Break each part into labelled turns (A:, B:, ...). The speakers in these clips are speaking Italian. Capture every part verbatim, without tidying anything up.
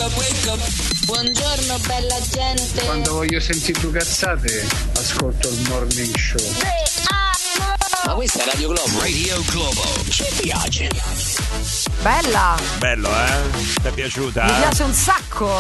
A: up, wake up. Buongiorno bella gente.
B: Quando voglio sentire due cazzate ascolto il morning show.
C: Ma questa è Radio Globo. Radio Globo. Ci piace.
D: Bella.
E: Bello, eh? Ti è piaciuta?
D: Mi
E: eh?
D: piace un sacco.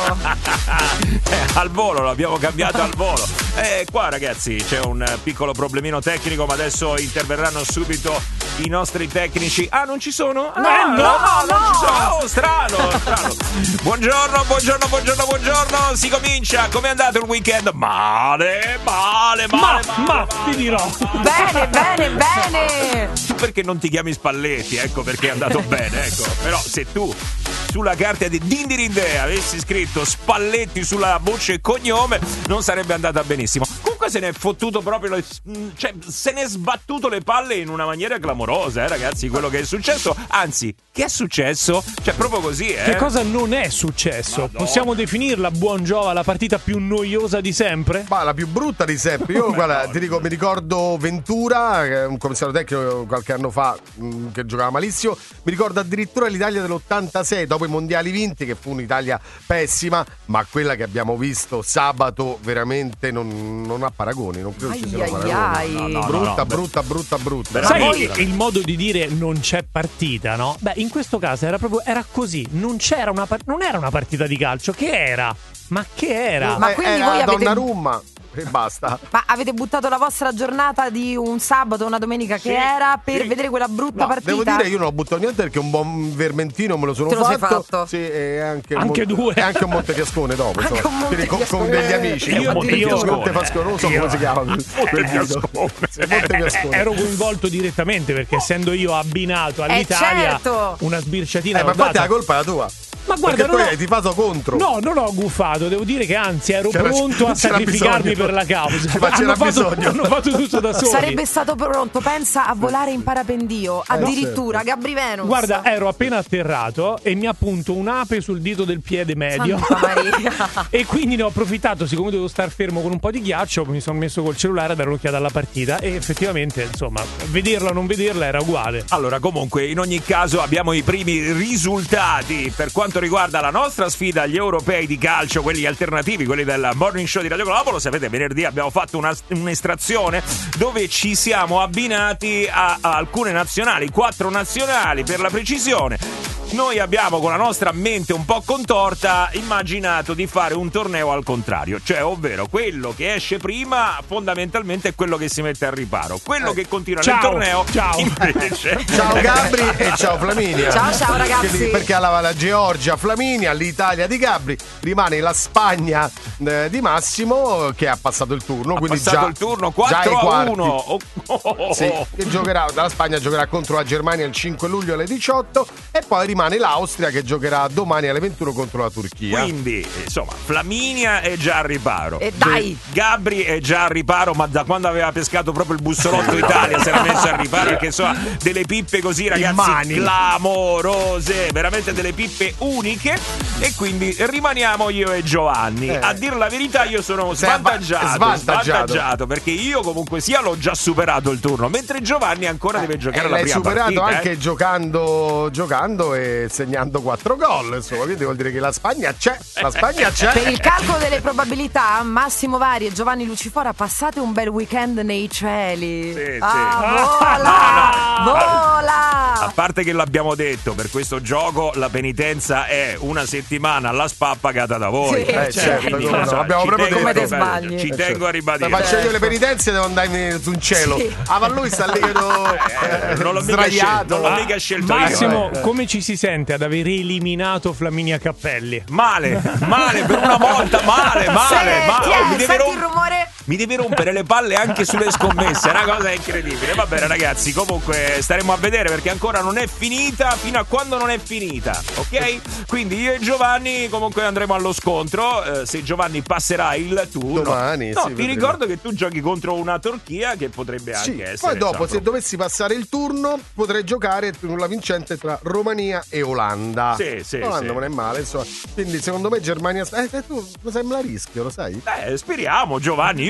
E: eh, al volo, l'abbiamo cambiato al volo. E eh, qua ragazzi c'è un piccolo problemino tecnico, ma adesso interverranno subito i nostri tecnici. Ah, non ci sono? Ah,
D: no, no, no,
E: non
D: no.
E: ci sono. Oh, strano, strano. Buongiorno, buongiorno, buongiorno, buongiorno. Si comincia. Com'è andato il weekend? Male, male, male,
F: ma,
E: male,
F: ma
E: male,
F: ti dirò.
D: Bene, bene, bene.
E: Tu perché non ti chiami Spalletti? Ecco perché è andato bene, ecco. Però se tu sulla carta di Dindirindea avessi scritto Spalletti sulla voce e cognome, non sarebbe andata benissimo. Comunque se ne è fottuto proprio le, cioè se ne è sbattuto le palle in una maniera clamorosa, eh ragazzi, quello che è successo. Anzi, che è successo? Cioè proprio così, eh.
F: Che cosa non è successo?
E: Madonna.
F: Possiamo definirla, buon Giova, la partita più noiosa di sempre?
G: Ma la più brutta di sempre. Io guarda, ti dico, mi ricordo Ventura, che è un commissario tecnico qualche anno fa mh, che giocava malissimo. Mi ricordo addirittura l'Italia dell'ottantasei, dopo i mondiali vinti, che fu un'Italia pessima, ma quella che abbiamo visto sabato veramente non, non ha paragoni, non credo ci siano
D: Ai,
G: paragoni.
D: ai,
E: No,
D: ai.
E: no,
G: brutta,
E: no, no,
G: brutta, brutta, brutta.
F: Sai
E: Veramente.
F: il modo di dire non c'è partita, no? Beh, in questo caso era proprio era così, non c'era una par- non era una partita di calcio, che era? Ma che era?
D: Ma quindi
G: era
D: voi avete-
G: Donnarumma e basta.
D: Ma avete buttato la vostra giornata di un sabato, una domenica che
E: Sì,
D: era per
E: sì.
D: vedere quella brutta
G: No,
D: partita?
G: devo dire, io non ho buttato niente perché un buon vermentino me lo sono
D: Te lo sei
G: fatto.
D: fatto?
G: Sì, e anche, un
F: Anche
G: mon-
F: due.
G: E anche un Montefiascone dopo.
D: Anche
G: insomma.
D: un
G: Quindi con, con
D: Montefiascone.
G: degli amici.
F: Io-
E: Montefiascone.
G: Montefascone, non so come si chiama.
E: Montefiascone.
G: Sì, Montefiascone.
F: Eh, ero coinvolto direttamente perché essendo io abbinato all'Italia,
D: certo.
F: una sbirciatina
G: Eh, ma
F: l'ho
G: infatti
F: data.
G: la colpa è la tua.
F: Ma guarda,
G: perché tu
F: non ho-
G: hai tifato contro.
F: No, non ho guffato, devo dire che anzi ero
G: C'era-
F: pronto a
G: c'era
F: sacrificarmi
G: bisogno.
F: per la causa.
G: Ma c'era
F: hanno, fatto,
G: bisogno.
F: hanno fatto tutto da soli.
D: Sarebbe stato pronto, pensa, a volare in parapendio. Addirittura, Gabri Venus.
F: Guarda, ero appena atterrato e mi ha appunto un'ape sul dito del piede medio.
D: Santa Maria.
F: E quindi ne ho approfittato, siccome dovevo star fermo con un po' di ghiaccio, mi sono messo col cellulare a dare un'occhiata alla partita e effettivamente, insomma, vederla o non vederla era uguale.
E: Allora, comunque, in ogni caso abbiamo i primi risultati per quanto riguarda la nostra sfida agli europei di calcio, quelli alternativi, quelli del Morning Show di Radio Globo. Lo sapete, venerdì abbiamo fatto una, un'estrazione dove ci siamo abbinati a, a alcune nazionali, quattro nazionali per la precisione. Noi abbiamo, con la nostra mente un po' contorta, immaginato di fare un torneo al contrario, cioè ovvero quello che esce prima fondamentalmente è quello che si mette al riparo, quello
G: Eh.
E: che continua
F: Ciao,
E: nel torneo
F: ciao.
E: invece
G: Ciao Gabri e ciao Flaminia.
D: Ciao, ciao, ragazzi.
G: Quindi, perché alla la Georgia Flaminia, l'Italia di Gabri, rimane la Spagna eh, di Massimo che ha passato il turno.
E: ha
G: quindi
E: passato
G: già,
E: il turno
G: già ai
E: quattro a
G: quarti.
E: uno. Oh, oh, oh,
G: Sì,
E: oh.
G: che giocherà, la Spagna giocherà contro la Germania il cinque luglio alle diciotto e poi rimane l'Austria che giocherà domani alle ventuno contro la Turchia.
E: Quindi, insomma, Flaminia è già al riparo.
D: E dai.
E: Gabri è già al riparo, ma da quando aveva pescato proprio il bussolotto Italia si era messo al riparo, perché insomma, delle pippe così, ragazzi,
G: Immani.
E: clamorose, veramente delle pippe uniche. E quindi rimaniamo io e Giovanni.
G: Eh.
E: A dire la verità, io sono
G: Sei avva-
E: svantaggiato,
G: svantaggiato.
E: svantaggiato, perché io comunque sia l'ho già superato il turno, mentre Giovanni ancora deve giocare
G: E
E: la
G: l'hai
E: prima
G: superato
E: partita.
G: anche
E: eh.
G: giocando, giocando e segnando quattro gol, insomma, quindi vuol dire che la Spagna c'è, la Spagna c'è.
D: Per il calcolo delle probabilità, Massimo Vari e Giovanni Lucifora, passate un bel weekend nei cieli.
E: Sì, sì.
D: Ah, vola!
E: No, no.
D: Vola!
E: A parte che l'abbiamo detto, per questo gioco la penitenza è una settimana alla spa pagata da voi.
D: Sì,
G: Eh, certo,
E: Quindi,
G: come no,
E: so,
G: abbiamo
E: ci
G: proprio
E: tengo-
D: Come te
G: detto.
D: sbagli.
E: Ci
G: Eh,
E: tengo a
G: Se
E: ribadire.
G: faccio io le penitenze devo andare su un cielo.
D: Sì.
G: Ah, ma lui sta lì che lo-
E: Eh, non l'ho mica
G: sdraiato.
E: scelto, non l'ho mica scelto io.
F: Massimo,
G: eh.
F: come ci si sente ad aver eliminato Flaminia Cappelli?
E: Male, male, per una volta, male, male,
D: Senti,
E: male.
D: eh,
E: Oh, mi, deve
D: senti
E: rom-
D: il rumore?
E: mi deve rompere le palle anche sulle scommesse, è una cosa incredibile. Va bene ragazzi, comunque staremo a vedere perché ancora non è finita fino a quando non è finita, ok? Quindi io e Giovanni comunque andremo allo scontro, eh, se Giovanni passerà il turno.
G: Domani,
E: no,
G: sì,
E: ti
G: vedremo.
E: ricordo che tu giochi contro una Turchia che potrebbe anche
G: Sì,
E: essere.
G: poi dopo,
E: insomma,
G: se dovessi passare il turno, potrei giocare con la vincente tra Romania e Olanda.
E: Sì, sì,
G: Olanda
E: sì.
G: non è male, insomma. Quindi secondo me Germania. Eh, tu lo sai, me la rischio, lo sai?
E: Eh, speriamo Giovanni, io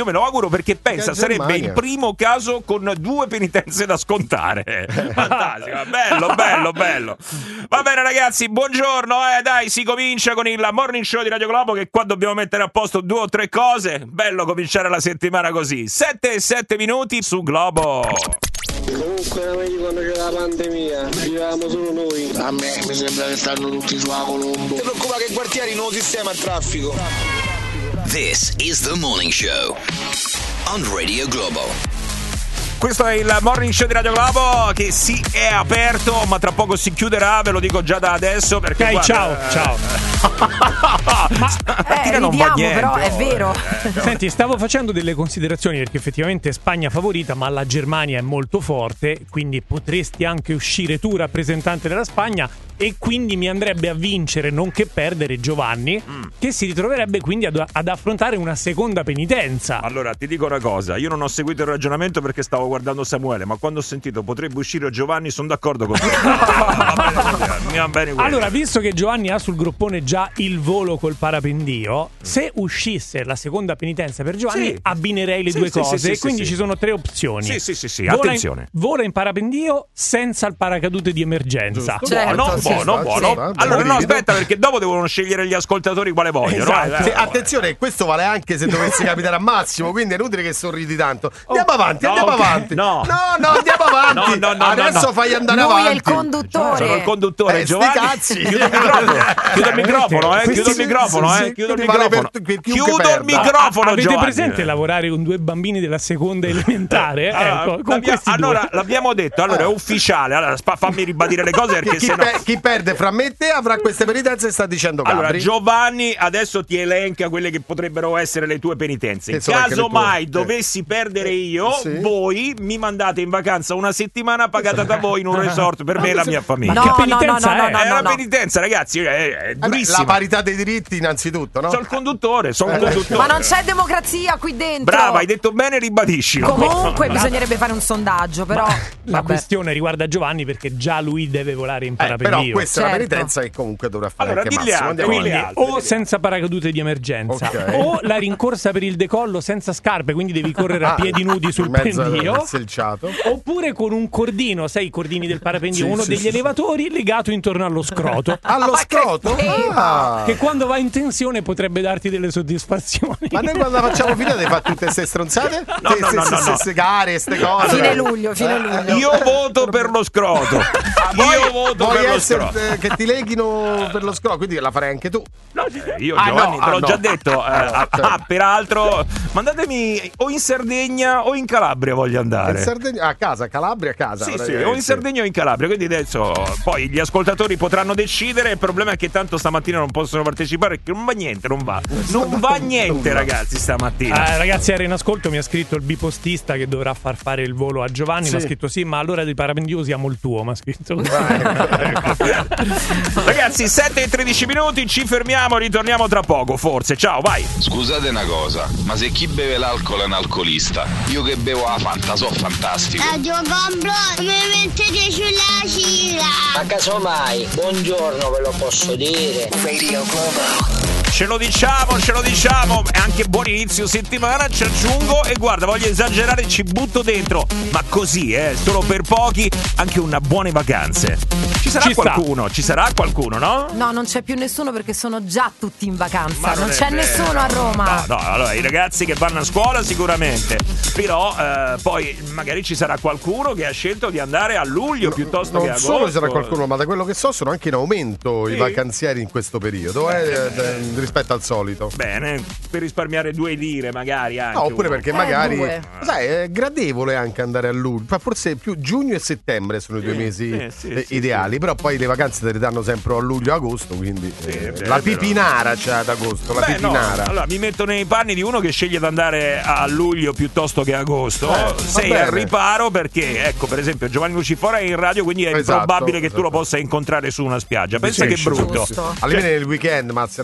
E: me lo auguro perché pensa
G: Che
E: sarebbe
G: Germania.
E: il primo caso con due penitenze da scontare. Fantastico, bello, bello, bello. Va bene ragazzi, buongiorno, eh, dai, si comincia con il Morning Show di Radio Globo, che qua dobbiamo mettere a posto due o tre cose. Bello cominciare la settimana così. sette e sette minuti su Globo.
H: Comunque era meglio quando c'era la pandemia, vivevamo solo noi.
C: A me mi sembra che stanno tutti su a Colombo.
H: Non ti preoccupare che quartieri non sistema il traffico.
C: This is the Morning Show on Radio Globo.
E: Questo è il Morning Show di Radio Globo che si è aperto, ma tra poco si chiuderà, ve lo dico già da adesso perché
F: Ok,
E: guarda,
F: ciao,
E: eh,
F: ciao.
D: Eh,
E: stamattina non va
D: ridiamo,
E: niente,
D: però è
E: oh,
D: vero.
E: eh, no.
F: Senti, stavo facendo delle considerazioni perché effettivamente Spagna favorita, ma la Germania è molto forte, quindi potresti anche uscire tu rappresentante della Spagna e quindi mi andrebbe a vincere, non che perdere, Giovanni, mm. che si ritroverebbe quindi ad, ad affrontare una seconda penitenza.
E: Allora, ti dico una cosa, io non ho seguito il ragionamento perché stavo guardando Samuele, ma quando ho sentito potrebbe uscire Giovanni sono d'accordo con te. Va bene, mi va bene quello.
F: Allora, visto che Giovanni ha sul groppone già il volo col parapendio, mm. se uscisse la seconda penitenza per Giovanni,
E: sì.
F: abbinerei le
E: sì,
F: due
E: sì,
F: cose,
E: sì, sì,
F: e quindi
E: sì.
F: ci sono tre opzioni.
E: Sì, sì, sì, sì,
F: vola
E: attenzione.
F: In, vola in parapendio senza il paracadute di emergenza.
G: Giusto.
D: Certo.
E: Buono,
G: Sì,
E: buono,
G: sì,
E: buono.
G: sì,
E: Allora, no,
G: Valido.
E: aspetta, perché dopo devono scegliere gli ascoltatori quale vogliono.
F: Esatto.
E: eh,
G: Sì,
E: eh,
G: attenzione, questo vale anche se dovesse capitare a Massimo, quindi è inutile che sorridi tanto. Andiamo avanti,
E: no,
G: andiamo
E: ok.
G: avanti.
E: No.
G: no, no, andiamo avanti.
E: No, no, no,
G: Adesso
E: no, no.
G: fai andare
D: Lui
G: avanti.
D: è il conduttore.
E: Sono il conduttore,
G: Eh, sti
E: Giovanni.
G: cazzi.
E: Chiudo il microfono. Chiudo il microfono, eh.
F: Questi-
E: Chiudo il microfono,
G: sì,
E: eh.
G: sì,
E: Chiudo il
G: vale
E: microfono.
G: per- per chiunque
E: Chiudo il
G: perda.
E: microfono,
F: Avete
E: Giovanni.
F: presente lavorare con due bambini della seconda elementare?
E: Allora,
F: ecco, con
E: l'abbia-
F: questi due.
E: allora l'abbiamo detto, allora è ufficiale. Allora spa- fammi ribadire le cose
G: Chi,
E: perché
G: chi
E: se no.
G: pe- chi perde fra me e te avrà queste penitenze e sta dicendo Gabri.
E: Allora, Giovanni adesso ti elenca quelle che potrebbero essere le tue penitenze.
G: Che
E: In
G: sono anche
E: caso
G: le tue.
E: mai
G: Sì.
E: dovessi perdere io,
G: Sì.
E: voi mi mandate in vacanza una settimana pagata da voi in un resort per me e la mia famiglia.
D: No,
F: che
D: no, no, no,
F: penitenza
D: no,
F: è?
D: no,
E: è una
D: no.
E: penitenza, ragazzi, è, è
G: Vabbè,
E: durissima.
G: la parità dei diritti innanzitutto, no?
E: Sono il conduttore, sono il conduttore.
D: Ma non c'è democrazia qui dentro.
E: Brava, hai detto bene, ribadiscilo.
D: Comunque bisognerebbe fare un sondaggio, però
F: La
D: vabbè.
F: questione riguarda Giovanni perché già lui deve volare in
G: Eh,
F: parapendio.
G: però questa è
D: Certo.
G: una penitenza che comunque dovrà fare
E: Allora,
G: anche
E: digli
G: Massimo.
E: altri,
G: Andiamo
E: digli
G: avanti.
F: Quindi
E: altri.
F: o senza paracadute di emergenza
G: Ok.
F: o la rincorsa per il decollo senza scarpe, quindi devi correre a
G: Ah,
F: piedi nudi sul
G: in mezzo al-
F: pendio,
G: al selciato.
F: oppure con un cordino, sai i cordini del parapendio,
G: Sì,
F: uno
G: sì,
F: degli
G: sì,
F: elevatori legato intorno allo scroto.
G: Allo
D: Ma che
G: scroto?
D: schifo!
G: Ah.
F: Che quando va in tensione potrebbe darti delle soddisfazioni.
G: Ma noi quando facciamo finita di fare tutte queste stronzate?
E: No, no, no, no, no.
G: Queste gare, queste cose.
D: Fine luglio, fine luglio.
E: Io voto per lo scroto. Io voto
G: Vuoi
E: per lo
G: essere
E: scroto.
G: eh, che ti leghino per lo scroto, quindi la farei anche tu.
E: No, eh, io
G: Ah,
E: Giovanni
G: no,
E: te l'ho
G: ah, no.
E: già detto. eh,
G: Ah,
E: ah,
G: certo.
E: ah, peraltro, mandatemi o in Sardegna o in Calabria voglio andare.
G: In Sardegna, a casa, Calabria a casa.
E: Sì, sì,
G: praticamente.
E: o in Sardegna o in Calabria, quindi adesso poi gli ascoltatori potranno decidere. Il problema è che tanto stamattina non possono partecipare perché non va niente, non va. Non va niente, ragazzi, stamattina.
F: Eh, ragazzi, era in ascolto, mi ha scritto il bipostista che dovrà far fare il volo a Giovanni.
G: Sì.
F: Mi ha scritto sì, ma allora di parapendio usiamo il tuo. Mi ha scritto.
E: Ragazzi, sette e tredici minuti, ci fermiamo, ritorniamo tra poco, forse. Ciao, vai.
I: Scusate una cosa, ma se chi beve l'alcol è un alcolista, io che bevo la Fanta so fantastico.
J: Radio Complo, mi mettete sulla sigla.
K: Ma casomai, buongiorno ve lo posso dire.
C: Radio Globo.
E: Ce lo diciamo, ce lo diciamo. E anche buon inizio settimana, ci aggiungo. E guarda, voglio esagerare, ci butto dentro. Ma così, eh, solo per pochi, anche una buone vacanze. Ci sarà
F: Ci sta.
E: qualcuno, ci sarà qualcuno, no?
D: No, non c'è più nessuno perché sono già tutti in vacanza.
E: Ma
D: Non
E: è
D: c'è
E: vero.
D: nessuno a Roma.
E: No, no, allora i ragazzi che vanno a scuola sicuramente. Però eh, poi magari ci sarà qualcuno che ha scelto di andare a luglio piuttosto
G: Non
E: che a agosto.
G: solo ci sarà qualcuno, ma da quello che so sono anche in aumento
E: Sì.
G: i vacanzieri in questo periodo, eh, eh, rispetto al solito.
E: Bene, per risparmiare due lire magari anche.
G: No, oppure
E: uno.
G: perché
D: Eh,
G: magari
D: due.
G: sai, è gradevole anche andare a luglio. Ma forse più giugno e settembre sono i due mesi
E: sì, sì,
G: eh,
E: sì,
G: ideali.
E: sì.
G: Però poi le vacanze te le danno sempre a luglio e agosto. Quindi eh,
E: è
G: la
E: vero.
G: pipinara c'è ad agosto. La
E: Beh, no,
G: pipinara.
E: allora mi metto nei panni di uno che sceglie di andare a luglio piuttosto che a agosto.
G: Eh,
E: Sei
G: va
E: al
G: bene.
E: riparo perché, ecco, per esempio, Giovanni Lucifora è in radio, quindi è
G: Esatto,
E: improbabile che tu lo
G: esatto.
E: possa incontrare su una spiaggia. Pensa che
G: Sì,
E: brutto.
D: Giusto.
G: Almeno nel weekend, ma se no è difficile.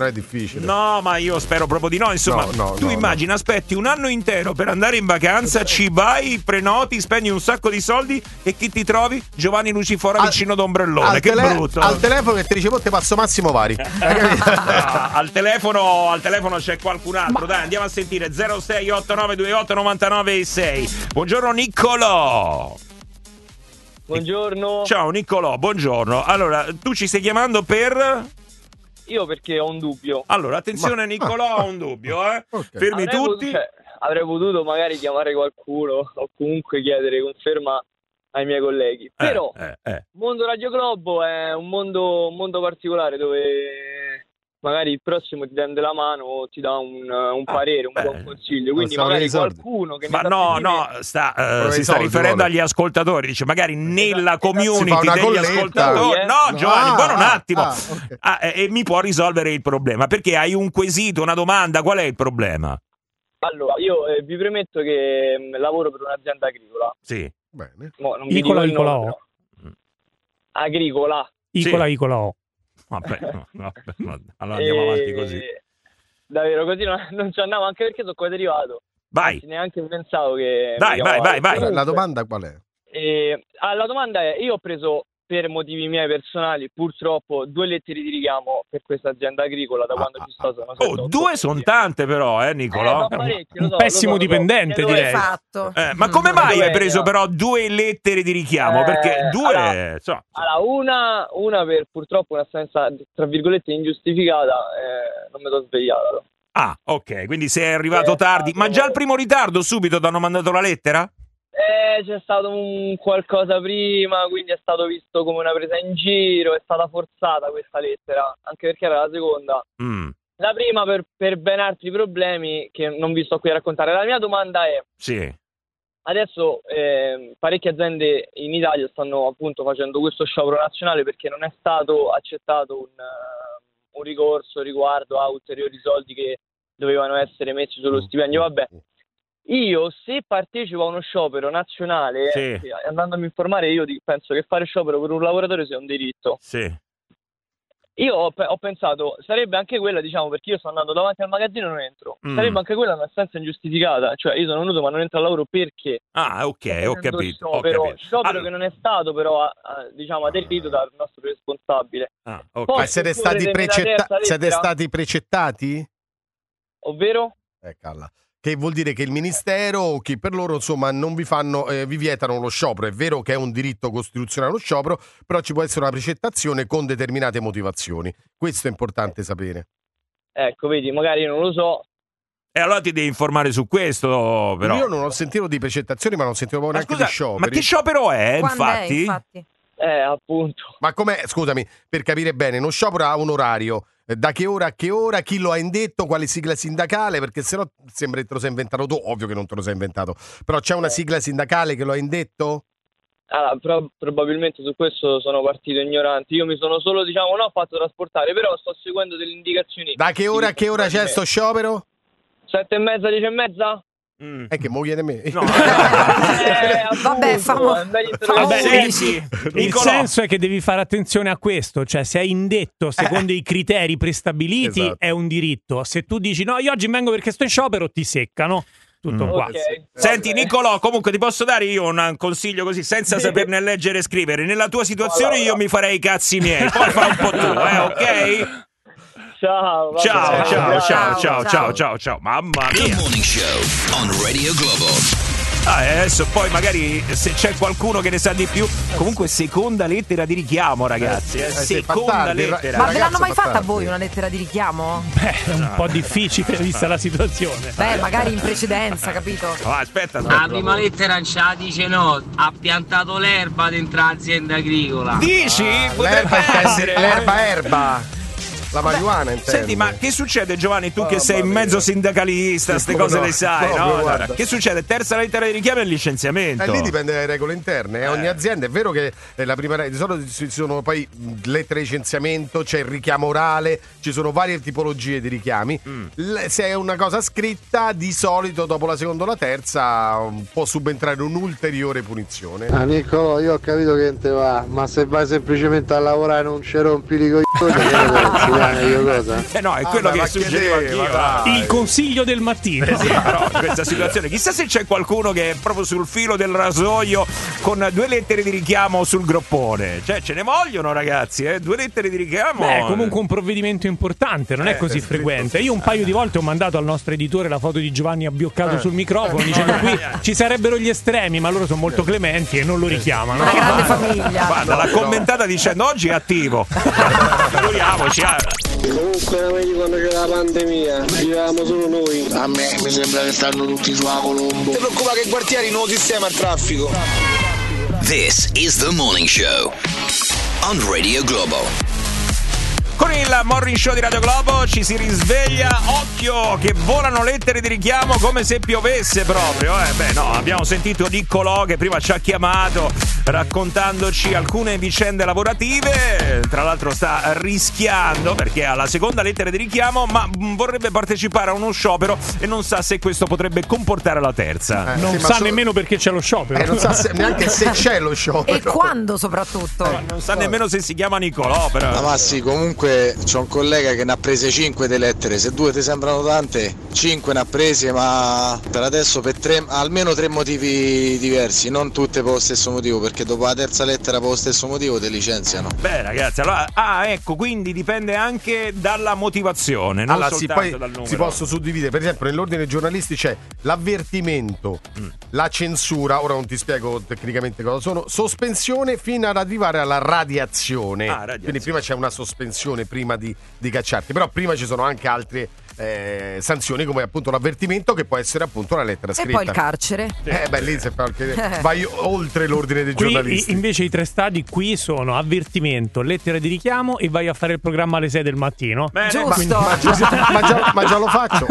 G: difficile.
E: No, ma io spero proprio di no. Insomma,
G: No, no,
E: tu
G: no,
E: immagina, aspetti un anno intero per andare in vacanza, ci vai, prenoti, spendi un sacco di soldi e chi ti trovi? Giovanni Lucifora
G: Al-
E: vicino d'ombrellone.
G: Al,
E: Che
G: tele-
E: brutto.
G: al telefono che ti dice, "Mo te passo Massimo Vari". Hai capito?
E: Ah, al telefono al telefono c'è qualcun altro. Dai, andiamo a sentire. Zero sei otto nove due otto nove nove sei. Buongiorno Niccolò.
L: Buongiorno.
E: Ciao Niccolò, buongiorno. Allora, tu ci stai chiamando per...
L: Io perché ho un dubbio.
E: Allora, attenzione
L: Ma-
E: Niccolò, ho un dubbio, eh. Fermi
L: Avrei potuto-
E: tutti.
L: cioè, avrei potuto magari chiamare qualcuno o comunque chiedere conferma ai miei colleghi. Però
E: eh, eh.
L: Mondo Radio Globo è un mondo, un mondo particolare dove magari il prossimo ti tende la mano o ti dà un, un parere, un buon consiglio. Quindi
G: stavano
L: magari
G: i soldi.
L: qualcuno che ne
E: Ma
L: sa
E: no,
L: più di
E: no,
L: me-
E: sta, eh,
G: Però
E: si
G: i
E: sta
G: soldi
E: riferendo
G: vuole.
E: agli ascoltatori. Dice, magari nella
G: Si fa
E: community
G: una
E: degli
G: colletta.
E: ascoltatori.
L: Eh?
E: No, Giovanni,
G: Ah,
E: buono un
G: ah,
E: attimo.
G: ah, ok.
E: Ah, e, e mi può risolvere il problema. Perché hai un quesito, una domanda. Qual è il problema?
L: Allora, io eh, vi premetto che mh, lavoro per un'azienda agricola.
E: Sì.
G: Bene.
L: Mo, non vi
F: Icola,
L: dico il
F: Icola
L: nome,
F: O.
L: però. Agricola.
F: Icola,
E: Sì.
F: Icola O.
E: Vabbè, no, no, no. Allora andiamo
L: E-
E: avanti così.
L: Davvero, così non, non ci andavo, anche perché sono qua derivato.
E: Vai.
L: Neanche pensavo che...
E: Vai,
L: mi
E: vai,
L: chiamavate.
E: vai, vai.
G: La
L: Comunque,
G: domanda qual è?
L: eh, ah, la domanda è, io ho preso per motivi miei personali purtroppo due lettere di richiamo per questa azienda agricola da quando ci sto. Sono
E: Oh,
L: sette, otto
E: due sono
L: mesi.
E: tante però, eh, Nicolò.
L: Eh, sono parecchie, lo
F: Un
L: so,
F: pessimo
L: lo so, lo so.
F: dipendente,
L: Chiedo-
F: direi.
D: Fatto.
E: Eh, ma come mai hai
L: Dov'è,
E: preso
L: no?
E: però due lettere di richiamo?
L: Eh,
E: Perché due...
L: allora-
E: insomma,
L: Allora, una, una per purtroppo un'assenza, tra virgolette, ingiustificata, eh, non mi sono svegliato.
E: Ah, ok, quindi sei arrivato
L: Eh,
E: tardi.
L: stato-
E: Ma già al primo ritardo subito ti hanno mandato la lettera?
L: Eh, c'è stato un qualcosa prima, quindi è stato visto come una presa in giro, è stata forzata questa lettera, anche perché era la seconda.
E: Mm,
L: La prima per, per ben altri problemi che non vi sto qui a raccontare. La mia domanda è,
E: sì.
L: adesso eh, parecchie aziende in Italia stanno appunto facendo questo sciopero nazionale perché non è stato accettato un, uh, un ricorso riguardo a ulteriori soldi che dovevano essere messi sullo stipendio. Vabbè, io se partecipo a uno sciopero nazionale,
E: Sì.
L: eh, andandomi a informare, io di- penso che fare sciopero per un lavoratore sia un diritto.
E: Sì.
L: Io ho, pe- ho pensato, sarebbe anche quella, diciamo, perché io sono andato davanti al magazzino e non entro.
E: Mm.
L: Sarebbe anche quella un'assenza ingiustificata. Cioè, io sono venuto ma non entro al lavoro perché?
E: Ah, ok, ho
L: Facendo
E: capito. Ho
L: Sciopero,
E: capito.
L: sciopero
E: Allora-
L: che non è stato però, a- a- diciamo, aderito dal nostro responsabile.
E: Ah, ok.
L: Posso
G: Ma siete stati,
L: correre nella
G: precetta-
L: terza
G: siete
L: lettera?
G: stati precettati?
L: Ovvero?
G: Eh, calla. Che vuol dire che il ministero o chi per loro, insomma, non vi fanno, eh, vi vietano lo sciopero. È vero che è un diritto costituzionale lo sciopero, però ci può essere una precettazione con determinate motivazioni. Questo è importante sapere.
L: Ecco, vedi, magari io non lo so.
E: E allora ti devi informare su questo, però.
G: Io non ho sentito di precettazioni, ma non sentivo proprio
E: Ma
G: neanche
E: scusa,
G: di scioperi.
E: ma che sciopero è,
D: Quando è,
E: infatti?
D: infatti?
L: Eh, appunto.
G: Ma com'è, scusami, per capire bene, uno sciopero ha un orario. Eh, Da che ora a che ora? Chi lo ha indetto? Quale sigla sindacale? Perché sennò sembra che te lo sei inventato tu. Ovvio che non te lo sei inventato. Però c'è una sigla sindacale che lo ha indetto?
L: Allora, pro- probabilmente su questo sono partito ignorante. Io mi sono solo, diciamo, non ho fatto trasportare, però sto seguendo delle indicazioni.
G: Da che ora a che ora c'è sto sciopero?
L: Sette e mezza, dieci e mezza?
E: Mm.
G: È che mo chiede me.
E: No.
L: Eh,
D: Vabbè,
L: appunto,
D: famo-
L: è meglio
D: famo-
L: interrogare.
E: Senti,
F: Il
E: Nicolò,
F: senso è che devi fare attenzione a questo, cioè se hai indetto secondo i criteri prestabiliti
G: Esatto.
F: è un diritto, se tu dici no io oggi vengo perché sto in sciopero ti seccano, tutto
E: Mm.
F: qua.
L: Ok,
E: Senti
L: vabbè.
E: Nicolò, comunque ti posso dare io un consiglio così senza saperne leggere e scrivere. Nella tua situazione io mi farei i cazzi miei, poi fai un po' tu, eh, ok?
L: Ciao, vabbè.
E: Ciao, ciao, ciao, ciao, ciao,
D: ciao.
E: ciao, ciao. Mamma
C: The
E: mia.
C: Morning Show on Radio Globo.
E: Ah, e adesso poi magari se c'è qualcuno che ne sa di più. Comunque seconda lettera di richiamo, ragazzi. eh,
G: Eh, sì, fa
E: seconda
G: tardi, ra-
E: lettera.
D: Ma ve
G: Ragazzo,
D: l'hanno mai
G: fa
D: fatta a
G: tardi.
D: voi una lettera di richiamo?
F: Beh, è un po' difficile vista la situazione.
D: Beh, magari in precedenza, capito?
E: Oh, aspetta,
K: La
E: aspetta.
K: prima lettera non ce la dice no, ha piantato l'erba dentro l'azienda agricola.
E: Dici? Potrebbe
G: L'erba, intendi-
E: essere.
G: l'erba erba. La marijuana, intendi.
E: Senti, ma che succede, Giovanni? Tu che
G: Mamma
E: sei
G: mia.
E: mezzo sindacalista, queste
G: Sì,
E: cose
G: no,
E: le sai,
G: proprio,
E: no? Allora,
G: guarda.
E: che succede? Terza lettera di richiamo e il licenziamento.
G: Eh, lì dipende dalle regole interne. eh. Ogni azienda è vero che eh, la prima re- di solito ci sono poi mh, lettere di licenziamento, c'è il richiamo orale, ci sono varie tipologie di richiami.
E: Mm.
G: L- se è una cosa scritta, di solito dopo la seconda o la terza um, può subentrare un'ulteriore punizione.
H: Ah Niccolò, io ho capito che te va, ma se vai semplicemente a lavorare non ci rompi i coglioni
E: Eh no, è quello
G: Ah,
E: che
G: ma
E: suggerivo
G: chiedeva,
E: anch'io.
F: Il consiglio del mattino.
E: Eh sì, però in questa situazione chissà se c'è qualcuno che è proprio sul filo del rasoio con due lettere di richiamo sul groppone. Cioè ce ne vogliono, ragazzi, eh? Due lettere di richiamo.
F: Beh, è comunque un provvedimento importante, non è
E: Eh,
F: così
E: è
F: frequente. Io un paio di volte ho mandato al nostro editore la foto di Giovanni abbioccato
E: Eh.
F: sul microfono dicendo qui ci sarebbero gli estremi, ma loro sono molto clementi e non lo richiamano.
D: Una grande famiglia.
E: Guarda, l'ha commentata dicendo oggi è attivo. Figuriamoci. ah.
H: Comunque era meglio quando c'era la pandemia, vivevamo solo noi.
M: A me mi sembra che stanno tutti su a Colombo. Non ti preoccupare che Gualtieri non sistema il traffico.
C: This is the morning show on Radio Globo.
E: Con il Morning Show di Radio Globo ci si risveglia, occhio che volano lettere di richiamo come se piovesse proprio. Eh, beh no, abbiamo sentito Niccolò che prima ci ha chiamato raccontandoci alcune vicende lavorative, tra l'altro sta rischiando perché ha la seconda lettera di richiamo ma vorrebbe partecipare a uno sciopero e non sa se questo potrebbe comportare la terza.
G: Eh,
F: Non
G: sì, ma
F: sa
G: so-
F: nemmeno perché c'è lo sciopero.
G: Eh, non sa se- neanche se c'è lo sciopero.
D: E quando soprattutto?
E: Non sa nemmeno se si chiama Niccolò però.
M: Ah, ma sì, comunque c'ho un collega che ne ha prese cinque di lettere. Se due ti sembrano tante, cinque ne ha prese, ma per adesso per tre, almeno tre motivi diversi, non tutte per lo stesso motivo, perché dopo la terza lettera per lo stesso motivo ti licenziano.
E: Beh ragazzi, allora, ah ecco, quindi dipende anche dalla motivazione, non
G: Allora, sì,
E: soltanto
G: poi
E: dal numero.
G: si possono suddividere. Per esempio, nell'ordine giornalisti c'è l'avvertimento,
E: Mm.
G: la censura, ora non ti spiego tecnicamente cosa sono, sospensione fino ad arrivare alla radiazione.
E: Ah, radiazione.
G: Quindi prima c'è una sospensione prima di, di cacciarti, però prima ci sono anche altre eh, sanzioni come appunto l'avvertimento che può essere appunto la lettera
D: E
G: scritta.
D: poi il carcere.
G: Eh beh, lì se fa anche- vai oltre l'ordine dei
F: Qui
G: giornalisti.
F: i- invece i tre stadi qui sono avvertimento, lettera di richiamo e vai a fare il programma alle sei del mattino.
E: Bene,
D: Giusto.
G: ma, già, ma già- ma già lo faccio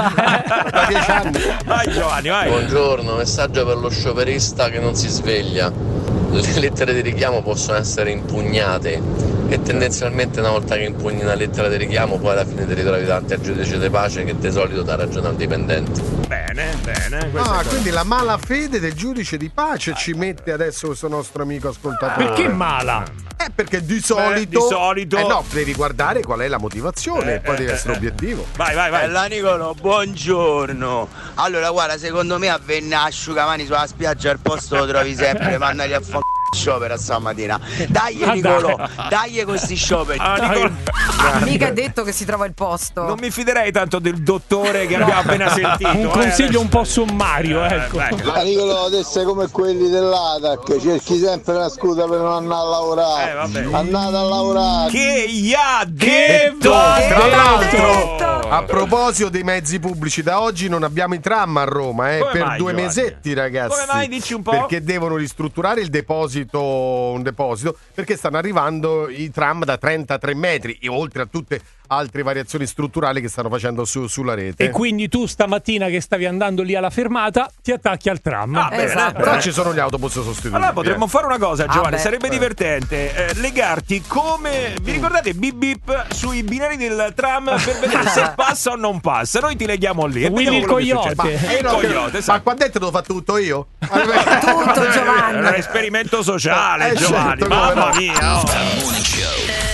G: da dieci anni.
E: Vai Giovanni, vai.
N: Buongiorno, messaggio per lo scioperista che non si sveglia. Le lettere di richiamo possono essere impugnate e tendenzialmente una volta che impugni una lettera di richiamo poi alla fine ti ritrovi davanti al giudice di pace che di solito dà ragione al dipendente.
E: Bene, bene. questa
G: Ah,
E: è-
G: quindi la malafede del giudice di pace ci mette adesso questo nostro amico ascoltatore.
F: Perché mala?
G: Eh, perché di solito.
E: di solito-
G: Eh no, devi guardare qual è la motivazione,
E: Eh,
G: poi
E: eh,
G: deve
E: eh,
G: essere
E: eh.
G: obiettivo.
E: Vai, vai, vai.
O: Bella Nicolo, buongiorno. Allora, guarda, secondo me avvenne asciugamani sulla spiaggia al posto lo trovi sempre, mandali a f***o sciopero stamattina. Dai
F: Ah,
O: Nicolo,
F: dai.
O: dai con sti scioperi.
E: Ah, Nicolo-
D: Mica è detto che si trova il posto.
E: Non mi fiderei tanto del dottore che abbiamo appena sentito.
F: Un
E: eh,
F: consiglio
E: adesso.
F: un po' sommario,
E: Eh,
F: ecco.
E: vai.
M: Ma Nicolo, adesso è come quelli dell'A T A C, cerchi sempre una scusa per non andare a lavorare.
E: Eh, vabbè.
M: Andate a lavorare.
E: Che gli ha
F: Che
E: detto?
F: va
G: Tra
F: detto?
G: l'altro, a proposito dei mezzi pubblici, da oggi non abbiamo i tram a Roma, eh,
E: Come
G: per
E: mai,
G: due
E: Giovanni?
G: mesetti, ragazzi.
E: Come mai? Dici un po'?
G: Perché devono ristrutturare il deposito, un deposito, perché stanno arrivando i tram da trentatré metri, e oltre a tutte altre variazioni strutturali che stanno facendo su- sulla rete.
F: E quindi tu stamattina che stavi andando lì alla fermata ti attacchi al tram.
E: Ah, bene.
D: Esatto.
G: Però ci sono gli autobus sostitutivi.
E: Allora potremmo
G: eh.
E: fare una cosa, Giovanni,
D: Ah, beh.
E: sarebbe divertente eh, legarti come. Vi ricordate bip bip sui binari del tram per vedere se passa o non passa? Noi ti leghiamo lì. E
F: Willy
E: vediamo
F: il
E: quello che
F: coyote.
E: succede.
G: Eh,
E: Il
G: no, che-
E: coyote,
G: Ma
E: esatto.
G: qua dentro l'ho fatto tutto io?
D: Tutto, Giovanni.
E: È un esperimento sociale,
G: Eh,
E: Giovanni.
G: certo, come
E: Mamma
G: no.
C: The
E: mia. oh.
C: morning show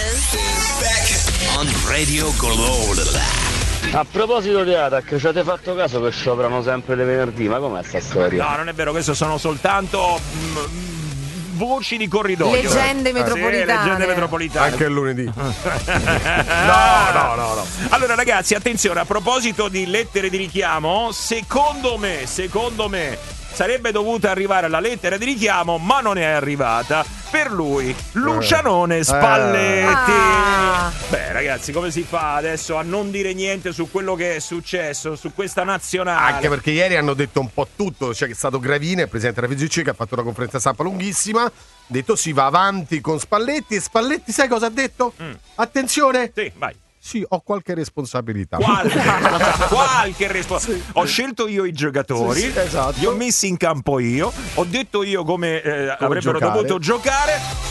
C: on Radio Globo.
L: A proposito di Atac, ci avete fatto caso che scioperano sempre di venerdì? Ma com'è sta storia?
E: No, non è vero, questo sono soltanto mm, voci di corridoio.
D: Leggende
E: Eh,
D: metropolitane.
E: Sì, leggende metropolitane.
G: Anche il lunedì.
E: no, no, no, no. Allora, ragazzi, attenzione, a proposito di lettere di richiamo, secondo me, secondo me sarebbe dovuta arrivare la lettera di richiamo, ma non è arrivata. Per lui, Lucianone Spalletti.
D: Ah.
E: Beh, ragazzi, come si fa adesso a non dire niente su quello che è successo, su questa nazionale?
G: Anche perché ieri hanno detto un po' tutto, cioè che è stato Gravina, il presidente della F G C, che ha fatto una conferenza stampa lunghissima, ha detto si va avanti con Spalletti, e Spalletti sai cosa ha detto?
E: Mm.
G: Attenzione!
E: Sì, vai.
G: Sì, ho qualche responsabilità.
E: Qualche, qualche responsabilità. Ho scelto io i giocatori,
G: Sì, sì, esatto.
E: li ho messi in campo io, ho detto io come, eh, avrebbero
G: giocare.
E: dovuto giocare.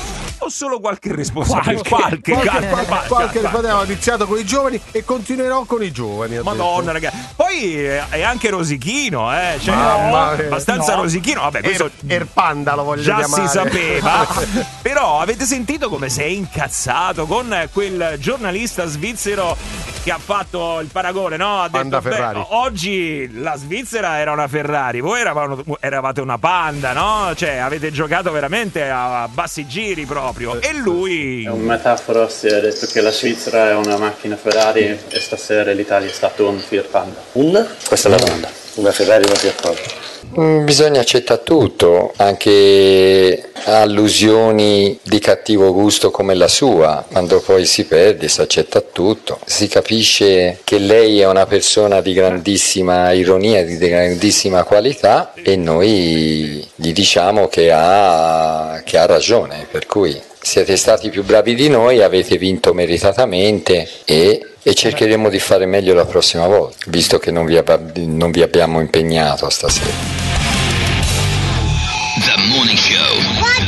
E: o solo qualche responsabilità?
G: Qualche,
E: Qualche,
G: qualche,
E: qualche,
G: qualche, qualche responsabilità. Ho iniziato con i giovani e continuerò con i giovani.
E: Madonna, ragazzi. Poi è anche rosichino, eh. Cioè,
G: Mamma mia.
E: abbastanza
G: No.
E: rosichino. Vabbè, questo
G: Er, Erpanda lo voglio
E: già
G: chiamare.
E: si sapeva. Però avete sentito come si è incazzato con quel giornalista svizzero che ha fatto il paragone, no? Ha detto,
G: Panda
E: beh,
G: Ferrari.
E: oggi la Svizzera era una Ferrari, voi eravate, eravate una Panda, no? Cioè, avete giocato veramente a bassi giri proprio. E lui...
P: È un metafora, si è detto che la Svizzera è una macchina Ferrari e stasera l'Italia è stato un Fiat Panda.
Q: Un? Questa è la domanda. Una Ferrari o una Fiat Panda? Mm, Bisogna accettare tutto, anche allusioni di cattivo gusto come la sua. Quando poi si perde si accetta tutto. Si capisce che lei è una persona di grandissima ironia, di grandissima qualità, e noi gli diciamo che ha, che ha ragione, per cui siete stati più bravi di noi, avete vinto meritatamente e, e cercheremo di fare meglio la prossima volta, visto che non vi, ab- non vi abbiamo impegnato stasera.
C: The Morning Show.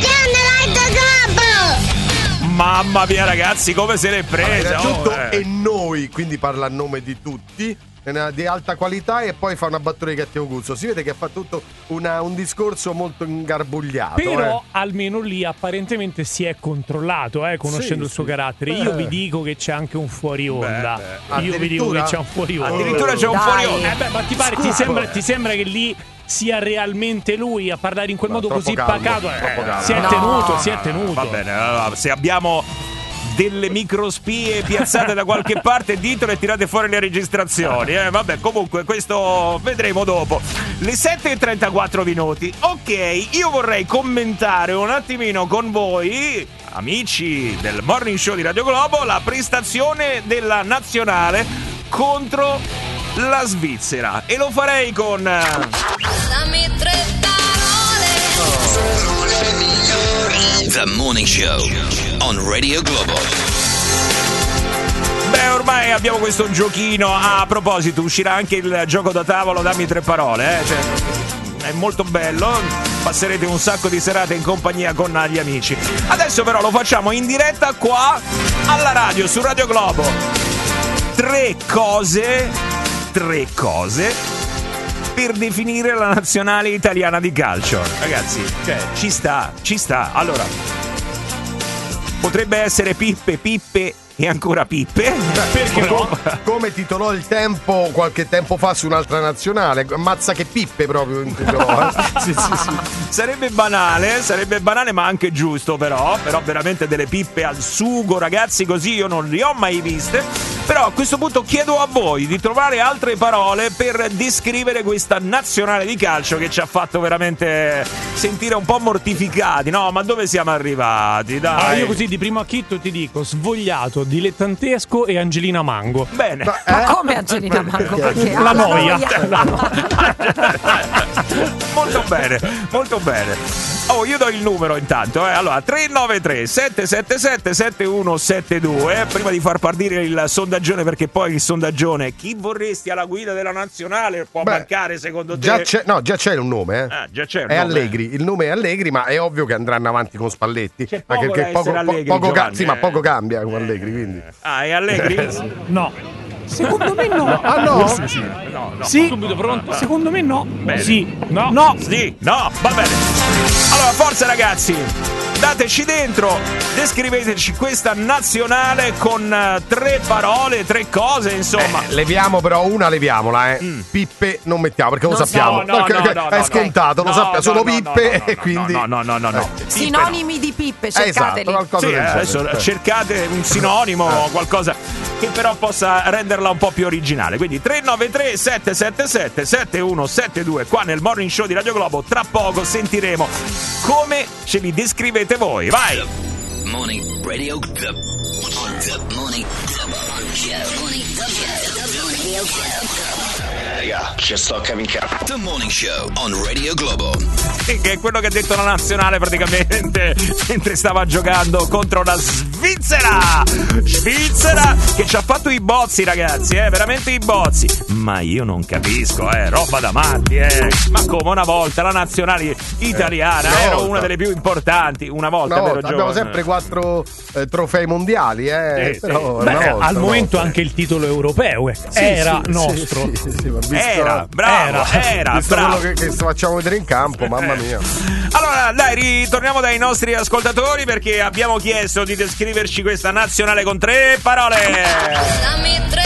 E: Mamma mia, ragazzi, come se l'è presa.
G: Innanzitutto
E: oh, eh.
G: e noi, quindi parla a nome di tutti, è una- di alta qualità, e poi fa una battuta di cattivo gusto. Si vede che fa tutto una- un discorso molto ingarbugliato.
F: Però
G: eh.
F: almeno lì apparentemente si è controllato, eh, conoscendo
G: Sì,
F: il suo
G: sì.
F: carattere.
G: Beh.
F: Io vi dico che c'è anche un fuori onda.
G: beh.
F: Io vi dico che
G: Addirittura?
F: c'è un fuori onda.
E: Addirittura c'è un
D: Dai.
E: fuori onda.
F: Eh beh, ma ti pare, ti
G: Scoop.
F: sembra, ti sembra che lì sia realmente lui a parlare in quel
G: No,
F: modo
G: troppo
F: così
G: calmo,
F: pacato? Eh,
G: troppo calmo.
F: si è
D: No.
F: tenuto, si è tenuto.
E: Va bene, allora, se abbiamo delle microspie piazzate da qualche parte, ditelo e tirate fuori le registrazioni. Eh, vabbè, comunque questo vedremo dopo. Le sette e trentaquattro minuti. Ok, io vorrei commentare un attimino con voi, amici del Morning Show di Radio Globo, la prestazione della nazionale contro la Svizzera. E lo farei con...
A: Dammi tre
C: The Morning Show on Radio Globo.
E: Beh, ormai abbiamo questo giochino. A proposito, uscirà anche il gioco da tavolo Dammi tre parole, eh? Cioè, è molto bello. Passerete un sacco di serate in compagnia con gli amici. Adesso però lo facciamo in diretta qua alla radio, su Radio Globo. Tre cose, tre cose per definire la nazionale italiana di calcio. Ragazzi, cioè, ci sta, ci sta. Allora, potrebbe essere Pippe, Pippe e ancora Pippe.
G: Perché no? Come titolò il Tempo qualche tempo fa su un'altra nazionale, mazza che Pippe proprio intitolò, eh. Sì, sì, sì.
E: Sarebbe banale, sarebbe banale ma anche giusto, però però veramente delle pippe al sugo, ragazzi, così io non le ho mai viste. Però a questo punto chiedo a voi di trovare altre parole per descrivere questa nazionale di calcio che ci ha fatto veramente sentire un po' mortificati. No, ma dove siamo arrivati? Dai.
F: Allora, io così di primo acchitto ti dico svogliato, dilettantesco e Angelina Mango.
E: Bene.
D: Ma come Angelina Mango? Perché?
F: La
D: Ah,
F: noia.
D: La noia.
E: Molto bene, molto bene. Oh, io do il numero intanto, eh. Allora, tre nove tre sette sette sette sette uno sette due. Prima di far partire il sondaggione, perché poi il sondaggione, chi vorresti alla guida della nazionale, può
G: Beh,
E: mancare secondo te?
G: Già c'è, no, già c'è un nome, eh.
E: Ah, già c'è un
G: è
E: nome.
G: Allegri, il nome è Allegri, ma è ovvio che andranno avanti con Spalletti.
E: C'è poco
G: Anche perché
E: da essere
G: poco, po-
E: Allegri,
G: poco ca-
E: Giovanni,
G: sì, ma
E: eh.
G: poco cambia con Allegri, quindi.
E: Ah, è Allegri?
F: No. Secondo me no.
G: Ah, no?
F: Sì, sì.
E: No, no.
F: Sì. Subito pronto? Secondo me no.
E: Bene.
F: Sì. No.
E: No. Sì, no, va bene. Allora, forza ragazzi, dateci dentro, descriveteci questa nazionale con uh, tre parole, tre cose, insomma.
G: Eh, leviamo però una, leviamola, eh. Mm. Pippe non mettiamo, perché
E: Non
G: lo sappiamo.
E: so, no,
G: Perché-
E: no,
G: perché
E: no,
G: è
E: no,
G: scontato,
E: no.
G: lo
E: No,
G: sappiamo.
E: no,
G: Sono
E: no,
G: Pippe
E: no, no,
G: e
E: no,
G: quindi.
E: No, no, no, no, no.
G: Eh.
D: Sinonimi di Pippe,
G: Esatto,
D: cercateli.
G: qualcosa
E: Sì,
G: del
E: eh,
G: genere.
E: adesso
G: Eh.
E: cercate un sinonimo o qualcosa che però possa renderla un po' più originale. Quindi tre nove tre sette sette sette sette uno sette due qua nel Morning Show di Radio Globo. Tra poco sentiremo come ce li descrivete voi. Vai!
C: Morning Radio Club. On the Morning Club Show. Morning Radio Club. Raga, ci sto Kevin Cap. The Morning Show on Radio Globo.
E: Che è quello che ha detto la nazionale praticamente mentre stava giocando contro la Svezia. Svizzera. Svizzera che ci ha fatto i bozzi, ragazzi, eh, veramente i bozzi. Ma io non capisco, eh, roba da matti, eh. Ma come una volta la nazionale italiana
G: Eh, una
E: era
G: volta.
E: una delle più importanti, una volta,
G: Una
E: vero
G: volta.
E: Gio?
G: Abbiamo sempre quattro eh, trofei mondiali, eh.
F: Sì,
G: però
F: sì.
G: una
F: Beh,
G: volta,
F: al
G: una
F: momento
G: volta.
F: anche il titolo europeo eh.
G: Sì,
F: era
G: sì,
F: nostro.
G: sì, sì, sì, ma visto-
E: Era, bravo, era,
G: visto
E: bravo.
G: quello che, che facciamo vedere in campo, mamma mia.
E: Allora, dai, ritorniamo dai nostri ascoltatori perché abbiamo chiesto di descriverci questa nazionale con tre parole.
A: Dammi tre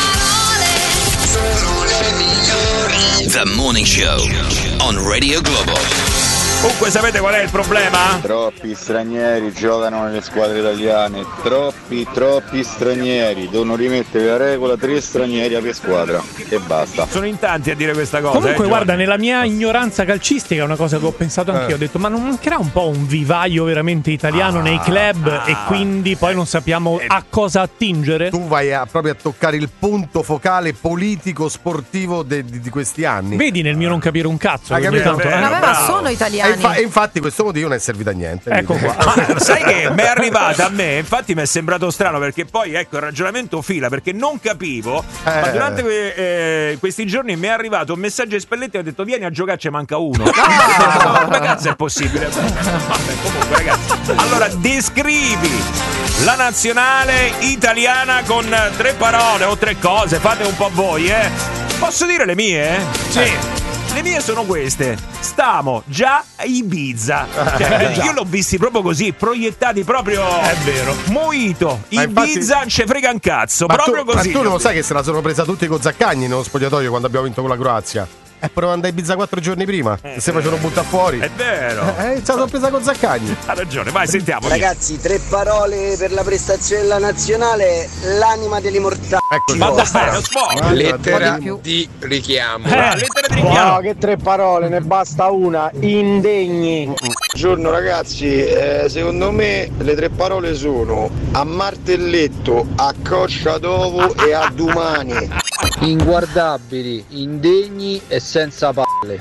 C: The Morning Show on Radio Globo.
E: Comunque sapete qual è il problema?
R: Troppi stranieri giocano nelle squadre italiane, troppi, troppi stranieri. Devono rimettere la regola, tre stranieri per squadra e basta.
E: Sono in tanti a dire questa cosa.
F: Comunque,
E: eh,
F: guarda, nella mia ignoranza calcistica è una cosa che ho pensato anch'io.
G: Eh.
F: Ho detto, ma non mancherà un po' un vivaio veramente italiano
E: Ah,
F: nei club
E: ah.
F: e quindi poi non sappiamo a cosa attingere?
G: Tu vai a, proprio a toccare il punto focale politico sportivo de- di, di questi anni.
F: Vedi nel mio non capire un cazzo.
G: Hai
F: ogni
G: capito?
F: tanto, eh?
D: Vabbè, ma sono
G: E,
D: italiani.
G: infa- e infatti questo motivo non è servito a niente.
F: Ecco qua.
E: Ma sai che mi è arrivata a me, infatti mi è sembrato strano perché poi ecco il ragionamento fila perché non capivo,
G: Eh.
E: ma durante que- eh, questi giorni mi è arrivato un messaggio a Spelletti e ha detto vieni a giocare, ce manca uno.
G: Ah.
E: Come cazzo è possibile? Vabbè, comunque ragazzi, allora descrivi la nazionale italiana con tre parole o tre cose, fate un po' voi, eh. Posso dire le mie? Sì. Le mie sono queste. Stiamo già a Ibiza. Cioè, io l'ho visti proprio così, proiettati proprio.
F: È vero.
E: Mojito.
G: Ma infatti-
E: Ibiza non ce frega un cazzo.
G: Ma
E: proprio
G: tu,
E: così.
G: ma tu non lo sai che se la sono presa tutti con Zaccagni nello spogliatoio quando abbiamo vinto con la Croazia? E poi andai a Ibiza quattro giorni prima. E se facevano buttare fuori.
E: È vero.
G: Eh, se la sono presa con Zaccagni.
E: Ha ragione, vai, sentiamo.
S: Ragazzi, tre parole per la prestazione della nazionale, l'anima degli mortali.
G: Ecco,
E: Ma dai, lo sfogo.
S: Lettera
O: di richiamo.
E: Eh, lettera di richiamo.
S: No, che tre parole, ne basta una. Indegni.
R: Buongiorno ragazzi, eh, secondo me le tre parole sono a martelletto, a coscia d'ovo e a domani.
S: Inguardabili, indegni e senza palle.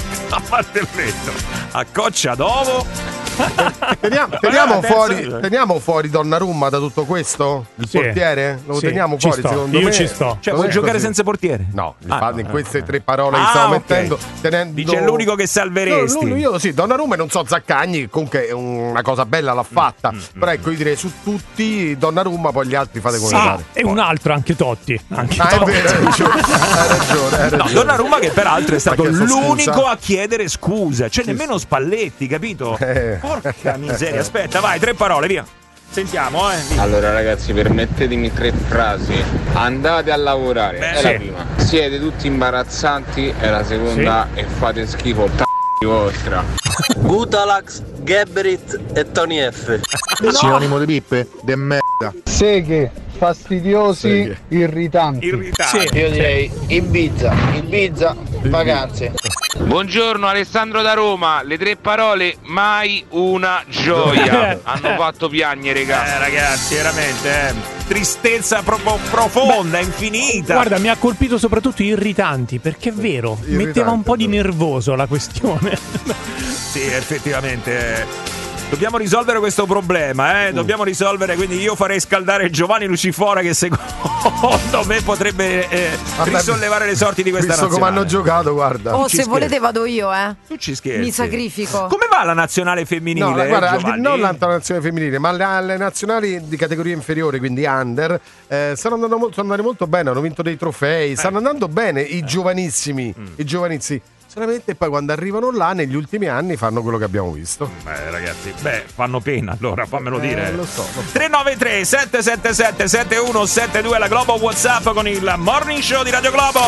E: A martelletto. A coccia d'ovo.
G: Teniamo, teniamo
E: Vabbè,
G: fuori,
E: adesso-
G: teniamo fuori Donnarumma da tutto questo? Il
F: Sì.
G: portiere? Lo
F: Sì,
G: teniamo
F: ci
G: fuori
F: sto.
G: secondo
F: Io
G: me?
F: ci sto.
E: Cioè,
G: Non
E: vuoi
G: è
E: giocare
G: così.
E: senza portiere?
G: No,
E: Ah,
G: infatti,
E: no,
G: in
E: eh.
G: queste tre parole che
E: Ah,
G: stiamo
E: ok.
G: mettendo, tenendo...
E: Dice è l'unico che salveresti.
G: No, lui- io sì, Donnarumma e non so Zaccagni, comunque è una cosa bella l'ha fatta. Però ecco, io direi su tutti Donnarumma, poi gli altri fate come
F: Ah,
G: pare.
F: e un altro anche Totti. Anche
G: Ah, è
F: Totti.
G: vero, hai ragione, hai ragione, hai
E: No,
G: ragione.
E: Donnarumma che peraltro è stato
G: Ha chiesto
E: l'unico
G: scusa.
E: a chiedere scusa. Cioè nemmeno Spalletti, capito?
G: Eh.
E: Porca miseria. Aspetta, vai, tre parole, via. Sentiamo, eh. via.
T: Allora ragazzi, permettetemi tre frasi. Andate a lavorare,
E: Beh,
T: è
E: sì.
T: la prima. Siete tutti imbarazzanti, è la seconda. E fate schifo c***o vostra.
S: Gutalax, Gebrit e Tony F.
R: Sinonimo di pippe? De merda.
S: Seghe, fastidiosi,
G: Seghe.
S: irritanti.
E: Irritante.
S: Io direi Ibiza, Ibiza, vacanze.
K: Buongiorno Alessandro da Roma, le tre parole mai una gioia. Hanno fatto piangere,
E: Eh,
K: raga.
E: ragazzi, veramente, eh. Tristezza proprio profonda, infinita.
F: Guarda, mi ha colpito soprattutto irritanti, perché è vero,
G: Irritante,
F: metteva un po' di
G: vero.
F: nervoso la questione.
E: Sì, effettivamente. eh. Dobbiamo risolvere questo problema, eh? Dobbiamo risolvere, quindi io farei scaldare Giovanni Lucifora che secondo me potrebbe eh,
G: Vabbè,
E: risollevare le sorti di questa
G: Visto come
E: nazionale.
G: hanno giocato, guarda.
D: Oh,
E: ci
D: se
E: scherzi.
D: volete vado io, eh.
E: Tu ci scherzi.
D: Mi sacrifico.
E: Come va la nazionale femminile?
G: No, la- guarda,
E: Giovanni?
G: non la nazionale femminile, ma le, le nazionali di categoria inferiore, quindi under, eh, stanno, andando molto, stanno andando molto bene, hanno vinto dei trofei, stanno andando bene i giovanissimi, i giovanissimi. Solamente poi quando arrivano là, negli ultimi anni, fanno quello che abbiamo visto.
E: Beh, ragazzi, beh, fanno pena allora, fammelo
G: Eh,
E: dire.
G: lo so, lo so.
E: tre nove tre sette sette sette sette uno sette due la Globo WhatsApp con il Morning Show di Radio Globo.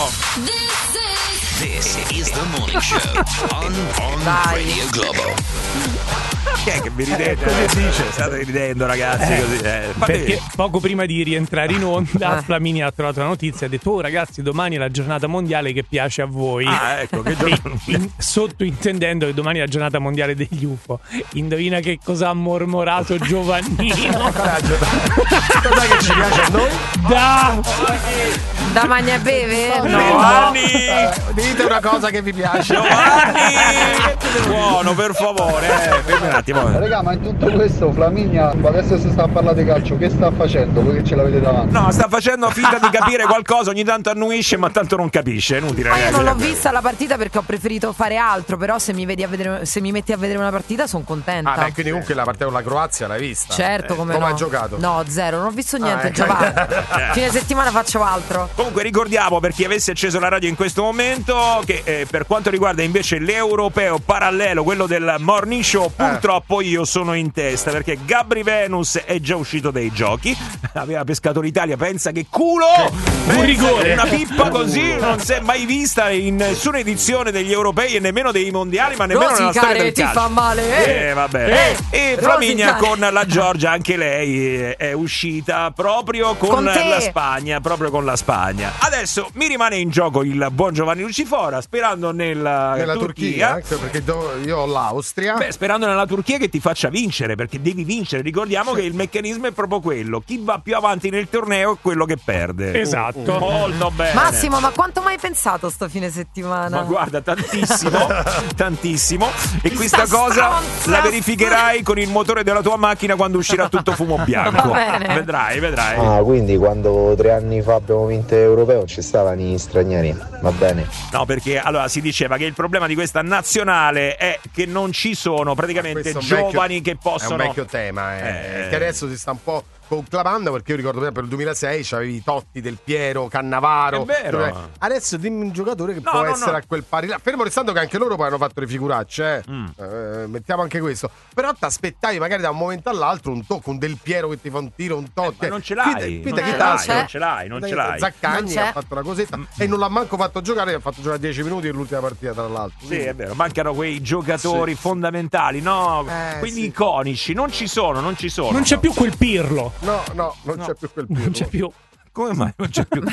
C: This is the Morning Show on, on Radio Globo.
E: Che è che vi ridete?
G: Cosa dice?
E: State ridendo, ragazzi,
F: Eh,
E: così. Eh, fate-
F: Perché poco prima di rientrare in onda, Flaminia ha trovato la notizia e ha detto: oh ragazzi, domani è la giornata mondiale che piace a voi.
E: Ah, ecco, che giorno.
F: In- sottointendendo che domani è la giornata mondiale degli U F O. Indovina che cosa ha mormorato Giovannino?
G: Cos'è che ci piace a noi?
F: Da
D: Da magna e beve? No.
E: Giovanni!
G: Dite una cosa che vi piace.
E: Giovanni! Buono, per favore. Eh, fermi un attimo.
R: Raga, ma in tutto questo Flaminia adesso si sta a parlare di calcio, che sta facendo? Voi che ce l'avete davanti?
E: No, sta facendo finta di capire qualcosa, ogni tanto annuisce, ma tanto non capisce. È inutile.
D: Ma io non l'ho vista la partita perché ho preferito fare altro. Però se mi vedi a vedere, se mi metti a vedere una partita sono contenta.
G: Ah, beh, quindi comunque la partita con la Croazia l'hai vista?
D: Certo, come
G: eh, come
D: no.
G: hai giocato?
D: No, zero, non ho visto niente.
G: Ah,
D: Giovanni.
E: Eh.
D: Fine settimana faccio altro.
E: Comunque ricordiamo, per chi avesse acceso la radio in questo momento, che eh, per quanto riguarda invece l'europeo parallelo, quello del Morning Show, purtroppo eh. io sono in testa, perché Gabry Venus è già uscito dai giochi, aveva pescato l'Italia, pensa che culo,
F: un rigore,
E: una pippa così non si è mai vista in nessuna edizione degli europei e nemmeno dei mondiali, ma nemmeno nella storia del
D: ti
E: calcio.
D: fa male, eh,
E: eh vabbè
D: eh,
E: e Flaminia con la Georgia, anche lei è uscita proprio con,
D: con
E: la Spagna, proprio con la Spagna. Adesso mi rimane in gioco il buon Giovanni Lucifora, sperando nella,
G: nella
E: Turchia,
G: Turchia, perché io ho l'Austria.
E: Beh, sperando nella Turchia che ti faccia vincere, perché devi vincere. Ricordiamo sì. che il meccanismo è proprio quello: chi va più avanti nel torneo è quello che perde.
F: Esatto.
E: Molto bene.
D: Massimo, ma quanto mai hai pensato sto fine settimana?
E: Ma guarda, tantissimo, tantissimo. E
D: Mi
E: questa
D: sta
E: cosa
D: stronza.
E: la verificherai con il motore della tua macchina quando uscirà tutto fumo bianco.
D: Va bene.
E: Vedrai, vedrai.
U: Ah, quindi quando tre anni fa abbiamo vinto l'Europeo ci stavano gli stranieri, va bene?
E: No, perché allora si diceva che il problema di questa nazionale è che non ci sono praticamente giovani
G: vecchio,
E: che possono.
G: È un vecchio tema, eh,
E: eh.
G: che adesso si sta un po' conclamando, perché io ricordo prima per il duemilasei c'avevi Totti, Del Piero, Cannavaro.
E: È vero.
G: Adesso dimmi un giocatore che
E: No,
G: può
E: no,
G: essere
E: no.
G: a quel pari là. Fermo restando che anche loro poi hanno fatto le figuracce, eh.
E: Mm.
G: Eh, mettiamo anche questo. Però ti aspettavi magari da un momento all'altro un tocco, un Del Piero che ti fa un tiro, un Totti.
E: Eh, ma non ce l'hai,
G: Quindi,
E: non,
G: quindi
E: ce
G: che
E: l'hai
G: tasca?
E: non ce l'hai, non ce l'hai.
G: Zaccagni
D: Non
G: ha fatto una cosetta e non l'ha manco fatto giocare, ha fatto giocare dieci minuti nell'ultima partita, tra l'altro.
E: Sì, è vero, mancano quei giocatori
G: Sì,
E: fondamentali, no?
G: Eh,
E: Quelli
G: sì.
E: iconici, non ci sono, non ci sono.
F: Non c'è più quel Pirlo.
G: No, no, non c'è più quel
F: Non c'è più.
E: Come mai non c'è più?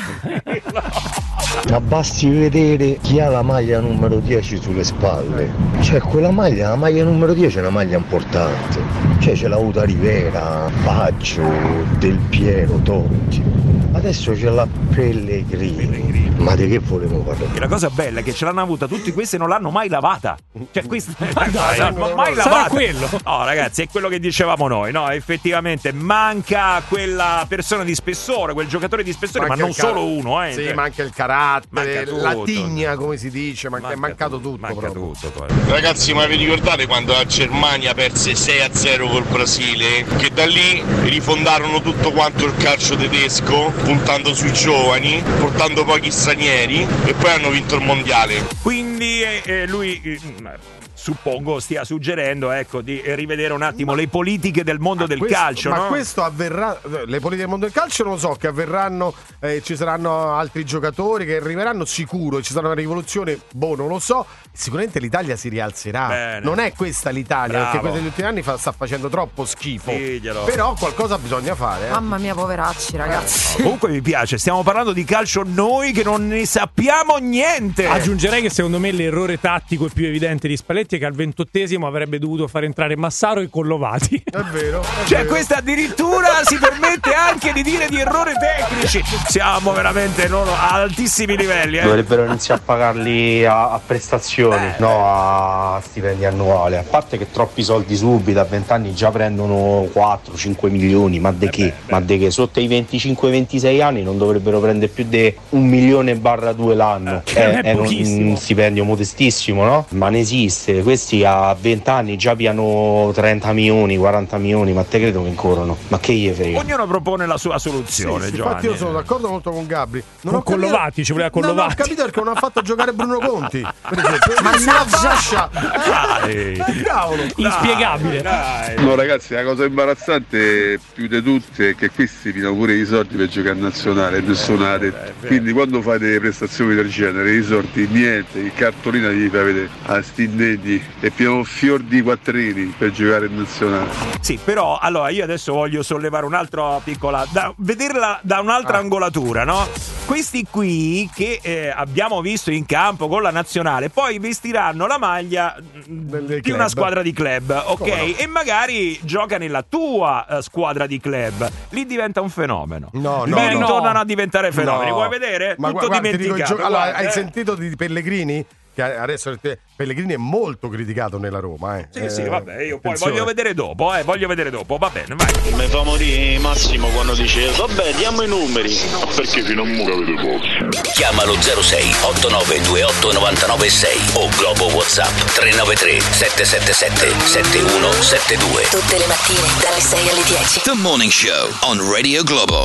U: Ma basti vedere chi ha la maglia numero dieci sulle spalle. Cioè quella maglia, la maglia numero dieci è una maglia importante. Cioè ce l'ha avuta Rivera, Baggio, Del Piero, Totti. Adesso ce l'ha Pellegrini. Ma di che volevo parlare?
E: E la cosa bella è che ce l'hanno avuta tutti questi e non l'hanno mai lavata. Cioè, questa
F: Ma dai,
E: non l'hanno mai
F: sarà
E: lavata.
F: quello.
E: No, ragazzi, è quello che dicevamo noi, no? Effettivamente manca quella persona di spessore, quel giocatore di spessore,
G: Manca
E: ma non
G: il car-
E: solo uno, eh.
G: Sì,
E: Cioè,
G: manca il carattere,
E: manca
G: la
E: tutto.
G: tigna, come si dice, manca,
E: Manca
G: è mancato
E: tutto,
G: tutto,
E: manca
G: proprio.
E: tutto poi.
V: Ragazzi, ma vi ricordate quando la Germania perse sei a zero col Brasile? Che da lì rifondarono tutto quanto il calcio tedesco, puntando sui giovani, portando pochi stranieri, e poi hanno vinto il mondiale.
E: Quindi eh, eh, lui eh, suppongo stia suggerendo, ecco, di rivedere un attimo le politiche del mondo del
G: Questo-
E: calcio,
G: ma
E: no?
G: questo avverrà, le politiche del mondo del calcio non lo so, che avverranno, eh, ci saranno altri giocatori che arriveranno sicuro, ci sarà una rivoluzione, boh, non lo so. Sicuramente l'Italia si rialzerà.
E: Bene.
G: Non è questa l'Italia,
E: Bravo.
G: perché questa degli ultimi anni fa- sta facendo troppo schifo.
E: Diglielo.
G: Però qualcosa bisogna fare, eh.
D: Mamma mia, poveracci, ragazzi.
E: Comunque mi piace, stiamo parlando di calcio noi che non ne sappiamo niente.
F: Aggiungerei che secondo me l'errore tattico più evidente di Spalletti è che al ventottesimo avrebbe dovuto far entrare Massaro e Collovati.
G: È vero. È
E: Cioè,
G: vero.
E: questa addirittura si permette anche di dire di errori tecnici. Siamo veramente non, a altissimi livelli, eh.
U: Dovrebbero iniziare a pagarli a, a prestazioni, no a stipendi annuali. A parte che troppi soldi subito, a venti anni già prendono quattro cinque milioni, ma de che? Ma de che? Sotto i venticinque ventisei anni non dovrebbero prendere più di un milione barra due l'anno.
F: Che non è
U: un,
F: pochissimo.
U: un stipendio modestissimo, no? Ma ne esiste. Questi a venti anni già piano trenta milioni, quaranta milioni, ma te credo che corrono. Ma che gli frega?
E: Ognuno propone la sua soluzione,
G: Sì, sì,
E: Giovanni.
G: infatti io sono d'accordo molto con Gabri. Non
F: Con
G: ho capito-
F: Collovati, ci voleva
G: No,
F: Collovati.
G: non ho capito perché non ha fatto giocare Bruno Conti, per esempio.
D: Mannaggia.
E: Dai.
G: Eh, cavolo.
F: Inspiegabile.
E: Dai.
R: No ragazzi, la cosa imbarazzante più di tutte è che qui si pigliano pure i soldi per giocare in nazionale e nessuno ha detto. Quindi quando fate prestazioni del genere, i soldi niente, il cartolina gli fai vedere a sti indegni soldi e pieno fior di quattrini per giocare in nazionale.
E: Sì, però allora io adesso voglio sollevare un'altra piccola, da, vederla da un'altra ah. angolatura, no? Questi qui che eh, abbiamo visto in campo con la nazionale poi vestiranno la maglia Delle di club. Una squadra di club, ok? No? E magari gioca nella tua uh, squadra di club, lì diventa un fenomeno.
G: No,
E: no,
G: Lì
E: no. ritornano a diventare fenomeni.
G: No.
E: Vuoi vedere?
G: Ma
E: Tutto
G: guarda,
E: dimenticato.
G: Gio- allora,
E: guarda,
G: hai
E: eh.
G: sentito di Pellegrini? Che adesso Pellegrini è molto criticato nella Roma, eh.
E: Sì,
G: eh,
E: sì, vabbè, io poi
G: attenzione.
E: voglio vedere dopo, eh, voglio vedere dopo, va bene, vai.
V: Mi fa morire Massimo quando dice vabbè, diamo i numeri. Perché fino a mo' avete poco.
C: Chiamalo zero sei otto nove due otto nove nove sei o Globo WhatsApp tre nove tre sette sette sette sette uno sette due.
A: Tutte le mattine dalle sei alle dieci.
C: The Morning Show on Radio Globo.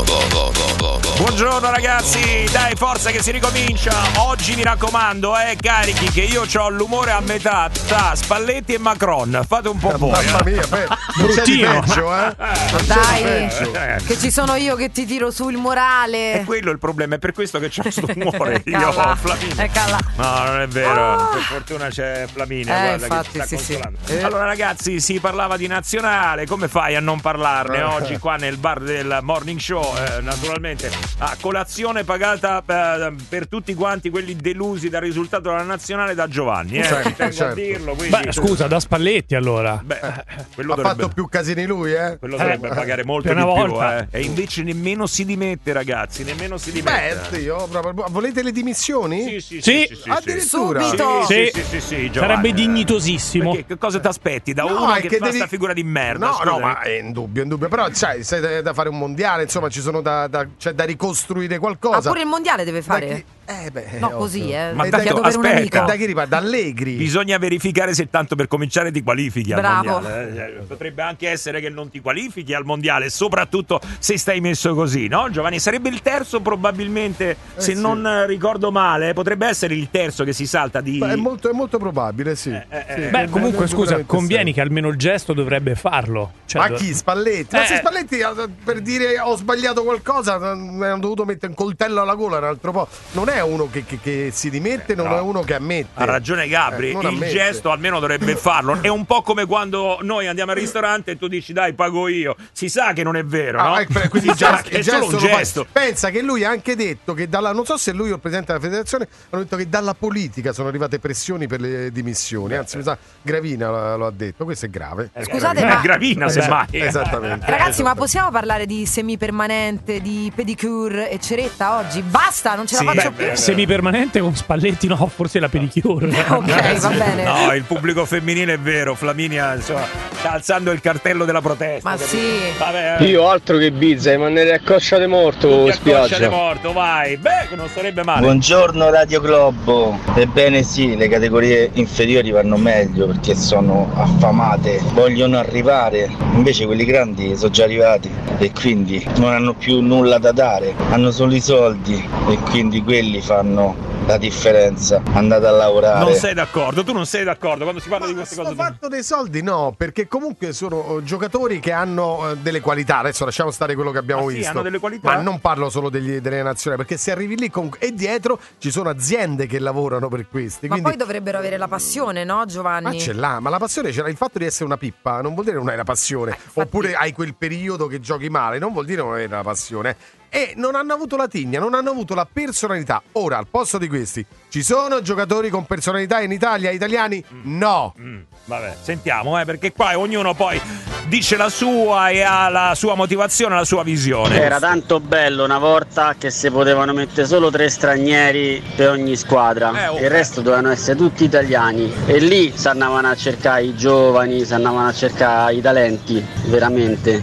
E: Buongiorno ragazzi, dai, forza che si ricomincia. Oggi mi raccomando, eh, carichi che io ho l'umore a metà tra Spalletti e Macron. Fate un po' voi.
G: Mamma mia, beh, non c'è di peggio, eh. Non
D: Dai,
G: c'è di peggio.
D: che ci sono io che ti tiro su il morale.
E: È quello il problema, è per questo che c'ho sto umore. Io
D: Cala.
E: Flaminia.
D: Eh, cala.
E: No, non è vero.
D: Ah.
E: Per fortuna c'è Flaminia,
D: Eh,
E: guarda,
D: infatti,
E: che sta
D: sì,
E: consolando.
D: sì. Eh.
E: Allora ragazzi, si parlava di nazionale, come fai a non parlarne oggi qua nel bar del Morning Show? Eh, naturalmente a colazione pagata eh, per tutti quanti quelli delusi dal risultato della nazionale da Giovanni, eh.
G: Certo,
E: Ci tengo
G: certo.
E: a dirlo, quindi...
F: Beh, scusa, da Spalletti allora.
E: Beh, quello
G: ha
E: dovrebbe...
G: fatto più casini lui, eh?
E: Quello dovrebbe
F: Eh,
E: pagare molto
F: per
E: di
F: una
E: più,
F: volta.
E: eh. E invece nemmeno si dimette, ragazzi, nemmeno si dimette.
G: Beh, io proprio... Volete le dimissioni?
E: Sì, sì, sì,
F: Sì.
E: sì, sì,
G: Addirittura.
D: Subito.
E: Sì,
F: Sì.
E: sì, sì, sì, Giovanni.
F: Sarebbe dignitosissimo.
E: Perché che cosa ti aspetti da
G: No,
E: uno
G: è
E: che,
G: che
E: fa
G: devi-
E: sta figura di merda?
G: No,
E: scusami?
G: no, ma è indubbio, è indubbio. Però, sai, sai da fare un mondiale, insomma, ci sono da, da, c'è da ricostruire
D: Ah,
G: qualcosa.
D: pure il mondiale deve
G: Da
D: fare.
G: chi- Eh, beh,
D: No,
G: ovvio.
D: così, eh.
E: Ma
G: E
E: tanto,
D: chiedo per un
E: aspetta.
D: amico.
G: Da chi riparte? Da Allegri.
E: Bisogna verificare se tanto per cominciare ti qualifichi al
D: Bravo.
E: mondiale. eh. Potrebbe anche essere che non ti qualifichi al mondiale, soprattutto se stai messo così, no? Giovanni, sarebbe il terzo probabilmente, se
G: sì.
E: non eh, ricordo male, potrebbe essere il terzo che si salta di...
G: Beh, È molto, è molto probabile, sì.
E: eh,
G: Sì,
F: Beh,
G: è-
F: comunque,
G: è
F: scusa,
G: sicuramente
F: convieni
G: sì.
F: che almeno il gesto dovrebbe farlo. Cioè,
G: Ma
F: do-
G: chi? Spalletti? Ma
F: Eh.
G: se Spalletti eh, per dire ho sbagliato qualcosa mi hanno dovuto mettere un coltello alla gola un altro po'. Non è uno che, che, che si dimette, non
E: no.
G: è uno che ammette.
E: Ha ragione Gabri,
G: Eh, non
E: il
G: ammette.
E: gesto almeno dovrebbe farlo. È un po' come quando noi andiamo al ristorante e tu dici dai pago io. Si sa che non è vero, no?
G: Ah, ecco, quindi
E: Si
G: già,
E: sa che
G: il
E: è solo un
G: lo fa-
E: gesto.
G: Pensa che lui ha anche detto che dalla, non so se lui o il presidente della federazione hanno detto che dalla politica sono arrivate pressioni per le dimissioni, anzi mi sa Gravina lo, lo ha detto, questo è grave.
D: Scusate,
E: Eh,
D: ma-
E: Gravina semmai.
G: Esattamente.
D: Ragazzi, ma possiamo parlare di semipermanente, di pedicure e ceretta oggi? Basta, non ce la
E: Sì,
D: faccio
E: beh,
D: più.
F: Semipermanente con Spalletti, no, forse la pedicure.
D: Ok, va bene.
E: No, il pubblico femminile è vero, Flaminia insomma, sta alzando il cartello della protesta.
D: Ma
E: capito?
D: sì.
E: Vabbè, eh.
H: Io altro che Ibiza, mi manderei a coscia di morto in
E: Ti accoscia di
H: spiaggia.
E: morto, vai. Beh, non sarebbe male.
M: Buongiorno Radio Globo. Ebbene sì, le categorie inferiori vanno meglio perché sono affamate, vogliono arrivare, invece quelli grandi sono già arrivati e quindi non hanno più nulla da dare, hanno solo i soldi e quindi quelli fanno la differenza. Andate a lavorare.
E: Non sei d'accordo, tu non sei d'accordo quando si parla di queste cose.
G: Sto fatto dei soldi no, perché comunque sono eh, giocatori che hanno eh, delle qualità. Adesso lasciamo stare quello che abbiamo
E: Ah, sì,
G: visto.
E: hanno delle qualità?
G: Ma non parlo solo degli, delle nazionali, perché se arrivi lì con... e dietro ci sono aziende che lavorano per questi.
D: Ma
G: Quindi...
D: poi dovrebbero avere la passione, no, Giovanni?
G: Ma ce l'ha, ma la passione ce l'ha. Il fatto di essere una pippa non vuol dire non hai la passione.
D: infatti-
G: Oppure hai quel periodo che giochi male, non vuol dire non hai la passione. E non hanno avuto la tigna, non hanno avuto la personalità. Ora, al posto di questi, ci sono giocatori con personalità in Italia, italiani? No.
E: Mm, vabbè, sentiamo, eh, perché qua ognuno poi dice la sua e ha la sua motivazione, la sua visione.
B: Era tanto bello una volta che si potevano mettere solo tre stranieri per ogni squadra,
E: Eh, oh,
B: il resto dovevano essere tutti italiani e lì si andavano a cercare i giovani, si andavano a cercare i talenti, veramente.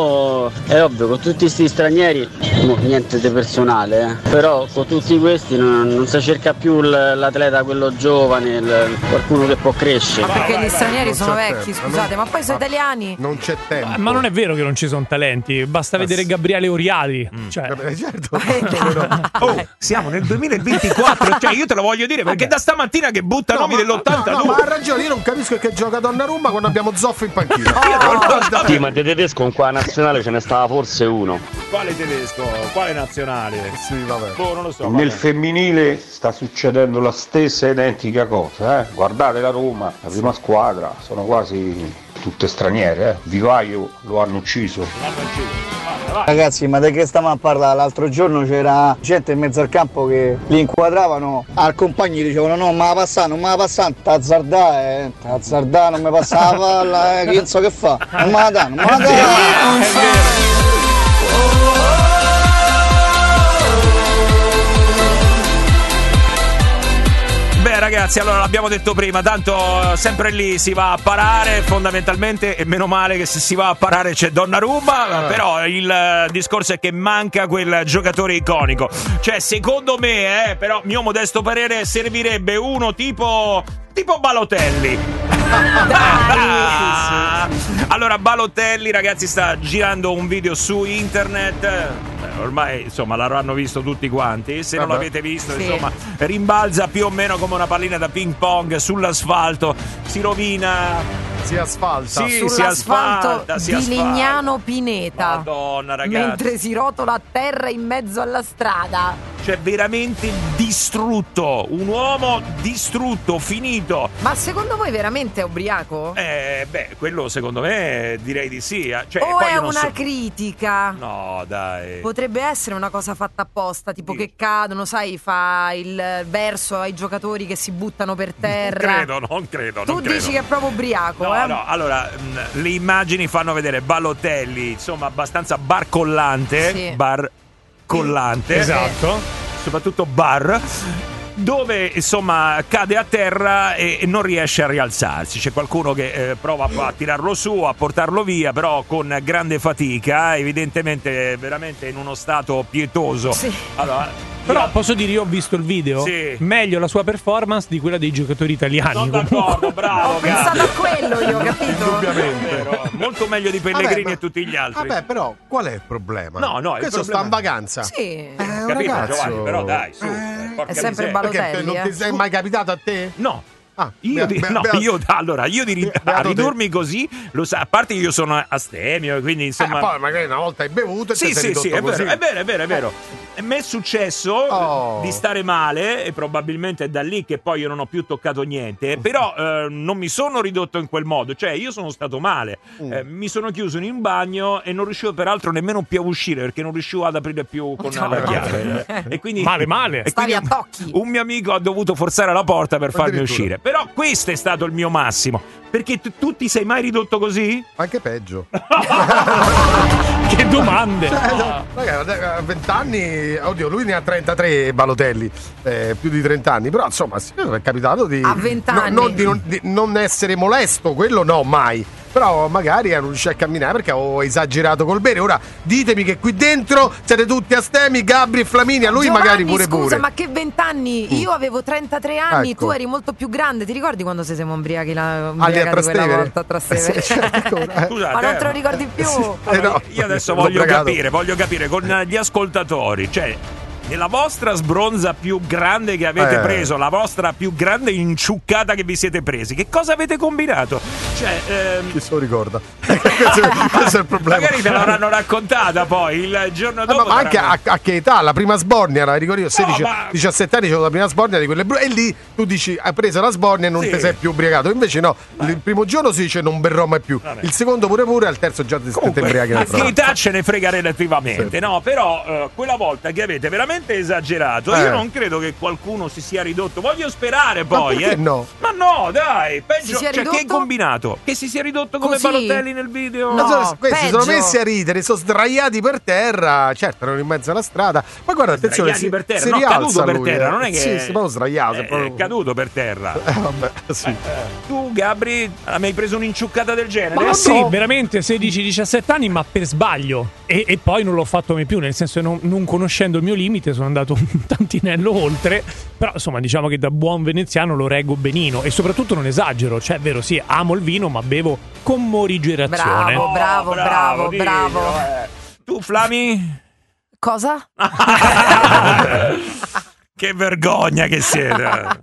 B: Mo è ovvio, con tutti questi stranieri, mo, niente di personale, eh, però con tutti questi non, non si cerca più l- l'atleta quello giovane, l- qualcuno che può crescere.
D: Ma perché gli stranieri
G: non
D: sono
G: c'è
D: vecchi,
G: tempo,
D: scusate,
G: non-
D: ma poi sono
G: ma
D: italiani.
G: Non non c'è tempo.
F: Ma non è vero che non ci sono talenti, basta
G: Ma
F: vedere
G: sì.
F: Gabriele Oriali.
E: Mm.
F: Cioè.
G: Eh, certo.
E: Oh, siamo nel duemilaventiquattro, cioè io te lo voglio dire perché da stamattina che butta
G: No,
E: nomi
G: ma-
E: dell'ottantadue.
G: No, no, ma ha ragione, io non capisco che gioca Donnarumma quando abbiamo Zoff in panchina.
B: Sì, ma di tedesco in qua nazionale ce ne stava forse uno.
E: Quale tedesco? Quale nazionale?
G: Sì, vabbè.
E: Boh, non lo so.
I: Nel
E: vabbè.
I: femminile sta succedendo la stessa identica cosa, eh? Guardate la Roma, la prima squadra, sono quasi tutte straniere, eh? Vivaio lo hanno ucciso.
J: Ragazzi, ma di che stiamo a parlare? L'altro giorno c'era gente in mezzo al campo che li inquadravano, al compagno gli dicevano no, ma la passà, non me la passà, t'azzardà, eh, t'azzardà, non mi passa la palla, eh, che non so che fa, non me la dà, non me la dà.
E: Beh ragazzi, allora l'abbiamo detto prima, tanto sempre lì si va a parare fondamentalmente e meno male che se si va a parare c'è Donnarumma, eh. Però il uh, discorso è che manca quel giocatore iconico. Cioè secondo me, eh, però mio modesto parere, servirebbe uno tipo tipo Balotelli. Allora Balotelli ragazzi sta girando un video su internet, eh, ormai insomma l'avranno visto tutti quanti, se non
G: Vabbè.
E: l'avete visto
D: Sì.
E: insomma rimbalza più o meno come una pallina da ping pong sull'asfalto, si rovina.
G: Si asfalta.
E: Sì, si
D: Sull'asfalto
E: asfalta, si
D: di
E: asfalta.
D: Lignano Pineta.
E: Madonna ragazzi,
D: Mentre si rotola a terra in mezzo alla strada.
E: cioè veramente distrutto, un uomo distrutto, finito.
D: Ma secondo voi veramente è ubriaco?
E: Eh, beh, quello secondo me direi di sì. eh. Cioè,
D: o
E: poi
D: è
E: io non
D: una
E: so-
D: critica?
E: No, dai.
D: Potrebbe essere una cosa fatta apposta, tipo che cadono, sai, fa il verso ai giocatori che si buttano per terra.
E: Credo, non credo.
D: Tu
E: non credo.
D: dici che è proprio ubriaco,
E: No,
D: eh?
E: no, allora mh, le immagini fanno vedere Balotelli, insomma, abbastanza barcollante,
D: Sì.
E: barcollante.
F: Esatto.
E: Soprattutto bar, dove insomma cade a terra e, e non riesce a rialzarsi. C'è qualcuno che eh, prova a tirarlo su, a portarlo via, però con grande fatica, evidentemente veramente in uno stato pietoso.
D: Sì.
E: Allora,
F: Però
E: io-
F: posso dire, io ho visto il video,
E: Sì.
F: meglio la sua performance di quella dei giocatori italiani.
E: sono
F: comunque.
E: d'accordo, bravo.
D: Ho pensato a quello io, capito?
G: Indubbiamente.
E: Vero, molto meglio di Pellegrini
G: Vabbè, ma-
E: e tutti gli altri.
G: Vabbè, però qual è il problema?
E: No, no, il
G: Questo
E: problema-
G: sta in vacanza.
D: Sì.
G: Eh, un
E: Capito,
G: ragazzo.
E: Giovanni, però dai, su. eh, porca
D: È sempre
E: miseria.
D: Balotelli.
G: Perché non ti
D: eh.
G: è mai capitato a te?
E: No.
G: Ah,
E: Io,
G: beh,
E: di,
G: beh,
E: no,
G: beh,
E: io allora io di ri-
G: Beato
E: a
G: te.
E: ridurmi così, lo sa, a parte che io sono astemio, quindi insomma.
G: Eh, poi magari una volta hai bevuto e
E: Sì,
G: ti sei
E: sì,
G: ridotto
E: sì, è
G: così.
E: vero, è vero, è vero, è vero. E mi è successo
G: Oh.
E: di stare male e probabilmente è da lì che poi io non ho più toccato niente, però eh, non mi sono ridotto in quel modo, cioè io sono stato male,
G: Mm.
E: eh, mi sono chiuso in bagno e non riuscivo peraltro nemmeno più a uscire perché non riuscivo ad aprire più con la chiave. E quindi
F: Male, male.
E: e
D: Stavi
E: quindi
D: a tocchi.
E: un mio amico ha dovuto forzare la porta per farmi
G: Addirittura.
E: uscire. Però questo è stato il mio massimo. Perché tu, tu ti sei mai ridotto così?
G: Anche peggio.
F: Che domande!
G: Eh, no, raga, a venti anni, oddio, lui ne ha trentatré Balotelli, eh, più di trenta anni, però insomma, sì, è capitato di,
D: A venti
G: no,
D: anni.
G: non, di, non, di non essere molesto, quello no, mai. Però magari non riuscì a camminare perché ho esagerato col bere. Ora ditemi che qui dentro siete tutti astemi, Gabri e Flaminia, lui
D: Giovanni,
G: magari pure
D: scusa,
G: pure.
D: ma che vent'anni? Io avevo trentatré anni,
G: Ecco.
D: tu eri molto più grande. Ti ricordi quando ci siamo umbriachi la,
G: Ah, lì a
D: umbriacati quella
G: Trastevere?
D: volta a Trastevere?
G: Eh, sì, certo, eh.
E: Scusate,
D: Ma non te lo
E: eh,
D: ricordi più?
G: Eh, no,
E: io adesso
G: l'ho
E: voglio
G: pregato.
E: capire, voglio capire con gli ascoltatori, cioè nella vostra sbronza più grande che avete
G: Eh.
E: preso, la vostra più grande inciuccata che vi siete presi, che cosa avete combinato? Cioè, ehm,
G: Chi se lo ricorda? questo, è, questo è il problema.
E: magari te l'avranno raccontata poi il giorno
G: Eh,
E: dopo.
G: ma, ma anche a,
E: daranno-
G: a che età? La prima sbornia, la ricordo io, sedici
E: ma-
G: diciassette anni c'avevo la prima sbornia di quelle blu e lì tu dici hai preso la sbornia e non
E: Sì.
G: ti sei più ubriacato. Invece no, il primo giorno si dice non berrò mai più.
E: Vabbè.
G: Il secondo pure pure, al terzo già ti siete ubriachi.
E: a
G: nel
E: che
G: frattempo.
E: età ce ne frega relativamente,
G: Sì.
E: no? Però eh, quella volta che avete veramente esagerato,
G: Eh.
E: io non credo che qualcuno si sia ridotto. Voglio sperare poi,
G: perché
E: eh.
G: no?
E: Ma no, dai, peggio,
D: Si sia
E: cioè che hai
D: ridotto?
E: combinato? Che si sia ridotto come
D: Così?
E: Balotelli nel video?
G: Ma
D: No,
G: sono- questi
D: peggio.
G: sono messi a ridere, sono sdraiati per terra. Certo, erano in mezzo alla strada. Ma guarda, attenzione,
E: Sdraiati
G: si,
E: per terra,
G: si
E: no,
G: rialza
E: caduto per
G: lui,
E: terra,
G: eh.
E: non è che
G: Sì, si proprio sdraiato.
E: Eh,
G: è proprio-
E: è caduto per terra.
G: Eh, vabbè, sì.
E: Tu, Gabri, mi hai preso un'inciuccata del genere?
F: Ma
G: no.
F: sì, veramente sedici diciassette anni, ma per sbaglio. E, e poi non l'ho fatto mai più, nel senso che non, non conoscendo il mio limite probabilmente sono andato un tantinello oltre, però insomma diciamo che da buon veneziano lo reggo benino e soprattutto non esagero, cioè è vero sì, amo il vino ma bevo con morigerazione.
D: Bravo, bravo,
E: Oh,
D: bravo,
E: Dio,
D: bravo.
E: eh. Tu Flami?
D: Cosa?
E: Che vergogna che siete.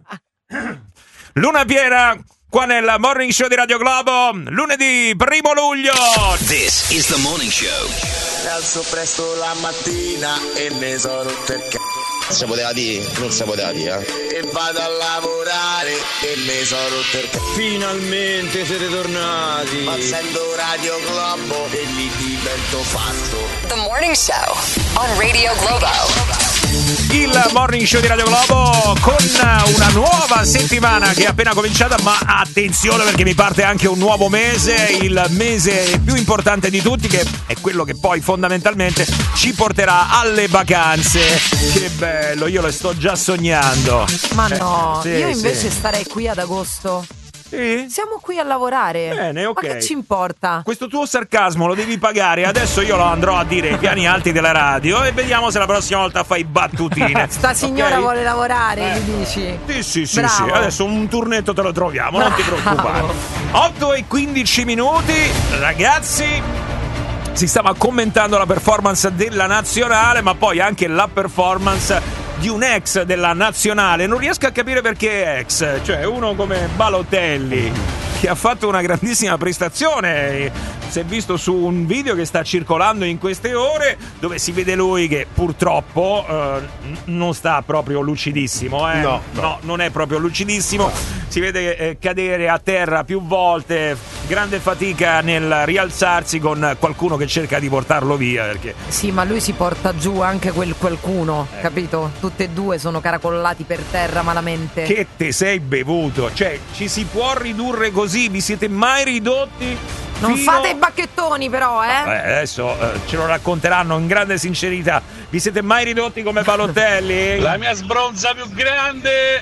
E: Luna piena qua nel Morning Show di Radio Globo, lunedì primo luglio.
C: This is the morning show.
M: Mi alzo presto la mattina e mi sono rotto il c***o. Si poteva dire? Non si poteva dire. Eh? E vado a lavorare e mi sono rotto il c***o. Finalmente siete tornati. Facendo Radio Globo e mi divento fatto.
A: The Morning Show on Radio Globo.
E: Il Morning Show di Radio Globo con una nuova settimana che è appena cominciata, ma attenzione perché mi parte anche un nuovo mese, il mese più importante di tutti, che è quello che poi fondamentalmente ci porterà alle vacanze. Che bello, io lo sto già sognando.
D: Ma no,
E: Eh, sì,
D: io invece
E: sì.
D: starei qui ad agosto.
E: Sì?
D: Siamo qui a lavorare.
E: Bene, ok.
D: Ma che ci importa?
E: Questo tuo sarcasmo lo devi pagare. Adesso io lo andrò a dire ai piani alti della radio e vediamo se la prossima volta fai battutine.
D: Sta signora
E: Ok?
D: vuole lavorare, gli dici?
E: Sì, sì, sì,
D: Bravo.
E: sì. Adesso un turnetto te lo troviamo, non ti
D: Bravo.
E: preoccupare. otto e quindici minuti, ragazzi. Si stava commentando la performance della nazionale, ma poi anche la performance di un ex della nazionale. Non riesco a capire perché ex, cioè uno come Balotelli, che ha fatto una grandissima prestazione. Si è visto su un video che sta circolando in queste ore, dove si vede lui che purtroppo eh, non sta proprio lucidissimo. Eh?
G: No, no.
E: no, non è proprio lucidissimo. Si vede eh, cadere a terra più volte, grande fatica nel rialzarsi, con qualcuno che cerca di portarlo via. Perché
D: Sì, ma lui si porta giù anche quel qualcuno, capito? Tutte e due sono caracollati per terra malamente.
E: che te sei bevuto? Cioè, ci si può ridurre così? Vi siete mai ridotti?
D: Non
E: fino-
D: fate i bacchettoni però, eh?
E: Beh, adesso eh, ce lo racconteranno in grande sincerità. Vi siete mai ridotti come Balotelli?
V: La mia sbronza più grande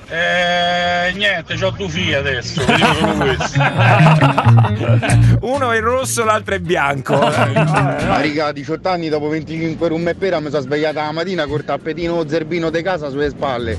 V: è niente, c'ho due figli adesso, vi dico solo questo.
E: Uno è rosso, l'altro è bianco.
U: Ma riga, diciotto anni dopo venticinque rum e pera mi sono svegliata la mattina col tappetino zerbino di casa sulle spalle.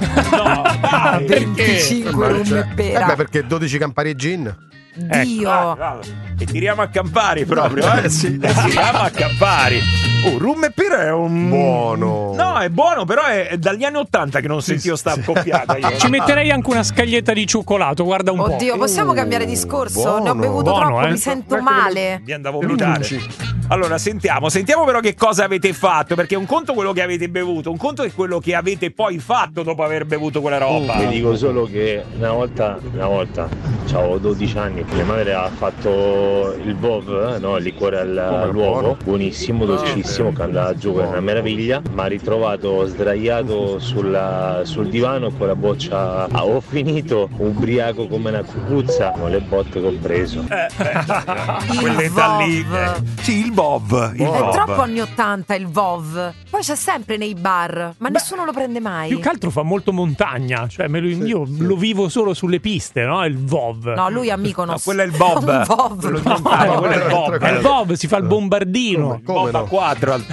D: venticinque rum e
G: Eh
D: pera.
G: beh, perché dodici Campari e gin?
D: Dio.
E: Ecco, bravo. E tiriamo a Campari proprio, eh?
G: Sì.
E: E tiriamo a Campari. Oh, rum e pera è un...
G: Buono.
E: No, è buono, però è è dagli anni Ottanta che non sentivo sta accoppiata io.
F: Ci metterei anche una scaglietta di cioccolato, guarda un po'.
D: Oddio, possiamo cambiare discorso? Ne ho
G: buono.
D: bevuto
F: Buono,
D: troppo,
F: eh.
D: mi sento male.
E: Viene da vomitare. Allora, sentiamo, sentiamo però che cosa avete fatto, perché un conto è quello che avete bevuto, un conto è quello che avete poi fatto dopo aver bevuto quella roba.
U: Vi dico solo che una volta, una volta, avevo dodici anni, mia madre ha fatto il Vov, eh, no? Il liquore al- all'uovo, buonissimo, dolcissimo, che andava giù, è una meraviglia. Mi ha ritrovato sdraiato sulla- sul divano con la boccia. Ah, ho finito ubriaco come una cucuzza, con le botte che ho preso.
E: Eh,
D: Il
E: quell'età lì.
D: Vov.
E: eh. Sì, il Bob. Il
D: È
E: Bob.
D: troppo anni ottanta il Vov. Poi c'è sempre nei bar, ma nessuno lo prende mai.
F: Più che altro fa molto montagna, cioè me lo- io lo vivo solo sulle piste, no? Il Vov.
D: No, lui a Mykonos.
E: No, quello è il Bob.
D: Un Vov.
E: Quello di montagna, quello è il Bob.
F: È il Vov, si fa il bombardino.
G: Come
E: Bob a
G: no?
E: quattro. al-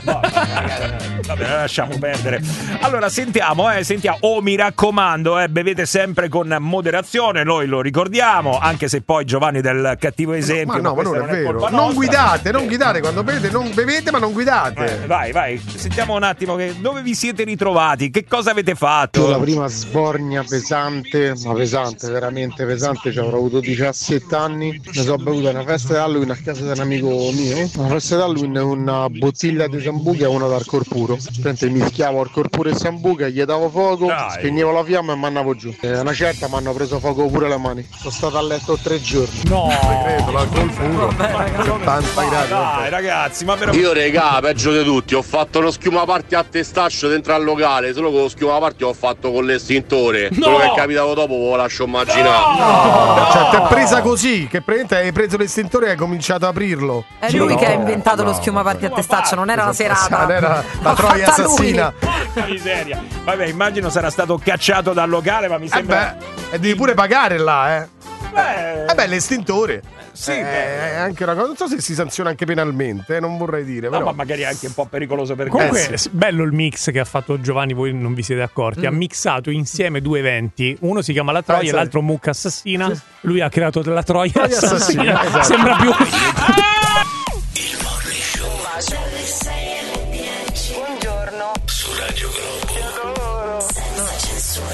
E: Vabbè, lasciamo perdere. Allora, sentiamo, eh, sentiamo. Oh, mi raccomando, eh, bevete sempre con moderazione, noi lo ricordiamo, anche se poi Giovanni del cattivo esempio.
G: Ma no, ma non
E: questa
G: è vero.
E: colpa
G: Non
E: nostra.
G: guidate, non guidate quando bevete, non bevete ma non guidate.
E: Eh, vai, vai, sentiamo un attimo che, dove vi siete ritrovati, che cosa avete
U: Io
E: fatto?
U: la prima sbornia pesante, ma pesante, veramente pesante, ci avrò avuto diciassette anni, mi sono bevuto a una festa di Halloween a casa di un amico mio, una festa di Halloween una bottiglia di sambuca e una d'alcol puro, praticamente mischiavo alcol puro e sambuca, gli davo fuoco,
E: Dai.
U: spegnevo la fiamma e mi andavo giù. E a una certa mi hanno preso fuoco pure le mani, sono stato a letto tre giorni.
F: No,
G: Credo, l'alcol puro. settanta gradi.
E: Dai, ragazzi, ma veramente.
V: Io regà, peggio di tutti, ho fatto uno schiuma party a testaccio dentro al locale, solo con lo schiuma party ho fatto con l'estintore.
F: No!
V: Quello che capitavo dopo ve lo lascio immaginare.
G: No, cioè ti è presa così, che praticamente hai preso l'estintore e hai cominciato ad aprirlo.
D: È lui
G: No,
D: che ha inventato lo
G: no.
D: schiuma party a testaccio, non era la serata.
G: Non era la
D: L'ha
G: troia
D: fatta lui.
G: assassina.
E: Porca miseria. Vabbè, immagino sarà stato cacciato dal locale, ma mi
G: Eh
E: sembra.
G: beh, e devi pure pagare là, eh.
E: Beh,
G: Eh beh, l'estintore.
E: Sì,
G: è,
E: beh.
G: è anche una cosa. Non so se si sanziona anche penalmente, eh, non vorrei dire.
E: No,
G: però.
E: ma magari è anche un po' pericoloso per
F: Comunque,
E: eh, sì.
F: bello il mix che ha fatto Giovanni, voi non vi siete accorti.
G: Mm.
F: Ha mixato insieme due eventi. Uno si chiama La Troia,
G: Ah, sì.
F: l'altro Mucca Assassina.
G: Sì.
F: Lui ha creato la Troia,
G: Troia
F: Assassina.
G: Assassina, esatto.
F: Sembra più.
A: Buongiorno.
C: Su Radio Globo.
A: Senza censura.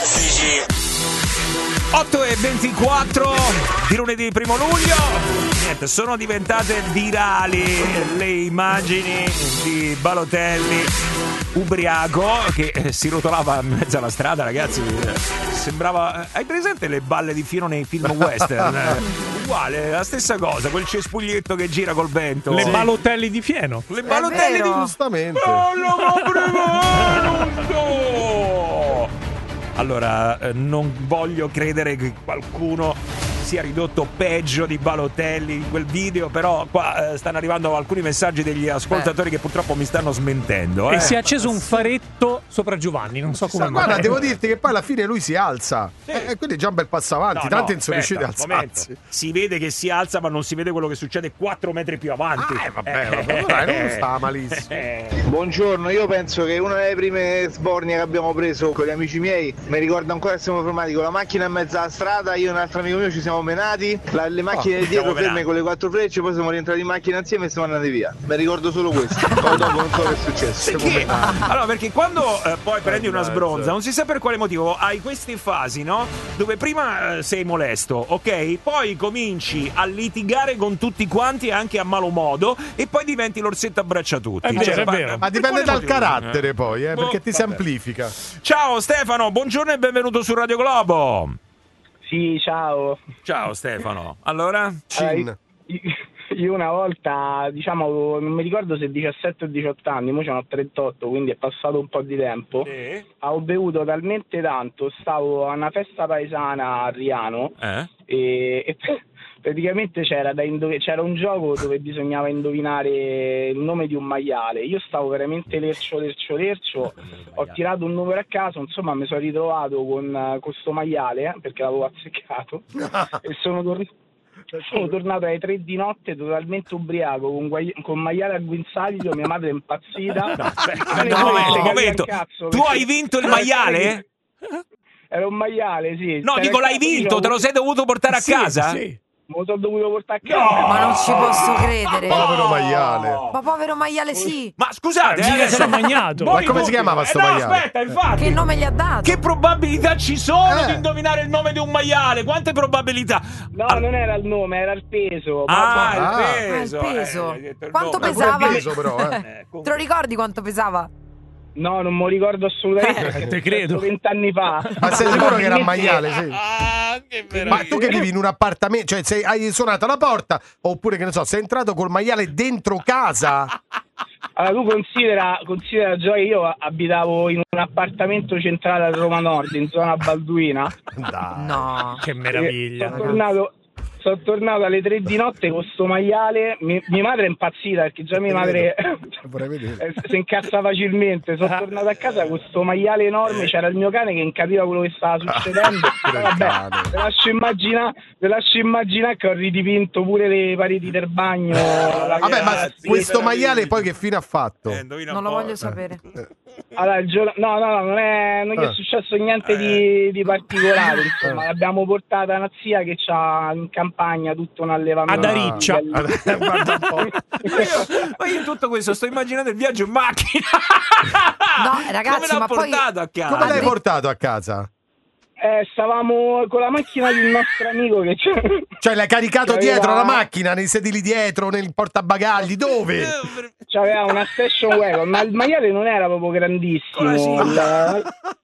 E: otto e ventiquattro di lunedì primo luglio. Niente, sono diventate virali le immagini di Balotelli ubriaco che eh, si rotolava in mezzo alla strada, ragazzi. eh, Sembrava. Hai presente le balle di fieno nei film western? Eh, Uguale, la stessa cosa, quel cespuglietto che gira col vento.
F: Le
E: Sì.
F: Balotelli di fieno.
E: Le Balotelli di
G: Giustamente.
E: Oh, no, no. Allora, eh, non voglio credere che qualcuno sia ridotto peggio di Balotelli in quel video, però qua eh, stanno arrivando alcuni messaggi degli ascoltatori che purtroppo mi stanno smentendo.
F: E
E: eh.
F: si è acceso un faretto sopra Giovanni, non so come mai.
G: Guarda, devo dirti che poi alla fine lui si alza.
E: Sì.
G: E eh, quindi già un bel passo avanti.
E: No,
G: Tanti
E: no,
G: non sono riusciti ad
E: aspetta, un
G: alzarsi.
E: momento. Si vede che si alza, ma non si vede quello che succede quattro metri più avanti.
G: Ah, eh, vabbè, vabbè, dai, non sta malissimo.
T: Buongiorno, io penso che una delle prime sbornie che abbiamo preso con gli amici miei, mi ricordo ancora che siamo fermati con la macchina in mezzo alla strada, io e un altro amico mio ci siamo menati, la- le macchine
E: Oh,
T: di dietro
E: siamo
T: ferme
E: menati.
T: con le quattro frecce, poi siamo rientrati in macchina insieme e siamo andati via. Mi ricordo solo questo, poi dopo non so che è successo.
E: Perché? Allora, perché quando eh, poi prendi una sbronza, non si sa per quale motivo, hai queste fasi, no? Dove prima eh, sei molesto, ok? Poi cominci a litigare con tutti quanti, anche a malo modo, e poi diventi l'orsetto abbraccia tutti.
F: È vero, è
E: pa-
F: vero.
G: Ma
E: per
G: dipende
E: quale
G: dal
E: motivo?
G: carattere,
E: Eh.
G: poi, eh,
E: Boh,
G: perché ti si
E: vabbè.
G: amplifica.
E: Ciao Stefano, buongiorno e benvenuto su Radio Globo.
L: Sì, ciao.
E: Ciao Stefano. Allora?
G: Cin.
L: Io una volta, diciamo, non mi ricordo se diciassette o diciotto anni, mo ce n'ho trentotto, quindi è passato un po' di tempo.
E: Sì.
L: Ho bevuto talmente tanto, stavo a una festa paesana a Riano
E: Eh?
L: e, e praticamente c'era, da indove- c'era un gioco dove bisognava indovinare il nome di un maiale. Io stavo veramente lercio, lercio, lercio, ho tirato un numero a caso, insomma mi sono ritrovato con eh, questo maiale, eh, perché l'avevo azzeccato, e sono tornato. Sono tornato alle tre di notte totalmente ubriaco con, guai- con maiale a guinzaglio, mia madre è impazzita.
E: Aspetta,
L: Me ne
E: no,
L: frega
E: un
L: un
E: momento.
L: cazzo,
E: Tu
L: perché-
E: hai vinto il maiale?
L: Era un maiale, sì.
E: No,
L: C'era
E: dico
L: il
E: l'hai
L: caso,
E: vinto,
L: io-
E: te lo sei dovuto portare a
F: Sì,
E: casa?
F: sì.
L: Me lo sono dovuto portare a casa.
D: Ma non ci posso credere.
G: Povero maiale.
D: Ma povero maiale, sì.
E: Ma scusate,
F: Mica
E: adesso-
F: se l'ha magnato.
E: Voi-
G: Ma come si
E: voi-
G: chiamava
E: eh
G: sto
E: no,
G: maiale?
E: aspetta, infatti.
D: Che nome gli ha dato?
E: Che probabilità ci sono
G: Eh.
E: di indovinare il nome di un maiale? Quante probabilità?
L: No,
E: Al-
L: non era il nome, era il peso.
E: Ah,
L: Ma-
E: il
G: Ah.
E: peso.
D: Ah, il peso.
E: eh, hai detto il
D: Quanto
E: nome.
G: pure il
D: pesava?
G: peso, però, eh.
E: Eh, comunque-
D: Te lo ricordi quanto pesava?
L: No, non me lo ricordo assolutamente.
F: Eh,
L: perché
F: te
L: è
F: credo.
L: stato vent'anni fa.
G: Ma sei sicuro che era un maiale, sì?
E: Ah, che
G: Ma
E: meraviglia.
G: tu che vivi in un appartamento, cioè sei, hai suonato la porta, oppure che ne so, sei entrato col maiale dentro casa?
L: Allora, tu considera, considera Gioia, io abitavo in un appartamento centrale a Roma Nord, in zona Balduina.
G: Dai.
D: No.
F: Che meraviglia.
L: Sono tornato, sono tornato alle tre di notte con sto maiale. Mi- mia madre è impazzita perché già mia madre
G: Vorrei vedere.
L: eh, si incazza facilmente. Sono tornato a casa con sto maiale enorme. C'era il mio cane che non capiva quello che stava succedendo.
G: pure il
L: Vabbè,
G: cane.
L: ve lascio immaginare ve lascio immaginare che ho ridipinto pure le pareti del bagno. la-
G: Vabbè, ma
E: Ragazzi,
G: questo
E: meraviglia.
G: maiale poi che fine ha fatto?
E: Eh, indovina
D: Non
E: un
D: lo
E: po'.
D: voglio sapere.
L: Allora, il giorno- no, no, no, non è, non è
G: Ah.
L: successo niente di, di particolare. Insomma, l'abbiamo portata a una zia che c'ha in campagna tutto un allevamento.
F: Ad Ariccia.
L: di-
G: Guarda un po'.
E: Ma io, ma io in tutto questo sto immaginando il viaggio in macchina.
D: No, ragazzi,
E: Come l'ha
D: ma poi-
E: portato a casa?
G: Come l'hai
D: Adri-
G: portato a casa?
L: Eh, stavamo con la macchina di un nostro amico che c'è.
G: Cioè l'hai caricato
L: C'aveva-
G: dietro la macchina, nei sedili dietro, nel portabagagli, dove?
L: C'aveva una station wagon, ma il maiale non era proprio grandissimo. Il-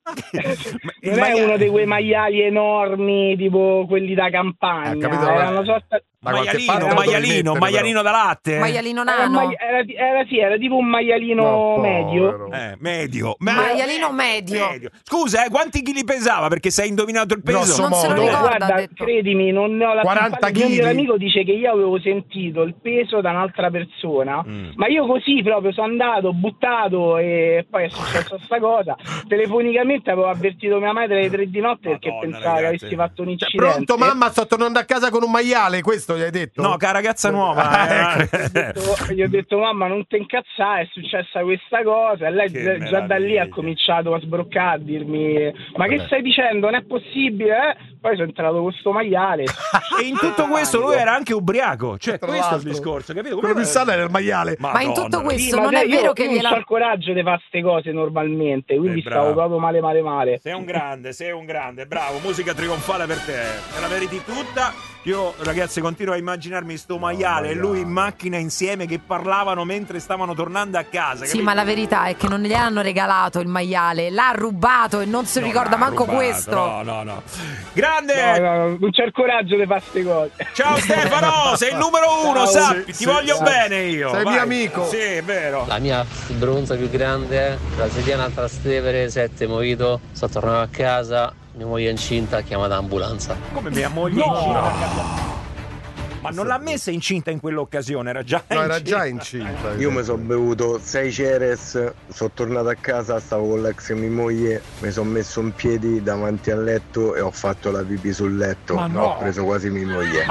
E: Il
L: non
E: maiale-
L: è uno di quei maiali enormi, tipo quelli da campagna.
G: Eh, capito,
L: era
G: ma-
L: una sorta.
G: Da qualche
E: Maialino,
G: parte lo devi
E: maialino,
G: mettere,
E: maialino da latte.
D: Maialino
L: Era, un
D: nano.
L: mai- era, era- sì, era tipo un maialino
G: No,
L: medio.
G: povero.
E: Eh, medio. Ma-
D: Maialino medio.
E: medio. Scusa, eh, quanti chili pesava? Perché se hai indovinato il peso.
G: Grosso
D: Non se lo
G: modo.
D: ricorda, ha
L: Guarda,
D: detto.
L: credimi, non ne ho la
G: quaranta
L: più pallida. Il mio
G: chili.
L: amico dice che io avevo sentito il peso da un'altra persona,
E: Mm.
L: ma io così proprio sono andato, ho buttato e poi è successa sta cosa. Telefonicamente avevo avvertito mia madre alle tre di notte perché
E: Madonna,
L: pensava che
E: ragazzi.
L: avessi fatto un
G: Cioè,
L: incidente.
G: pronto mamma, sto tornando a casa con un maiale, questo questo gli hai detto?
E: No, che la ragazza nuova.
L: Gli ho detto- Gli ho detto mamma non ti incazzare, è successa questa cosa, e lei
E: Che
L: già- già da lì ha cominciato a sbroccare, a dirmi ma che stai dicendo, non è possibile, eh? Poi sono entrato con sto maiale.
E: E in tutto questo lui era anche ubriaco, cioè
G: Tra
E: questo è il
G: l'altro.
E: discorso, capito?
G: Quello più sano era il maiale.
D: Ma in tutto
E: Madonna.
D: questo
L: Sì, ma
D: non
L: te-
D: è
L: io-
D: vero che
L: io non
D: gliela...
L: c'ho il coraggio di fare ste cose normalmente, quindi
E: Eh, bravo.
L: stavo proprio male male male.
E: Sei un grande, sei un grande, bravo, musica trionfale per te, te la meriti tutta. Io ragazzi continuo a immaginarmi sto maiale e lui in macchina insieme che parlavano mentre stavano tornando a casa.
D: Sì,
E: capito?
D: ma la verità è che non gli hanno regalato il maiale, l'ha rubato e non si
E: Non
D: ricorda
E: l'ha
D: manco
E: rubato,
D: questo.
E: No, no, no. Grande!
L: No, no, non c'è il coraggio di fare ste cose.
E: Ciao Stefano, sei il numero uno,
L: Ciao.
E: sappi,
L: Sì,
E: ti voglio
L: sì.
E: bene io.
G: Sei
E: vai.
G: mio amico.
E: Sì, è vero.
N: La mia bronza più grande è la sediana a Trastevere, sette Movito, sto tornando a casa, mia moglie è incinta, chiamata ambulanza.
E: Come mia moglie incinta? Ma non l'ha messa incinta in quell'occasione, era già
G: No, era
E: incinta.
G: già incinta.
P: Io mi sono bevuto sei Ceres, sono tornato a casa, stavo con l'ex mia moglie, mi sono messo in piedi davanti al letto e ho fatto la pipì sul letto.
D: Ma no.
P: Ho preso quasi mia moglie.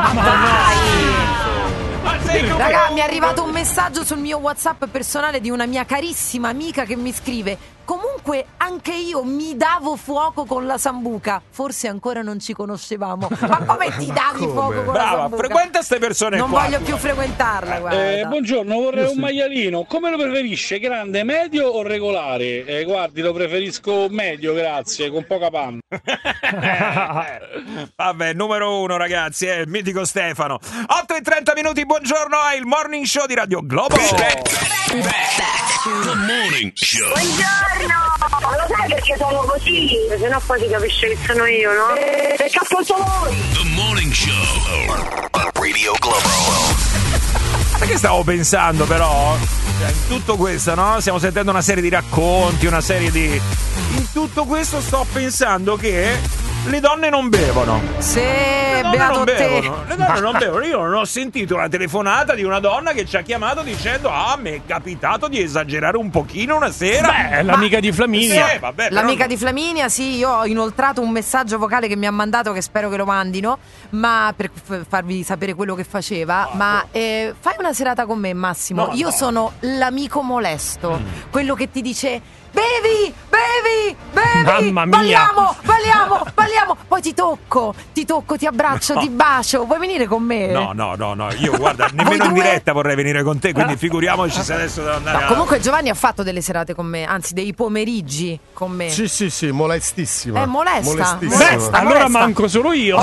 D: Raga, mi è arrivato un messaggio sul mio WhatsApp personale di una mia carissima amica che mi scrive: comunque anche io mi davo fuoco con la sambuca. Forse ancora non ci conoscevamo. Ma come ti davi
E: Come?
D: fuoco con
E: Brava,
D: la sambuca?
E: frequenta queste persone
D: Non
E: qua.
D: voglio più frequentarla, guarda.
W: Eh, buongiorno, vorrei un maialino. Come lo preferisce? Grande, medio o regolare? Eh, guardi, lo preferisco medio, grazie, con poca panna.
E: Vabbè, numero uno ragazzi, è il mitico Stefano. otto e trenta minuti, buongiorno, è il Morning Show di Radio Globo.
C: The Morning Show.
A: Buongiorno! Ma lo sai perché sono così? Se no poi si capisce che sono io, no? Perché appunto voi!
C: The Morning Show. Radio Globo.
E: Perché stavo pensando però? Cioè, in tutto questo, no? Stiamo sentendo una serie di racconti, una serie di... In tutto questo sto pensando che le donne non bevono.
D: Se
E: Le donne
D: beato
E: non
D: te.
E: bevono. Le donne non bevono. Io non ho sentito una telefonata di una donna che ci ha chiamato dicendo: ah, mi è capitato di esagerare un pochino una sera.
F: Beh, è l'amica di Flaminia.
E: Sì, vabbè, però-
D: L'amica di Flaminia, sì, io ho inoltrato un messaggio vocale che mi ha mandato, che spero che lo mandino, ma per f- farvi sapere quello che faceva. Ma eh, fai una serata con me, Massimo.
E: No,
D: io
E: no.
D: sono l'amico molesto, quello che ti dice: bevi, bevi, bevi,
F: Mamma mia.
D: balliamo, balliamo, balliamo. Poi ti tocco, ti tocco, ti abbraccio,
E: No.
D: ti bacio. Vuoi venire con me?
E: No, no, no, no. Io guarda, nemmeno in
D: due?
E: diretta vorrei venire con te, quindi figuriamoci se adesso devo andare
D: No,
E: a...
D: comunque Giovanni ha fatto delle serate con me, anzi dei pomeriggi con me.
G: Sì, sì, sì, molestissima.
D: È molesta,
G: Molestissima.
D: molesta.
F: Allora
D: molesta.
F: manco solo io.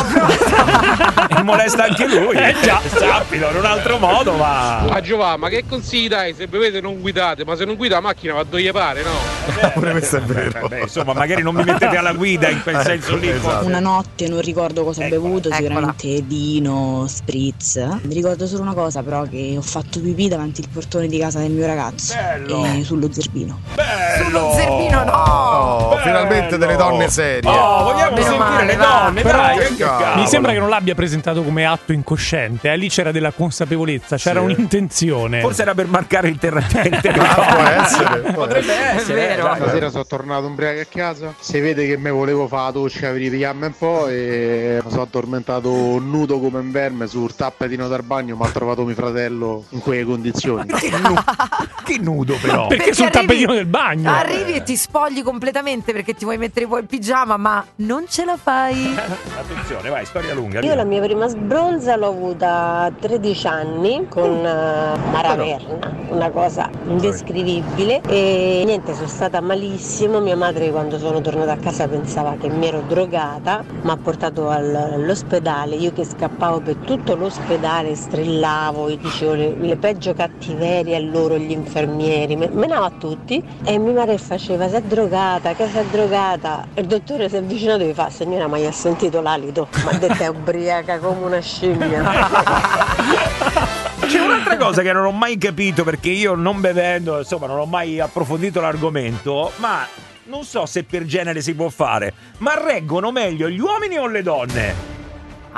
E: E molesta anche lui.
F: Eh, già.
E: Sappilo, in un altro modo, ma...
W: A Giovanni, ma che consigli dai? Se bevete non guidate, ma se non guida la macchina va dove gli pare, no?
G: Pure questo è vero.
E: Beh, insomma, magari non mi mettete alla guida in quel
G: Ecco,
E: senso lì.
G: esatto.
X: Una notte non ricordo cosa ho
E: Eccola,
X: bevuto,
D: eccola.
X: sicuramente vino, spritz. Mi ricordo solo una cosa, però, che ho fatto pipì davanti il portone di casa del mio ragazzo.
E: Bello.
X: E sullo zerbino.
E: Bello!
D: Sullo zerbino, no!
G: Oh,
E: Bello.
G: finalmente delle donne serie.
E: Oh, vogliamo
D: Meno
E: sentire
D: male,
E: le
D: va.
E: donne,
F: Però
E: dai, che
G: mi
E: cavolo.
F: Mi sembra che non l'abbia presentato come atto incosciente, eh? Lì c'era della consapevolezza, c'era
G: Sì.
F: un'intenzione.
E: Forse era per marcare il terreno.
G: Ah, può essere. può
E: Potrebbe
G: essere.
E: essere.
D: È vero.
E: eh,
T: Stasera sono tornato ubriaco a casa, si vede che me volevo fare la doccia per ripigliarmi un po' e mi sono addormentato nudo come un verme sul tappetino del bagno, ma ha trovato mio fratello in quelle condizioni.
E: Che, nu- che nudo però.
F: Perché sul
D: arrivi-
F: tappetino del bagno.
D: Arrivi e ti spogli completamente perché ti vuoi mettere poi il pigiama, ma non ce la fai.
E: Attenzione, vai, storia lunga.
Y: Io
E: via.
Y: la mia prima sbronza l'ho avuta a tredici anni con uh, Maraverna, una cosa indescrivibile e niente, sono stata malissimo. Mia madre quando sono tornata a casa pensava che mi ero drogata, mi ha portato al- all'ospedale, io che scappavo per tutto l'ospedale, strillavo, gli dicevo le, le peggio cattiverie a loro, gli infermieri, me- menavo a tutti e mia madre faceva: sei drogata, che sei drogata? E il dottore si è avvicinato e mi fa: signora, ma io ho sentito l'alito, mi ha detto è ubriaca come una scimmia.
E: C'è un'altra cosa che non ho mai capito, perché io non bevendo, insomma, non ho mai approfondito l'argomento, ma non so se per genere si può fare, ma reggono meglio gli uomini o le donne?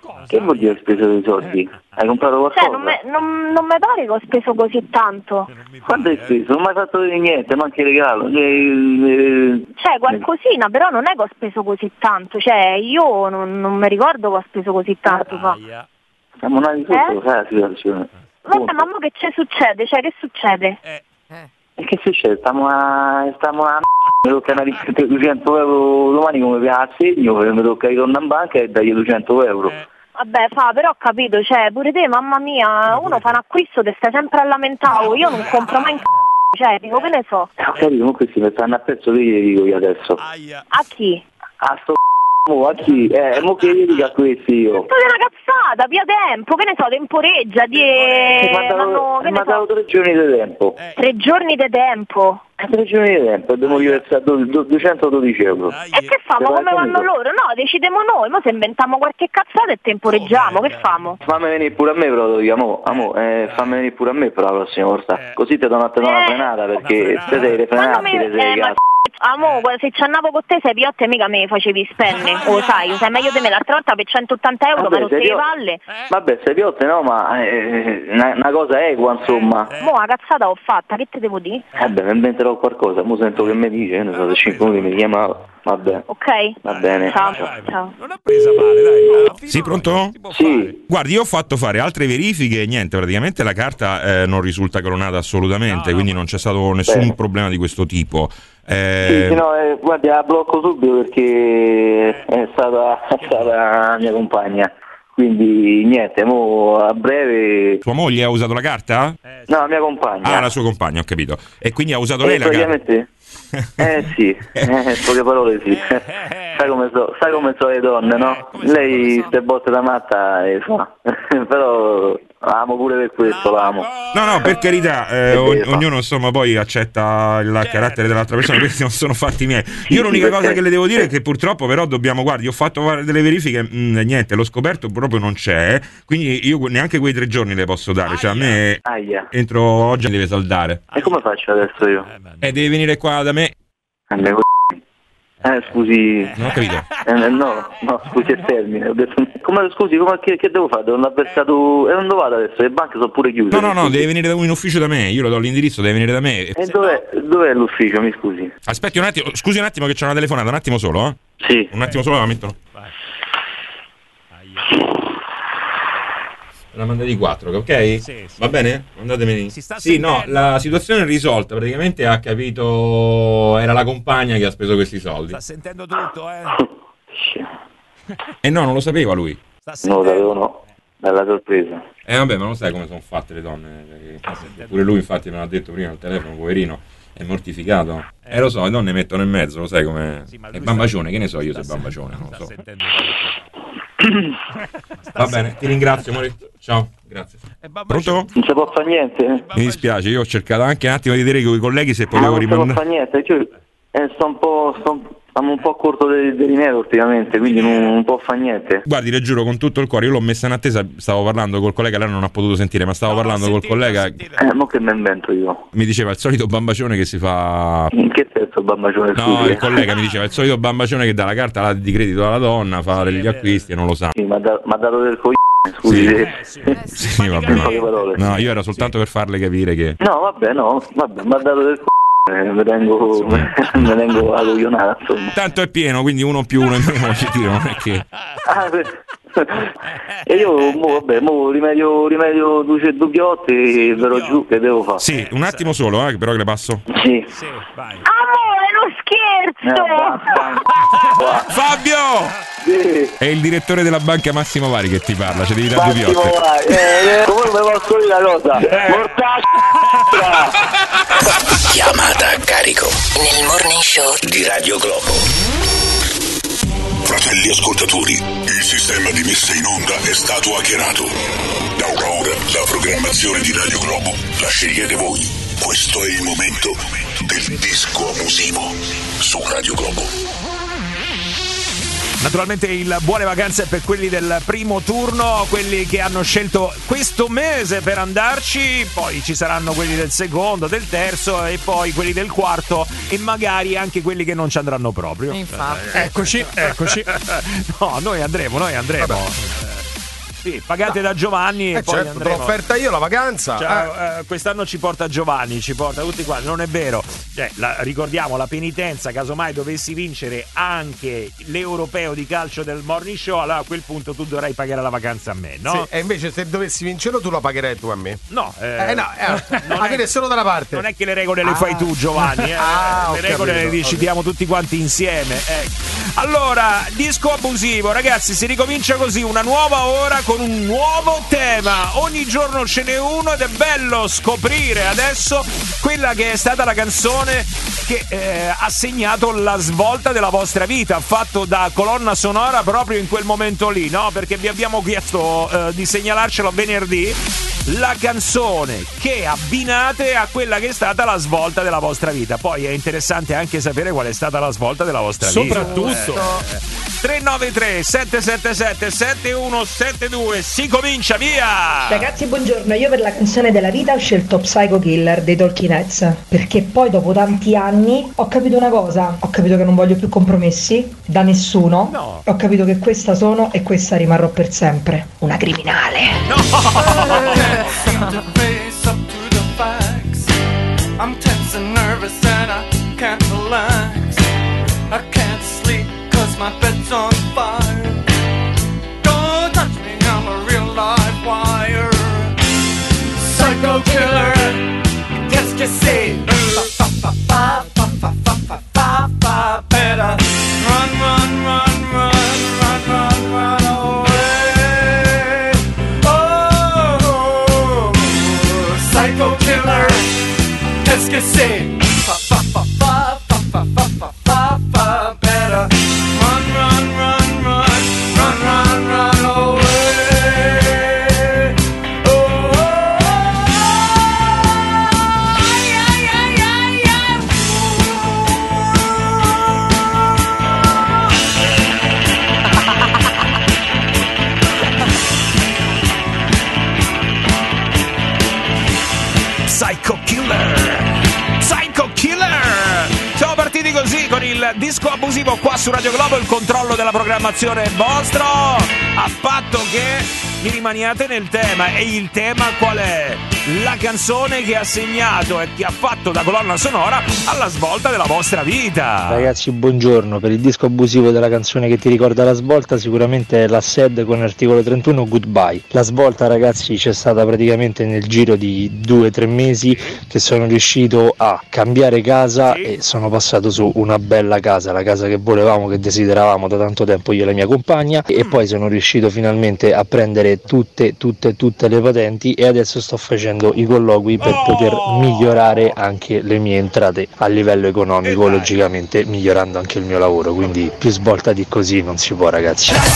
K: Che vuol dire hai speso dei soldi? Hai comprato qualcosa?
A: Cioè, non me, non, non mi pare che ho speso così tanto.
K: Quanto hai speso? Non mi hai fatto vedere niente, ma anche regalo. Eh, eh,
A: Cioè, qualcosina, però non è che ho speso così tanto. Cioè, io non, non mi ricordo che ho speso così tanto. Fa.
K: Siamo nati sotto,
A: Eh?
K: sai la situazione.
A: Vabbè, ma mo che ci succede? Cioè, che succede?
K: E che succede? Stiamo a... stiamo a... mi tocca una duecento euro domani come vi assegno, mi tocca ritornare in banca e dargli duecento euro.
A: Vabbè, fa, però ho capito, cioè, pure te, mamma mia, uno fa un acquisto, te stai sempre a lamentare, io non compro mai in c***o, cioè, dico, che ne so.
K: Eh, ok, comunque si mettono a pezzo che gli dico io adesso.
A: A chi?
K: A sto c***o, a chi? Eh, mo che gli dico a questi io?
A: Fate una cazzata, via tempo, che ne so, temporeggia, di...
K: Mi ha
A: Vanno-
K: dato,
A: che
K: mi
A: ne
K: ha
A: so,
K: dato tre giorni di tempo.
A: tre giorni di tempo.
K: Eh, tre giorni di tempo, abbiamo riversato duecentododici euro.
A: E che famo? Come vanno loro? No, decidiamo noi, mo se inventiamo qualche cazzata e temporeggiamo, che famo?
K: Fammi venire pure a me però, amo, amo, eh, fammi venire pure a me però la prossima volta. Così ti do una, te do una frenata perché te sei refrenabile,
A: Eh,
K: sei
A: ma
K: cazzo.
A: amo, se ci andavo con te sei piotte mica me facevi spenne, o lo sai, sai meglio di me l'altra volta per centottanta euro
K: Vabbè,
A: ma non
K: sei
A: le
K: pio-
A: palle.
K: Vabbè, sei piotte no, ma eh, una, una cosa equa insomma.
A: Mo la cazzata ho fatta, che te devo dire?
K: Vabbè, mi inventerò qualcosa, mo sento che mi dice, io ne so, se cinque minuti mi chiama, vabbè.
A: Ok?
K: Va bene.
A: Ciao, ciao.
E: Presa male, dai.
O: Sì, pronto?
K: Sì.
O: Guardi, io ho fatto fare altre verifiche e niente, praticamente la carta eh, non risulta clonata assolutamente, quindi non c'è stato nessun
K: Bene.
O: problema di questo tipo. Eh,
K: Sì, sì, no, eh, guardi, la blocco subito perché è stata, è stata la mia compagna. Quindi niente, mo a breve.
O: Sua moglie ha usato la carta?
K: No, la mia compagna.
O: Ah, la sua compagna, ho capito. E quindi ha usato
K: Eh,
O: lei la carta?
K: praticamente. Eh sì, eh, poche parole sì. Sai come so, sai come so le donne, no? Lei ste botte da matta e fa. Però amo pure per questo, l'amo.
O: No, no, per carità, eh, ogn- ognuno insomma poi accetta il carattere dell'altra persona, questi non sono fatti miei. Io l'unica cosa che le devo dire è che purtroppo però dobbiamo, guardi, ho fatto fare delle verifiche, mh, niente, l'ho scoperto proprio non c'è, quindi io neanche quei tre giorni le posso dare, cioè a me
K: Aia.
O: entro oggi deve saldare.
K: E come faccio adesso io?
O: E devi venire qua da me.
K: Eh scusi.
O: Non ho capito.
K: Eh, no, no, scusi il termine. Ho detto, come, scusi, come, che, che devo fare? Devo andare versato. E non dove vado adesso? Le banche sono pure chiuse.
O: No, no, no, deve venire da in ufficio da me, io le do l'indirizzo, deve venire da me.
K: E dov'è, dov'è l'ufficio, mi scusi?
O: Aspetti un attimo, scusi un attimo che c'è una telefonata, un attimo solo, eh?
K: Sì.
O: Un attimo solo la mettono. La manda di quattro, ok?
E: Sì, sì.
O: Va bene? Mandatemeli.
E: Si sta
O: Sì, no,
E: sentendo.
O: la situazione è risolta. Praticamente ha capito. Era la compagna che ha speso questi soldi.
E: Sta sentendo tutto, eh?
O: E no, non lo sapeva lui.
K: No, lo sapevo no. Bella sorpresa.
O: Eh vabbè, ma non sai come sono fatte le donne. Perché pure lui infatti me l'ha detto prima al telefono, poverino. È mortificato. E eh, lo so, le donne mettono in mezzo, lo sai com'è. È bambacione, che ne so io se è bambacione, non lo so. Va bene, ti ringrazio, Maurizio. Ciao, grazie. Pronto?
K: Non si può fare niente?
O: Mi dispiace, io ho cercato anche un attimo di vedere con i colleghi se
K: Ma
O: potevo
K: non si può
O: rimandare.
K: fare niente, cioè, eh, sto un po'. Sto, stiamo un po' corto di dinero ultimamente, quindi non, non può fare niente.
O: Guardi, le giuro con tutto il cuore, io l'ho messa in attesa, stavo parlando col collega, lei non ha potuto sentire, ma stavo parlando col collega.
K: Eh, mo che mi invento io?
O: Mi diceva il solito bambacione che si fa.
K: In che senso bambacione?
O: No,
K: scusi?
O: il collega mi diceva il solito bambacione che dà la carta di credito alla donna, fa gli acquisti e non lo sa.
K: Sì, mi ha da- mi ha dato del coglione, scusi.
O: Sì.
K: se-
O: Sì,
K: In
O: vabbè.
K: poche parole.
O: No, io era soltanto per farle capire che.
K: No, vabbè, no, vabbè, mi ha dato del coglione, mi vengo, mi vengo a coglionare, insomma.
O: Tanto è pieno, quindi uno più uno in meno ci tiro, non è che.
K: Ah, per- e io, mo, vabbè, mo rimedio, rimedio due dubbiotti, ve lo giù che devo fare.
O: Sì, un attimo solo, eh, però che le passo.
K: Sì.
A: Amore, non scherzo!
O: Fabio!
K: Sì.
O: È il direttore della banca Massimo Vari che ti parla, ci devi dare due
K: Massimo,
O: piotte.
K: vai, eh, eh, come mi posso dire la cosa? Mortaccia!
C: Chiamata a carico nel Morning Show di Radio Globo.
B: Fratelli ascoltatori, il sistema di messa in onda è stato hackerato. Da ora la programmazione di Radio Globo la scegliete voi. Questo è il momento del disco abusivo su Radio Globo.
E: Naturalmente il buone vacanze per quelli del primo turno, quelli che hanno scelto questo mese per andarci, poi ci saranno quelli del secondo, del terzo e poi quelli del quarto e magari anche quelli che non ci andranno proprio.
D: Infatti.
F: Eccoci, eccoci.
E: No, noi andremo, noi andremo. Sì, pagate da Giovanni
G: eh
E: e poi
G: certo,
E: andremo.
G: te l'ho offerta io la vacanza.
E: Cioè, eh, quest'anno ci porta Giovanni, ci porta tutti qua. Non è vero. Cioè, la, ricordiamo la penitenza, casomai dovessi vincere anche l'europeo di calcio del Morning Show, allora a quel punto tu dovrai pagare la vacanza a me, no?
G: Sì, e invece se dovessi vincerlo tu la pagherai tu a me.
E: No, eh,
G: eh, no, eh,
E: non
G: è, è solo da una parte.
E: Non è che le regole le fai tu, Giovanni, eh.
G: Ah,
E: le regole
G: capito,
E: le decidiamo tutti quanti insieme. Eh. Allora, disco abusivo, ragazzi, si ricomincia così, una nuova ora con un nuovo tema. Ogni giorno ce n'è uno ed è bello scoprire adesso quella che è stata la canzone che eh, ha segnato la svolta della vostra vita, fatto da colonna sonora proprio in quel momento lì, no? Perché vi abbiamo chiesto eh, di segnalarcelo venerdì, la canzone che abbinate a quella che è stata la svolta della vostra vita. Poi è interessante anche sapere qual è stata la svolta della vostra
F: soprattutto.
E: vita. Soprattutto. Eh. tre nove tre sette sette sette sette uno sette due, si comincia, via!
H: Ragazzi, buongiorno, io per la canzone della vita ho scelto Psycho Killer dei Talking Heads, perché poi dopo tanti anni ho capito una cosa, ho capito che non voglio più compromessi da nessuno,
E: no.
H: Ho capito che questa sono e questa rimarrò per sempre, una criminale.
I: I'm tense and nervous and I can't relax. I can't sleep cause my bed's on fire. Don't touch me, I'm a real live wire. Psycho killer, qu'est-ce que c'est? Fa fa fa fa fa fa fa fa. Better run, run, run, run, run, run, run away. Oh, psycho killer. Qu'est-ce que c'est? Fa fa fa fa fa fa fa fa fa. Better run, run, run, run, run, run, run away. Oh, yeah, yeah, yeah, yeah.
E: Psycho Killer. Psycho Killer! Siamo partiti così con il disco abusivo qua su Radio Globo, il controllo della programmazione è vostro, a patto che vi rimaniate nel tema. E il tema qual è? La canzone che ha segnato e che ha fatto da colonna sonora alla svolta della vostra vita.
Q: Ragazzi, buongiorno. Per il disco abusivo della canzone che ti ricorda la svolta, sicuramente è la S E D con articolo trentuno, Goodbye. La svolta, ragazzi, c'è stata praticamente nel giro di due o tre mesi che sono riuscito a cambiare casa e sono passato su una bella casa, la casa che volevamo, che desideravamo da tanto tempo io e la mia compagna, e poi sono riuscito finalmente a prendere tutte, tutte, tutte le patenti e adesso sto facendo i colloqui per poter migliorare anche le mie entrate a livello economico, logicamente migliorando anche il mio lavoro, quindi più svolta di così non si può, ragazzi.
I: Non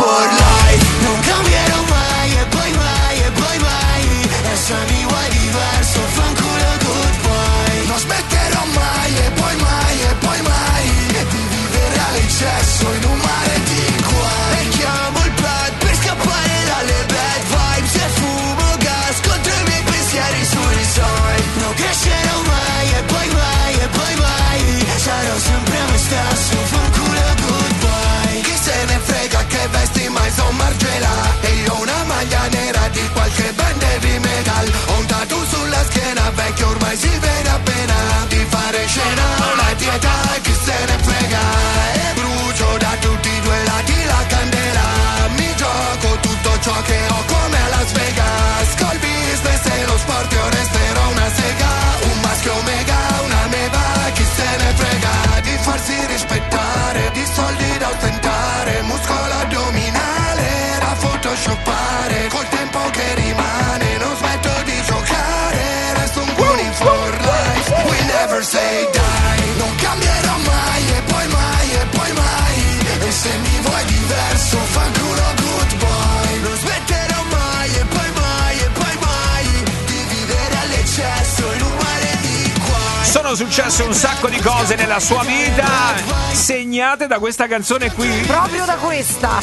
I: cambierò mai e poi mai e poi mai. E se mi vuoi diverso, fanculo goodbye. Non smetterò mai e poi mai e poi mai di vivere all'eccesso in un mare di guai. E chiamo il pad per scappare dalle bad vibes e fumo gas contro i miei pensieri sui sogni. Non crescerò mai e poi mai e poi mai. Sarò sempre me stesso, fanculo goodbye. Chi se ne frega che vesti mai son Margiela. E io una maglia nera di qualche band heavy metal. Ho un tattoo sulla schiena vecchio, ormai si vede appena. Di fare scena una dieta, chi se ne frega. E brucio da tutti i due lati la candela. Mi gioco tutto ciò che ho come a Las Vegas. Col business e lo sport io resterò una sega. Un maschio mega, una meva, chi se ne frega. Di farsi rispettare, di soldi da ostentare. Muscolo addominale da photoshoppare. Col tempo che rimane non smetto di giocare. Resto un winning for life, we never say die. Non cambierò mai e poi mai e poi mai. E se mi vuoi diverso, fanculo goodbye. Non smetterò mai e poi mai e poi mai di vivere all'eccesso in un mare di guai.
E: Sono successe un sacco di cose nella sua vita segnate da questa canzone qui.
D: Proprio da questa.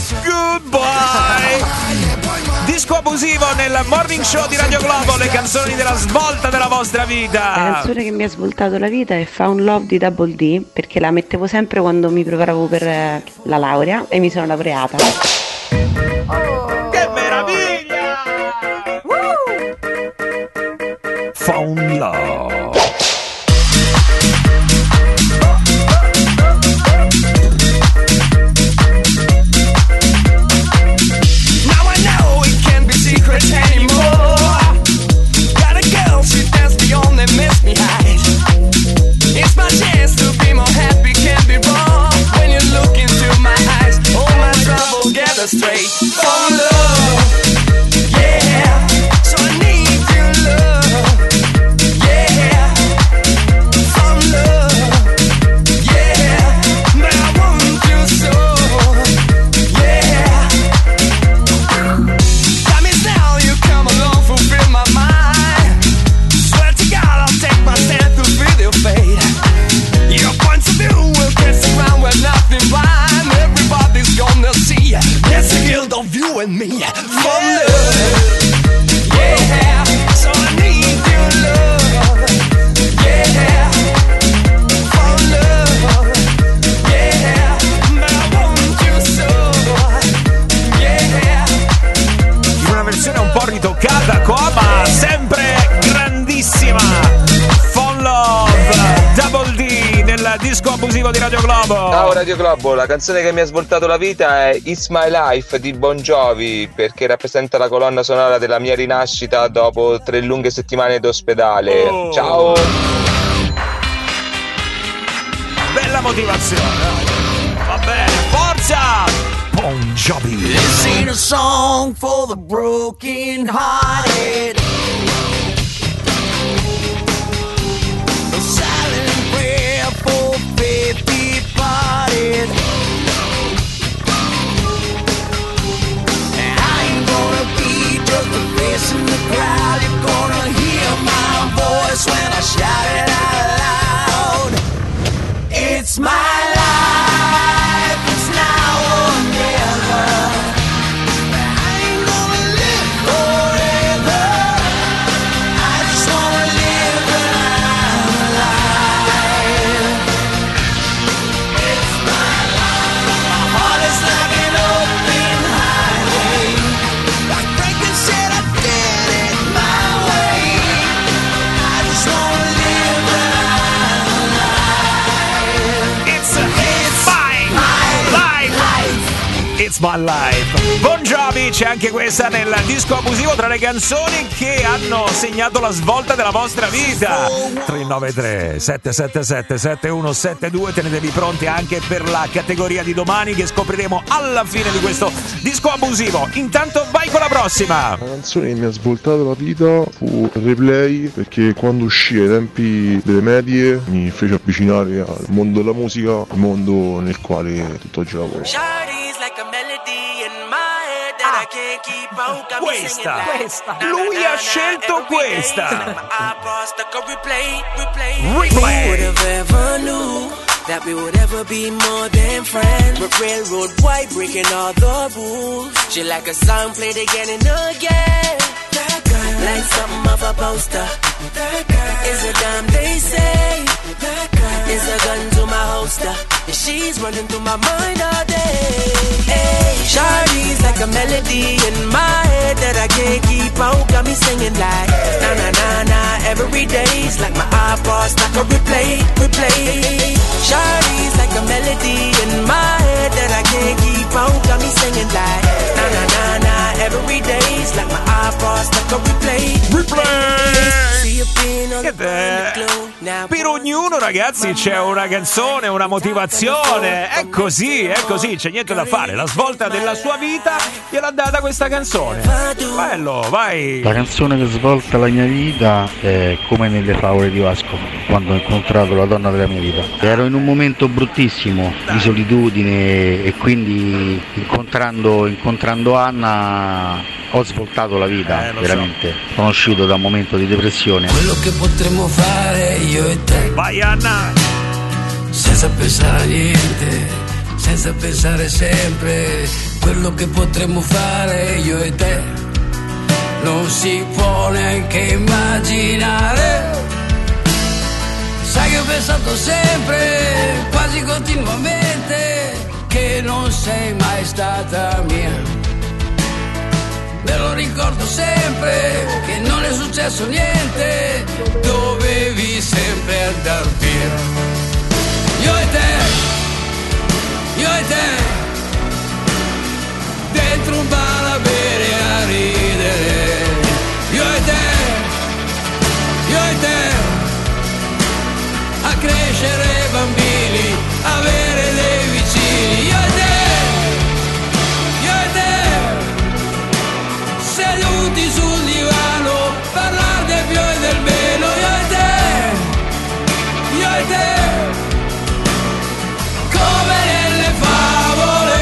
E: Goodbye. Disco abusivo nel Morning Show di Radio Globo, le canzoni della svolta della vostra vita.
R: La canzone che mi ha svoltato la vita è Found Love di Double D, perché la mettevo sempre quando mi preparavo per la laurea e mi sono laureata.
E: Che meraviglia! Found Love.
I: Now I know it can't be secret anymore. Got a girl, she dance beyond and makes me hide. It's my chance to be more happy, can't be wrong. When you look into my eyes, all my troubles gather straight. Found love, yeah. So I need your love, yeah. Found love, yeah. But I want you so, yeah. Time is now, you come along, fulfill my mind. Swear to God, I'll take my stand to feel your fate. Your points of view will dance around with nothing rhyme. Everybody's gonna see there's a guild of you and me. For love, yeah. So I need your love, yeah. For love, yeah. But I want you so, yeah.
E: In una versione un po' ritoccata qua, ma sempre grandissima. Phone Love, Double D nel disco abusivo di Radio Globo.
J: Ciao Radio Globo, la canzone che mi ha svoltato la vita è It's My Life di Bon Jovi, perché rappresenta la colonna sonora della mia rinascita dopo tre lunghe settimane d'ospedale.
E: Oh.
J: Ciao!
E: Bella motivazione. Va bene, forza! Bon Jovi.
I: This ain't a song for the broken hearted. A silent prayer for faith departed. And I ain't gonna be just a face in the crowd. You're gonna hear my voice when I shout it out loud. It's my life, it's now or never. I ain't gonna live forever. I just wanna live when I'm alive. It's my life. My heart is like an open highway. Like Franklin said, I did it my way. I just wanna live when I'm alive.
E: It's, it's my life. It's my life. Bon Jovi, c'è anche questa nel disco abusivo tra le canzoni che hanno segnato la svolta della vostra vita. tre nove tre sette sette sette sette uno sette due, tenetevi pronti anche per la categoria di domani che scopriremo alla fine di questo disco abusivo. Intanto vai con la prossima.
M: La canzone che mi ha svoltato la vita fu Replay, perché quando uscì ai tempi delle medie mi fece avvicinare al mondo della musica, il mondo nel quale tutt'oggi lavoro.
I: Shawty's like a melody in my head that I can't keep out. Got me singing
E: Questa,
I: like
E: questa. Lui ha scelto questa.
I: Replay, replay.
E: Replay.
I: Who would have ever knew that we would ever be more than friends? But railroad white breaking all the rules. She like a song played again and again. That girl, like something off a poster. That girl is a dime they say. That girl is a gun to my holster. And she's running through my mind all day. Hey, Shawty's like a melody in my head that I can't keep out. Got me singing like na na na na every day's like my iPod stuck a replay, replay. Shawty's like a melody in my head that I can't keep out. Got me singing like na na na na every day's like my iPod stuck a replay,
E: replay.
I: See you being on the
E: Per ognuno, ragazzi, c'è una canzone, una motivazione. È così, è così, c'è niente da fare. La svolta della sua vita gliel'ha data questa canzone. Bello, vai.
S: La canzone che svolta la mia vita è Come nelle favole di Vasco, quando ho incontrato la donna della mia vita. Ero in un momento bruttissimo di solitudine e quindi incontrando, incontrando Anna ho svoltato la vita,
I: eh,
S: veramente. So. Sono uscito da un momento di depressione.
I: Quello che potremmo fare io e te.
E: Vai Anna!
I: Senza pensare a niente, senza pensare sempre. Quello che potremmo fare io e te non si può neanche immaginare. Sai che ho pensato sempre, quasi continuamente, che non sei mai stata mia. Me lo
L: ricordo sempre che non è successo niente, dovevi sempre andar via. Io e te, io e te, dentro un bar a bere e a ridere. Io e te, io e te, a crescere bambini, avere dei vicini. Io e te, io e te, seduti sul divano, parlare del più e del meno. Io e te, io e te, come nelle favole.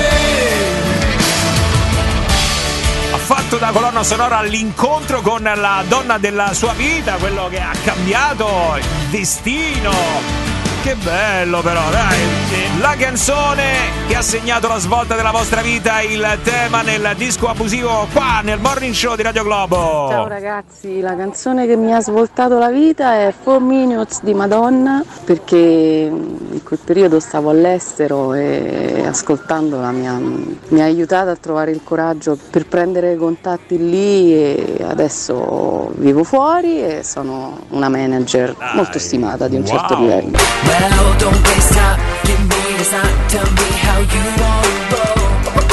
E: Ha fatto da colonna sonora l'incontro con la donna della sua vita, quello che ha cambiato il destino. Che bello però, dai! La canzone che ha segnato la svolta della vostra vita, il tema nel disco abusivo qua nel Morning Show di Radio Globo.
N: Ciao ragazzi, la canzone che mi ha svoltato la vita è Four Minutes di Madonna, perché in quel periodo stavo all'estero e ascoltandola mi ha, mi ha aiutato a trovare il coraggio per prendere contatti lì, e adesso vivo fuori e sono una manager
E: Dai.
N: molto stimata di un
E: Wow.
N: certo livello.
I: Well, don't waste time, give me the sign, tell me how you want to roll.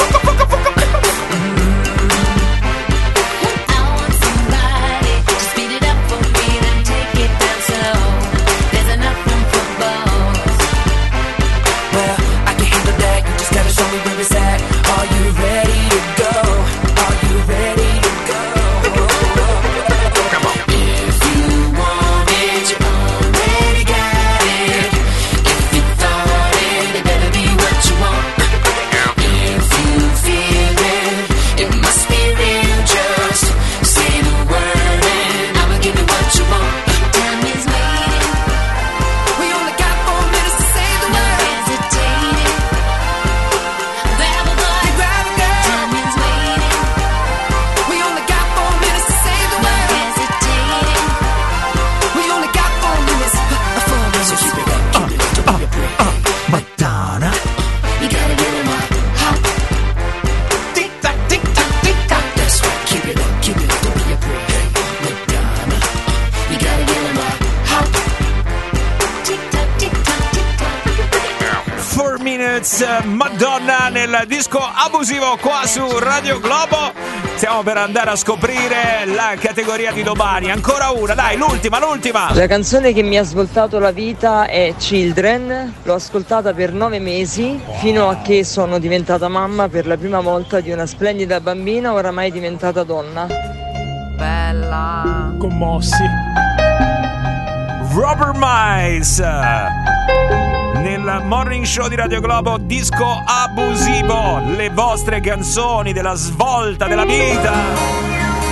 E: Madonna nel disco abusivo qua su Radio Globo. Stiamo per andare a scoprire la categoria di domani. Ancora una, dai, l'ultima, l'ultima.
P: La canzone che mi ha svoltato la vita è Children. L'ho ascoltata per nove mesi fino a che sono diventata mamma per la prima volta di una splendida bambina oramai diventata donna.
D: Bella.
F: Commossi.
E: Robert Miles nel Morning Show di Radio Globo, disco abusivo, le vostre canzoni della svolta della vita.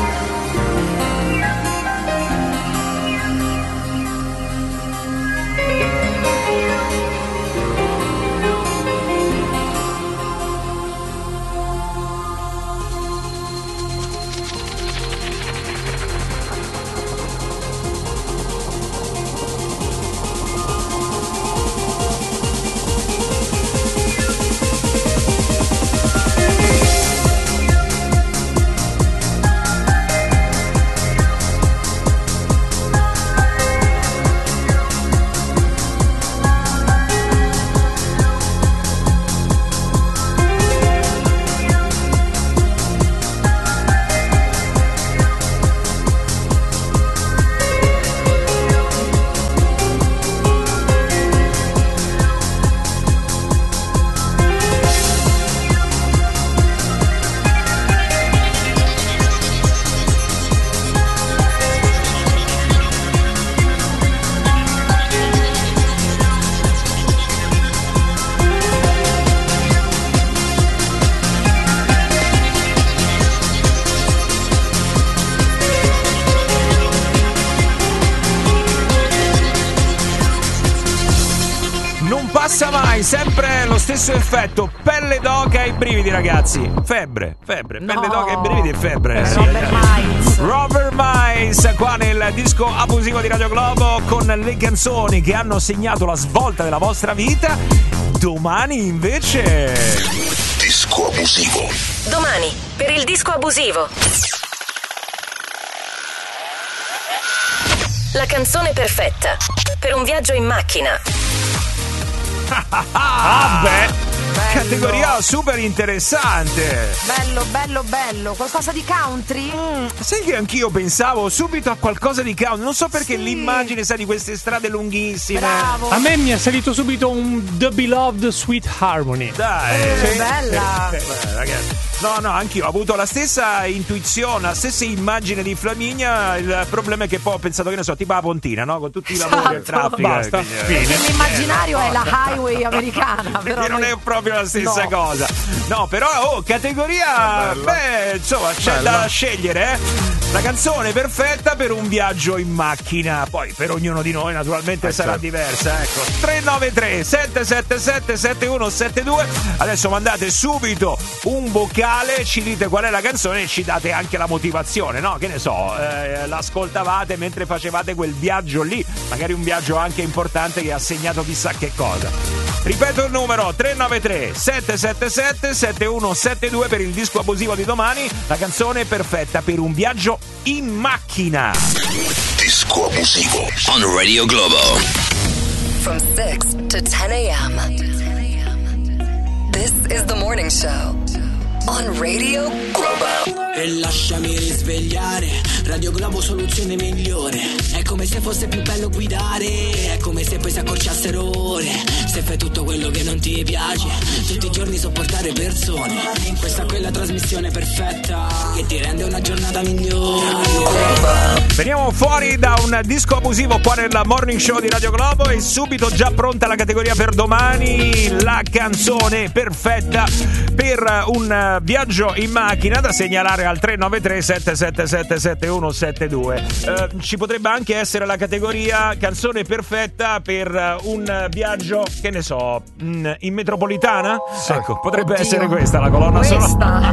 E: passa mai, sempre lo stesso effetto, pelle d'oca e brividi, ragazzi. Febbre, febbre, pelle
D: No.
E: d'oca e brividi e febbre. Sì.
D: Robert Miles.
E: Robert Miles qua nel disco abusivo di Radio Globo con le canzoni che hanno segnato la svolta della vostra vita. Domani invece
B: Disco abusivo.
U: Domani, per il disco abusivo.
T: La canzone perfetta per un viaggio in macchina.
E: Ah beh, categoria super interessante.
D: Bello, bello, bello. Qualcosa di country?
E: Mm, sai che anch'io pensavo subito a qualcosa di country. Non so perché
D: sì.
E: l'immagine, sai, di queste strade lunghissime.
D: Bravo.
F: A me mi è salito subito un The Beloved Sweet Harmony.
E: Dai,
D: Eh,
E: sì.
D: bella.
E: Eh, beh, ragazzi. No, no, anch'io ho avuto la stessa intuizione, la stessa immagine di Flaminia. Il problema è che poi ho pensato, che ne so, tipo la Pontina, no? Con tutti i lavori e il
D: Esatto.
E: traffico.
F: Basta.
E: Quindi, eh,
D: L'immaginario è la highway americana, però
E: che non
D: noi-
E: è proprio la stessa
D: No.
E: cosa. No, però, oh, categoria, beh, insomma, c'è
G: Bella.
E: da scegliere, eh? La canzone perfetta per un viaggio in macchina. Poi per ognuno di noi naturalmente
G: Eh,
E: sarà
G: certo.
E: diversa, ecco. tre nove tre sette sette sette sette uno sette due. Adesso mandate subito un vocale, ci dite qual è la canzone e ci date anche la motivazione, no? Che ne so, eh, l'ascoltavate mentre facevate quel viaggio lì, magari un viaggio anche importante che ha segnato chissà che cosa. Ripeto il numero: tre nove tre sette sette sette sette uno sette due per il disco abusivo di domani. La canzone perfetta per un viaggio in macchina.
B: Disco abusivo
C: on Radio Globo.
T: From six to ten a.m. This is the morning show on Radio Globo.
L: E lasciami risvegliare, Radio Globo soluzione migliore. È come se fosse più bello guidare, è come se poi si accorciassero ore. Se fai tutto quello che non ti piace, tutti i giorni sopportare persone. Questa è quella trasmissione perfetta che ti rende una giornata migliore.
E: Veniamo fuori da un disco abusivo qua nel morning show di Radio Globo e subito già pronta la categoria per domani, la canzone perfetta per un viaggio in macchina da segnalare al tre nove tre sette sette sette sette uno sette due. Eh, ci potrebbe anche essere la categoria canzone perfetta per un viaggio, che ne so, in, in metropolitana? Ecco, potrebbe
D: Oddio.
E: essere questa la colonna
D: Questa?
E: sonora.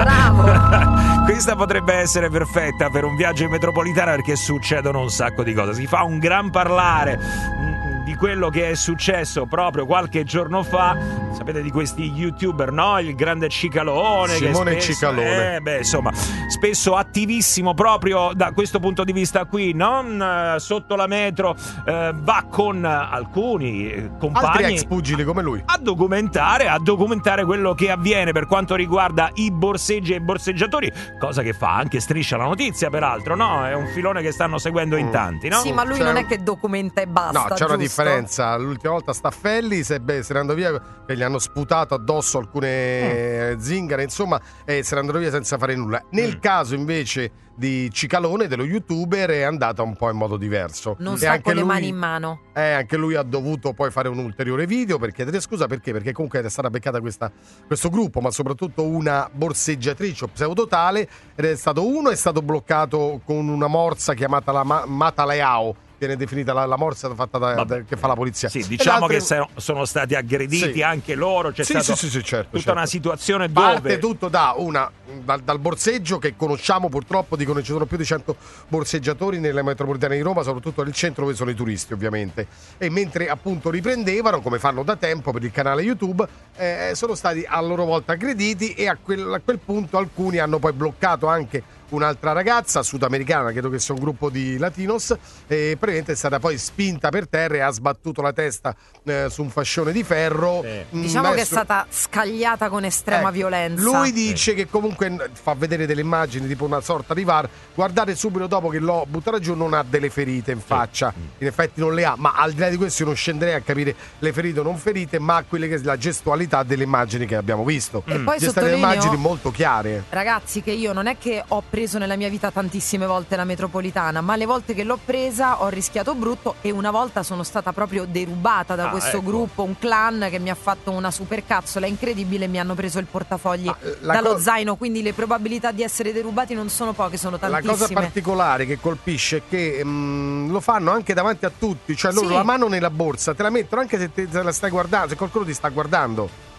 D: Bravo.
E: Questa potrebbe essere perfetta per un viaggio in metropolitana perché succedono un sacco di cose. Si fa un gran parlare mm, di quello che è successo proprio qualche giorno fa. Sapete di questi youtuber, no? Il grande Cicalone.
G: Simone
E: che spesso,
G: Cicalone.
E: Eh, beh, insomma, spesso attivissimo proprio da questo punto di vista qui, non eh, sotto la metro, eh, va con alcuni eh, compagni.
G: Altri ex pugili come lui.
E: A documentare, a documentare quello che avviene per quanto riguarda i borseggi e i borseggiatori, cosa che fa anche Striscia la Notizia, peraltro, no? È un filone che stanno seguendo in tanti, no?
D: Sì, ma lui
G: C'è
D: non
G: un-
D: è che documenta e basta.
G: No, c'è una
D: giusto?
G: differenza. L'ultima volta Staffelli se, beh, se ne andò via e gli hanno sputato addosso alcune
D: Mm.
G: zingare, insomma, e se ne andò via senza fare nulla. Nel
E: Mm.
G: caso invece di Cicalone, dello youtuber, è andata un po' in modo diverso.
D: Non
G: E
D: sta
G: anche
D: con le
G: lui-
D: mani in mano.
G: Eh, anche lui ha dovuto poi fare un ulteriore video per chiedere scusa. Perché? Perché comunque è stata beccata questa, questo gruppo, ma soprattutto una borseggiatrice o pseudotale, ed è stato uno è stato bloccato con una morsa chiamata la ma- Mataleao, viene definita la, la morsa fatta da, da- che fa la polizia.
E: Sì,
G: E
E: diciamo
G: l'altro-
E: che se- sono stati aggrediti
G: Sì.
E: anche loro, c'è
G: Sì,
E: stata
G: sì, sì, sì, certo,
E: tutta
G: certo.
E: una situazione
G: Parte
E: dove
G: tutto da una, dal, dal borseggio che conosciamo, purtroppo dicono che ci sono più di cento borseggiatori nella metropolitana di Roma, soprattutto nel centro dove sono i turisti ovviamente, e mentre appunto riprendevano, come fanno da tempo per il canale YouTube, eh, sono stati a loro volta aggrediti e a quel, a quel punto alcuni hanno poi bloccato anche un'altra ragazza sudamericana, credo che sia un gruppo di latinos, e praticamente è stata poi spinta per terra e ha sbattuto la testa eh, su un fascione di ferro. Mm,
D: Diciamo che è
G: adesso-
D: stata scagliata con estrema
G: Ecco,
D: violenza.
G: Lui dice che comunque fa vedere delle immagini tipo una sorta di V A R. Guardate subito dopo che l'ho buttata giù, non ha delle ferite in faccia. In effetti non le ha, ma al di là di questo io non scenderei a capire le ferite o non ferite, ma quelle che è la gestualità delle immagini che abbiamo visto.
D: E poi
G: Ci stanno delle
D: sottolineo-
G: immagini molto chiare.
D: Ragazzi, che io non è che ho preso nella mia vita tantissime volte la metropolitana, ma le volte che l'ho presa ho rischiato brutto e una volta sono stata proprio derubata da
E: Ah,
D: questo
E: ecco.
D: gruppo, un clan che mi ha fatto una supercazzola incredibile e mi hanno preso il portafogli
G: la
D: dallo
G: co-
D: zaino, quindi le probabilità di essere derubati non sono poche, sono
G: La
D: tantissime.
G: cosa particolare che colpisce è che mm, lo fanno anche davanti a tutti, cioè loro
D: Sì.
G: la mano nella borsa te la mettono anche se te, se la stai guardando, se qualcuno ti sta guardando.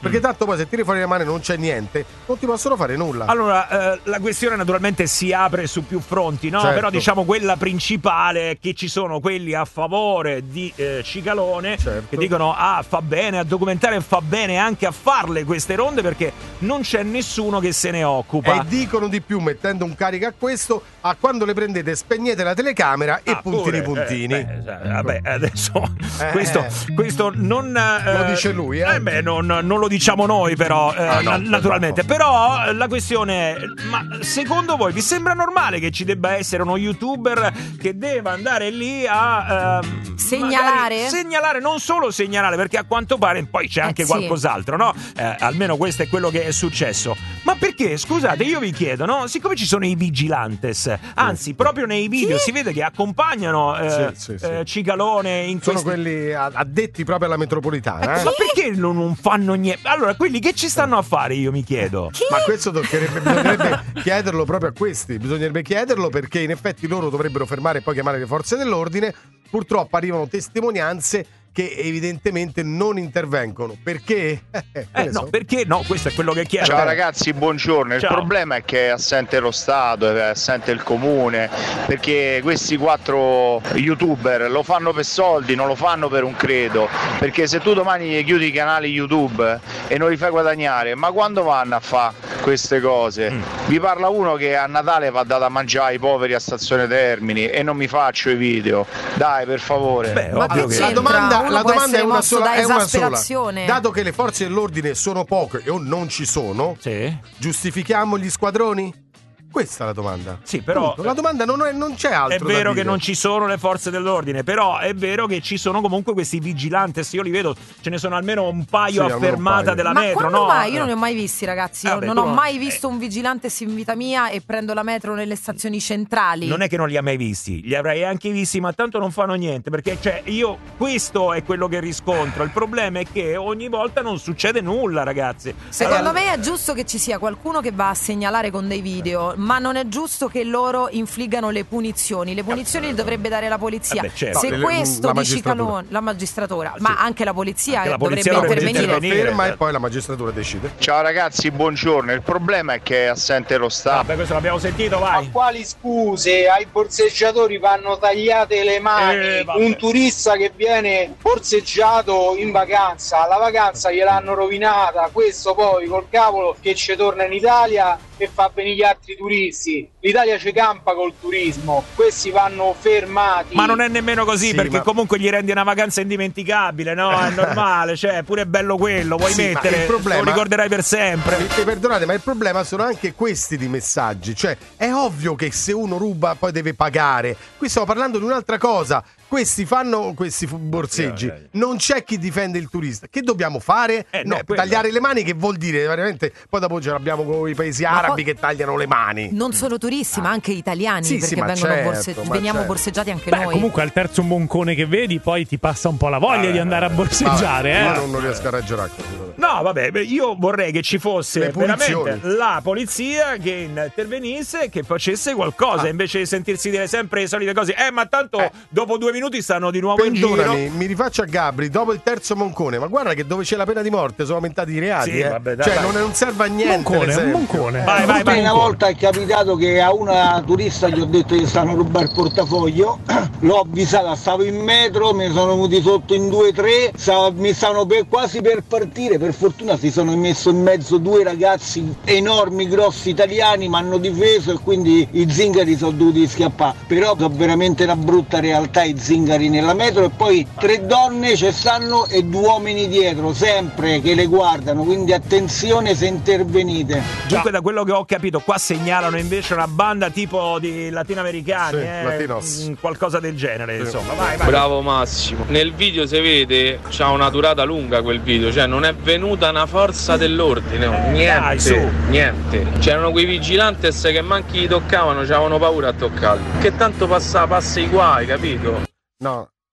G: Perché tanto poi se tiri fuori le mani e non c'è niente, non ti possono fare nulla.
E: Allora, eh, la questione naturalmente si apre su più fronti, no?
G: Certo.
E: Però diciamo quella principale è che ci sono quelli a favore di eh, Cicalone,
G: certo,
E: che dicono ah fa bene a documentare, fa bene anche a farle queste ronde perché non c'è nessuno che se ne occupa.
G: E dicono di più, mettendo un carico a questo, a quando le prendete spegnete la telecamera e
E: Ah,
G: puntini
E: pure,
G: puntini.
E: eh, beh, vabbè, adesso
G: Eh.
E: questo, questo non eh,
G: Lo dice lui, eh?
E: eh beh, non, non lo diciamo noi, però eh,
G: Ah, no,
E: na- naturalmente. Però eh, la questione è: ma secondo voi vi sembra normale che ci debba essere uno youtuber che debba andare lì a ehm,
D: Segnalare?
E: magari segnalare, non solo segnalare, perché a quanto pare poi c'è anche
D: Eh, sì.
E: qualcos'altro, no? Eh, almeno questo è quello che è successo. Ma perché, scusate, io vi chiedo, no? Siccome ci sono i vigilantes, anzi, proprio nei video si vede che accompagnano eh,
G: Sì, sì, sì.
E: eh, Cicalone in
G: Sono
E: questi...
G: quelli addetti proprio alla metropolitana.
E: Eh,
G: Eh?
E: Ma perché non, non fanno niente? Allora, quelli che ci stanno a fare, io mi chiedo.
G: Ma questo toccherebbe, bisognerebbe chiederlo proprio a questi. Bisognerebbe chiederlo perché in effetti loro dovrebbero fermare e poi chiamare le forze dell'ordine. Purtroppo arrivano testimonianze che evidentemente non intervengono. Perché? Eh,
E: Eh, no, perché no? Questo è quello che chiedo.
U: Ciao ragazzi, buongiorno. Il
E: Ciao.
U: problema è che è assente lo Stato, è assente il comune, perché questi quattro youtuber lo fanno per soldi, non lo fanno per un credo. Perché se tu domani gli chiudi i canali YouTube e non li fai guadagnare, ma quando vanno a fare queste cose?
E: Mm.
U: Vi parla uno che a Natale va dato a mangiare ai poveri a Stazione Termini e non mi faccio i video. Dai, per favore.
E: Beh,
G: Ma
E: ovvio che-
G: la domanda,
D: Uno
G: la
D: può
G: domanda è
D: essere
G: una
D: mosso
G: sola,
D: da
G: è una sola.
D: esasperazione.
G: Dato che le forze dell'ordine sono poche o non ci sono,
E: Sì.
G: giustifichiamo gli squadroni? Questa è la domanda.
E: Sì, però
G: Punto. La domanda non, è, non c'è altro
E: è
G: da
E: vero
G: dire.
E: che non ci sono le forze dell'ordine, però è vero che ci sono comunque questi vigilantes. Io li vedo, ce ne sono almeno un paio
G: Sì,
E: a
G: almeno un
E: fermata
G: paio.
E: della
D: Ma
E: metro,
D: quando
E: no?
D: mai? Io non li ho mai visti, ragazzi.
E: Eh,
D: Io
E: vabbè,
D: non
E: tu
D: ho
E: non-
D: mai visto un vigilante in vita mia e prendo la metro nelle stazioni centrali.
E: Non è che non li ha mai visti, li avrei anche visti, ma tanto non fanno niente. Perché, cioè, io questo è quello che riscontro. Il problema è che ogni volta non succede nulla, ragazzi.
D: Secondo
E: Allora-
D: me è giusto che ci sia qualcuno che va a segnalare con dei video, ma non è giusto che loro infliggano le punizioni. Le punizioni le dovrebbe dare la polizia.
E: Eh beh, certo.
D: Se
G: No, le-
D: questo
G: la
D: di
G: magistratura.
D: Cicalone, la magistratura, ma anche la polizia,
E: Anche la
D: eh,
E: polizia
D: dovrebbe
E: dovrebbe
D: intervenire.
E: intervenire.
G: Ferma
E: certo.
G: e poi la magistratura decide.
U: Ciao ragazzi, buongiorno. Il problema è che è assente lo Stato.
E: Vabbè, questo l'abbiamo sentito, vai.
V: Quali scuse? Ai borseggiatori vanno tagliate le mani.
E: Eh, vabbè.
V: Un turista che viene borseggiato in vacanza, la vacanza gliel'hanno rovinata. Questo poi col cavolo che ci torna in Italia e fa venire gli altri turisti. L'Italia ci campa col turismo, questi vanno fermati.
E: Ma non è nemmeno così,
G: Sì,
E: perché
G: ma-
E: comunque gli rendi una vacanza indimenticabile, no? È normale, cioè, pure è bello quello, vuoi
G: Sì, ma
E: mettere,
G: il problema-
E: lo ricorderai per sempre.
G: Mi, mi perdonate, ma il problema sono anche questi di messaggi. Cioè, è ovvio che se uno ruba poi deve pagare. Qui stiamo parlando di un'altra cosa. Questi fanno questi fu- borseggi. Non c'è chi difende il turista. Che dobbiamo fare?
E: Eh,
G: no,
E: no, quello-
G: tagliare le mani, che vuol dire veramente. Poi dopo ce l'abbiamo con i paesi arabi
D: poi-
G: che tagliano le mani.
D: Non solo turisti, ma anche italiani,
G: Sì,
D: perché
G: sì, ma
D: vengono
G: certo,
D: borse-
G: ma
D: veniamo
G: certo.
D: borseggiati anche
F: Beh,
D: noi.
F: comunque al terzo moncone che vedi, poi ti passa un po' la voglia di andare a borseggiare,
G: Vabbè,
F: eh.
G: Io non, non riesco a ragionare così.
E: No, vabbè, beh, io vorrei che ci fosse
G: Le
E: veramente
G: punizioni.
E: la polizia che intervenisse e che facesse qualcosa, invece di sentirsi dire sempre le solite cose. Eh, ma tanto dopo due minuti stanno di nuovo in
G: Perdonami,
E: giro.
G: mi rifaccio a Gabri. Dopo il terzo moncone, ma guarda che dove c'è la pena di morte sono aumentati i reati.
E: Sì,
G: eh.
E: vabbè, dai,
G: cioè,
E: dai.
G: non, non serve a niente.
F: Moncone,
G: l'esempio.
F: moncone.
E: Vai, vai, vai.
V: Una volta è capitato che a una turista gli ho detto che stanno a rubare il portafoglio, l'ho avvisata, stavo in metro, mi sono venuti sotto in due tre, stavo- mi stavano per- quasi per partire, per fortuna si sono messo in mezzo due ragazzi enormi, grossi italiani, mi hanno difeso e quindi i zingari sono dovuti scappare, però sono veramente una brutta realtà i zingari nella metro e poi tre donne ci stanno e due uomini dietro, sempre che le guardano, quindi attenzione se intervenite.
E: Dunque, da quello che ho capito, qua segnalano invece una banda tipo di latinoamericani,
G: Sì,
E: eh,
G: latinos.
E: mm, qualcosa del genere,
G: Sì.
E: insomma. Vai, vai.
W: Bravo Massimo. Nel video si vede, c'ha una durata lunga quel video, cioè non è venuta una forza dell'ordine, niente,
E: Dai, su.
W: niente. C'erano quei vigilantes che manchi li toccavano, c'avevano paura a toccarli. Che tanto passa, passa i guai, capito?
G: No.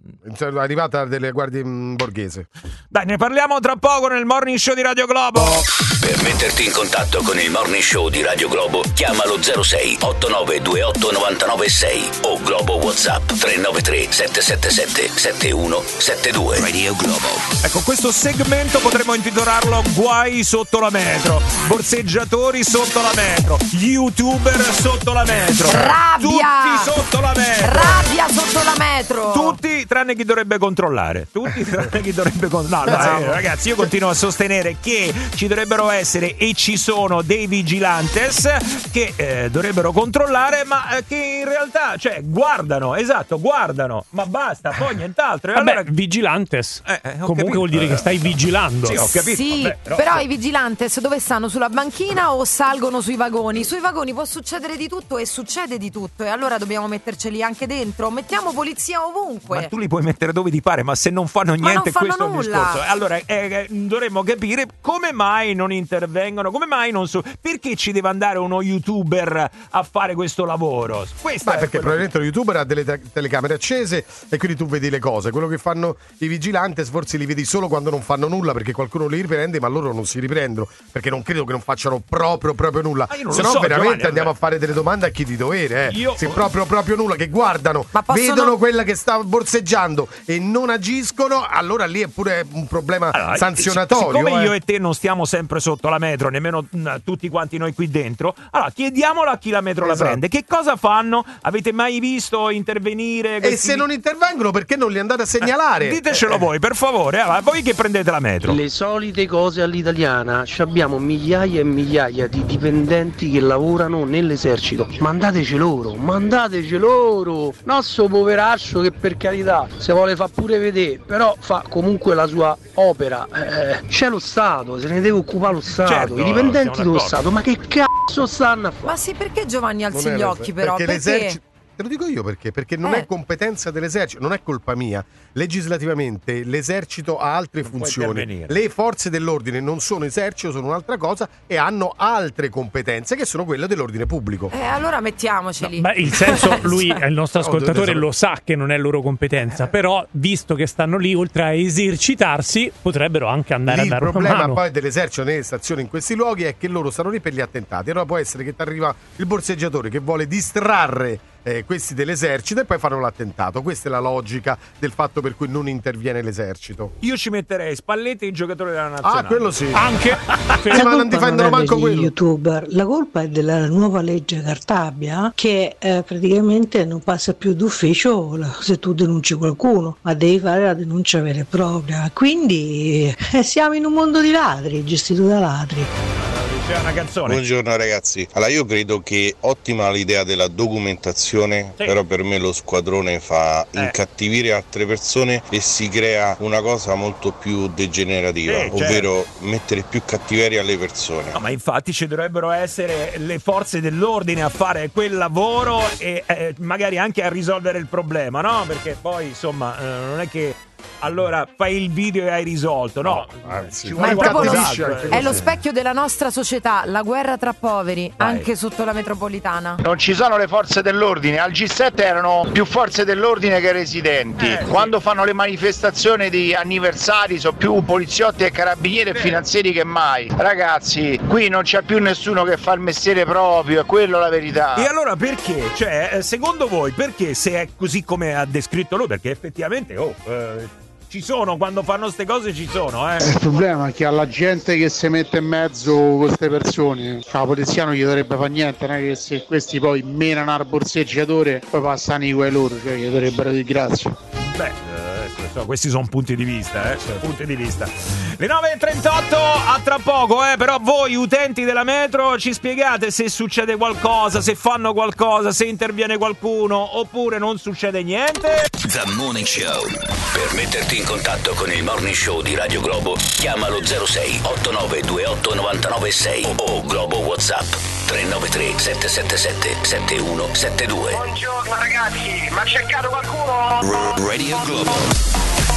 G: È arrivata delle guardie in borghese.
E: Dai, ne parliamo tra poco nel Morning Show di Radio Globo.
C: Per metterti in contatto con il Morning Show di Radio Globo, chiamalo zero sei otto nove due otto nove nove sei o Globo WhatsApp tre nove tre sette sette sette sette uno sette due. Radio Globo.
E: Ecco, questo segmento potremmo intitolarlo Guai sotto la metro, borseggiatori sotto la metro, youtuber sotto la metro,
D: rabbia,
E: tutti sotto la metro,
D: rabbia sotto la metro,
E: tutti tranne chi dovrebbe controllare, tutti tranne chi dovrebbe controllare. No, dai, ragazzi, io continuo a sostenere che ci dovrebbero essere e ci sono dei vigilantes che eh, dovrebbero controllare, ma eh, che in realtà, cioè, guardano, esatto, guardano, ma basta, poi nient'altro. E
F: Vabbè,
E: allora...
F: vigilantes
E: Eh, eh,
F: comunque
E: capito.
F: vuol dire che stai vigilando.
E: Sì, ho capito.
D: Sì,
E: Vabbè, però,
D: però i vigilantes dove stanno? Sulla banchina o salgono sui vagoni? Sui vagoni può succedere di tutto e succede di tutto, e allora dobbiamo metterceli anche dentro. Mettiamo polizia ovunque.
E: Ma tu li puoi mettere dove ti pare, ma se non fanno niente,
D: non fanno
E: questo
D: nulla.
E: è il discorso. Allora eh, eh, dovremmo capire come mai non intervengono, come mai non so, perché ci deve andare uno youtuber a fare questo lavoro. Questo
G: Ma
E: è
G: perché
E: quello
G: probabilmente lo youtuber ha delle te- telecamere accese e quindi tu vedi le cose. Quello che fanno i vigilantes forse li vedi solo quando non fanno nulla, perché qualcuno li riprende, ma loro non si riprendono, perché non credo che non facciano proprio proprio nulla.
E: Ah, io non
G: Se
E: lo
G: no
E: so,
G: veramente
E: Giovanni,
G: andiamo a fare delle domande a chi di dovere, eh.
E: Io-
G: Se proprio proprio nulla, che guardano,
D: Ma possono-
G: vedono quella che sta borseggiando e non agiscono, allora lì è pure un problema
E: Allora,
G: sanzionatorio.
E: Siccome
G: eh.
E: io e te non stiamo sempre sotto la metro, nemmeno mh, tutti quanti noi qui dentro, allora chiediamolo a chi la metro
G: Esatto.
E: la prende. Che cosa fanno? Avete mai visto intervenire?
G: E
E: questi-
G: se non intervengono, perché non li andate a segnalare?
E: Ditecelo
G: Eh,
E: voi, per favore. Allora, voi che prendete la metro.
A: Le solite cose all'italiana, ci abbiamo migliaia e migliaia di dipendenti che lavorano nell'esercito. Mandateci loro, mandateci loro. Nostro poveraccio che per carità se vuole fa pure vedere, però fa comunque la sua opera. Eh, c'è lo Stato, se ne deve occupare lo Stato.
E: Certo,
A: I dipendenti
E: siamo
A: dello
E: d'accordo.
A: Stato, ma che cazzo stanno a fare?
D: Ma sì, perché Giovanni alzi
G: Non è
D: gli
G: la-
D: occhi però?
G: perché
D: Perché?
G: l'esercito, te lo dico io perché, perché non
D: Eh.
G: è competenza dell'esercito, non è colpa mia. Legislativamente l'esercito ha altre
E: Non può
G: funzioni.
E: intervenire.
G: Le forze dell'ordine non sono esercito, sono un'altra cosa e hanno altre competenze che sono quelle dell'ordine pubblico.
D: Eh, allora mettiamoceli.
F: Beh, il senso, lui, il nostro
G: No,
F: ascoltatore,
G: dovete
F: lo sa che non è loro competenza, però visto che stanno lì, oltre a esercitarsi, potrebbero anche andare
G: Lì
F: a
G: il
F: dare una
G: problema
F: mano.
G: poi dell'esercito nelle stazioni in questi luoghi è che loro stanno lì per gli attentati. Allora può essere che ti arriva il borseggiatore che vuole distrarre eh, questi dell'esercito e poi fanno l'attentato. Questa è la logica del fatto per cui non interviene l'esercito.
E: Io ci metterei Spalletti, il giocatore della nazionale.
G: Ah, quello sì.
F: Anche
G: Sì, ma non difendono manco
K: degli
G: quello.
K: youtuber, la colpa è della nuova legge Cartabia che eh, praticamente non passa più d'ufficio la- se tu denunci qualcuno, ma devi fare la denuncia vera e propria. Quindi eh, siamo in un mondo di ladri, gestito da ladri.
E: C'è una canzone.
O: Buongiorno ragazzi, allora io credo che ottima l'idea della documentazione,
E: Sì.
O: però per me lo squadrone fa
E: Eh.
O: incattivire altre persone e si crea una cosa molto più degenerativa,
E: Sì, certo.
O: ovvero mettere più cattiveria alle persone.
E: No, ma infatti ci dovrebbero essere le forze dell'ordine a fare quel lavoro e eh, magari anche a risolvere il problema, no? Perché poi, insomma, eh, non è che allora fai il video e hai risolto, no?
G: Anzi,
E: Ci
D: Ma
E: vuole
D: è proprio lo,
E: qualcos'altro, eh.
D: è lo specchio della nostra società, la guerra tra poveri,
E: Vai.
D: anche sotto la metropolitana.
U: Non ci sono le forze dell'ordine, al G sette erano più forze dell'ordine che residenti.
E: Eh, sì.
U: Quando fanno le manifestazioni di anniversari sono più poliziotti e carabinieri e finanzieri che mai. Ragazzi, qui non c'è più nessuno che fa il mestiere proprio, è quello la verità.
E: E allora perché? Cioè, eh, secondo voi, perché se è così come ha descritto lui? Perché effettivamente, oh, eh, ci sono, quando fanno ste cose ci sono, eh.
X: Il problema è che alla gente che si mette in mezzo queste persone, la polizia non gli dovrebbe fare niente, non è che se questi poi menano al borseggiatore poi passano i guai loro, cioè gli dovrebbero dire grazie.
E: Beh, eh, questo- questi sono punti di vista, eh, punti di vista. Le nove e trentotto, a tra poco, eh, però voi utenti della metro ci spiegate se succede qualcosa, se fanno qualcosa, se interviene qualcuno oppure non succede niente.
C: The Morning Show. Per metterti in contatto con il Morning Show di Radio Globo, chiamalo zero sei otto nove due otto nove nove sei o Globo WhatsApp tre nove tre sette sette sette sette uno sette due.
U: Buongiorno ragazzi, ma ha cercato qualcuno?
C: Radio Globo.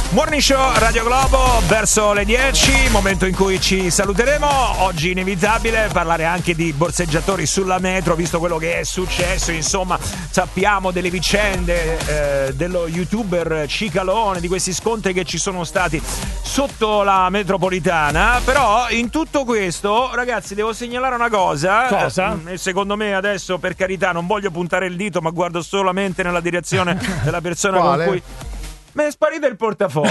E: Morning Show Radio Globo verso le dieci, momento in cui ci saluteremo. Oggi inevitabile parlare anche di borseggiatori sulla metro, visto quello che è successo. Insomma, sappiamo delle vicende eh, dello youtuber Cicalone, di questi scontri che ci sono stati sotto la metropolitana. Però in tutto questo, ragazzi, devo segnalare una cosa.
F: Cosa?
E: Eh, secondo me adesso, per carità, non voglio puntare il dito, ma guardo solamente nella direzione della persona
G: Quale?
E: con cui... Mi è sparito il portafoglio.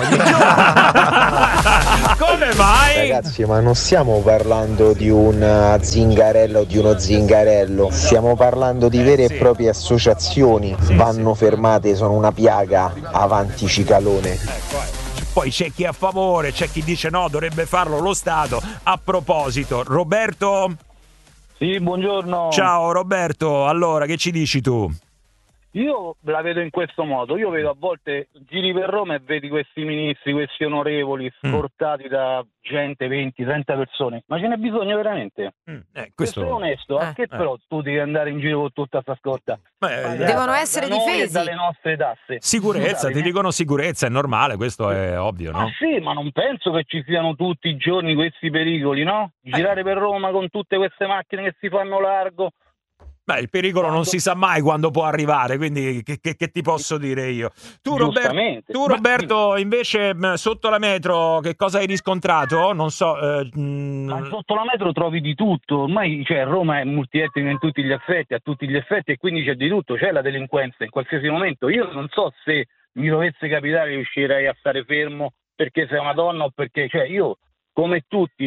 E: Come mai?
H: Ragazzi, ma non stiamo parlando di una zingarella o di uno zingarello, stiamo parlando di vere e proprie associazioni. Vanno fermate, sono una piaga. Avanti Cicalone.
E: Poi c'è chi è a favore, c'è chi dice no, dovrebbe farlo lo Stato. A proposito, Roberto?
J: Sì, buongiorno.
E: Ciao Roberto, allora che ci dici tu?
J: Io la vedo in questo modo, io vedo a volte giri per Roma e vedi questi ministri, questi onorevoli scortati mm. da gente, venti, trenta persone, ma ce n'è bisogno veramente?
E: Mm. Eh, questo...
J: Se sei onesto,
D: eh.
J: a che
E: Eh.
J: però tu devi andare in giro con tutta sta scorta?
E: Beh,
D: Devono
J: Da-
D: essere
J: da noi e
D: difesi.
J: dalle nostre tasse.
E: Sicurezza,
J: Scusate,
E: ti dicono sicurezza, è normale, questo è ovvio,
J: Ma
E: no?
J: sì, ma non penso che ci siano tutti i giorni questi pericoli, no? Girare per Roma con tutte queste macchine che si fanno largo.
E: Beh, il pericolo non si sa mai quando può arrivare, quindi che, che- che ti posso dire io? Tu, Roberto,
J: Giustamente.
E: tu, Roberto invece mh, sotto la metro che cosa hai riscontrato? Non so. eh, mh,
J: Ma sotto la metro trovi di tutto, ormai cioè, Roma è multietnica in tutti gli effetti, a tutti gli effetti e quindi c'è di tutto, c'è la delinquenza in qualsiasi momento. Io non so se mi dovesse capitare riuscirei a stare fermo perché sei una donna o perché, cioè io come tutti...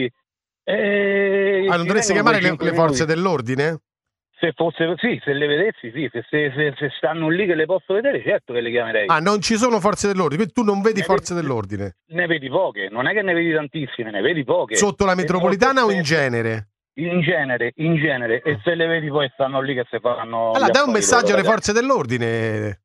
J: Eh,
G: Ah, non
J: ci
G: dovresti
J: vengono
G: chiamare le,
J: cinque
G: le forze
J: minuti.
G: dell'ordine?
J: Se fosse sì, se le vedessi sì, se, se, se, se stanno lì che le posso vedere certo che le chiamerei.
G: Ah, non ci sono forze dell'ordine, quindi tu non vedi
J: Ne
G: forze
J: vedi-
G: dell'ordine.
J: Ne vedi poche, non è che ne vedi tantissime, ne vedi poche.
G: Sotto la
J: E
G: metropolitana o
J: molto
G: in
J: spesso-
G: genere?
J: In genere, in genere, e se le vedi poi stanno lì che si fanno...
G: Allora,
J: gli
G: dai un
J: affari
G: messaggio
J: loro,
G: alle
J: ragazzi.
G: forze dell'ordine.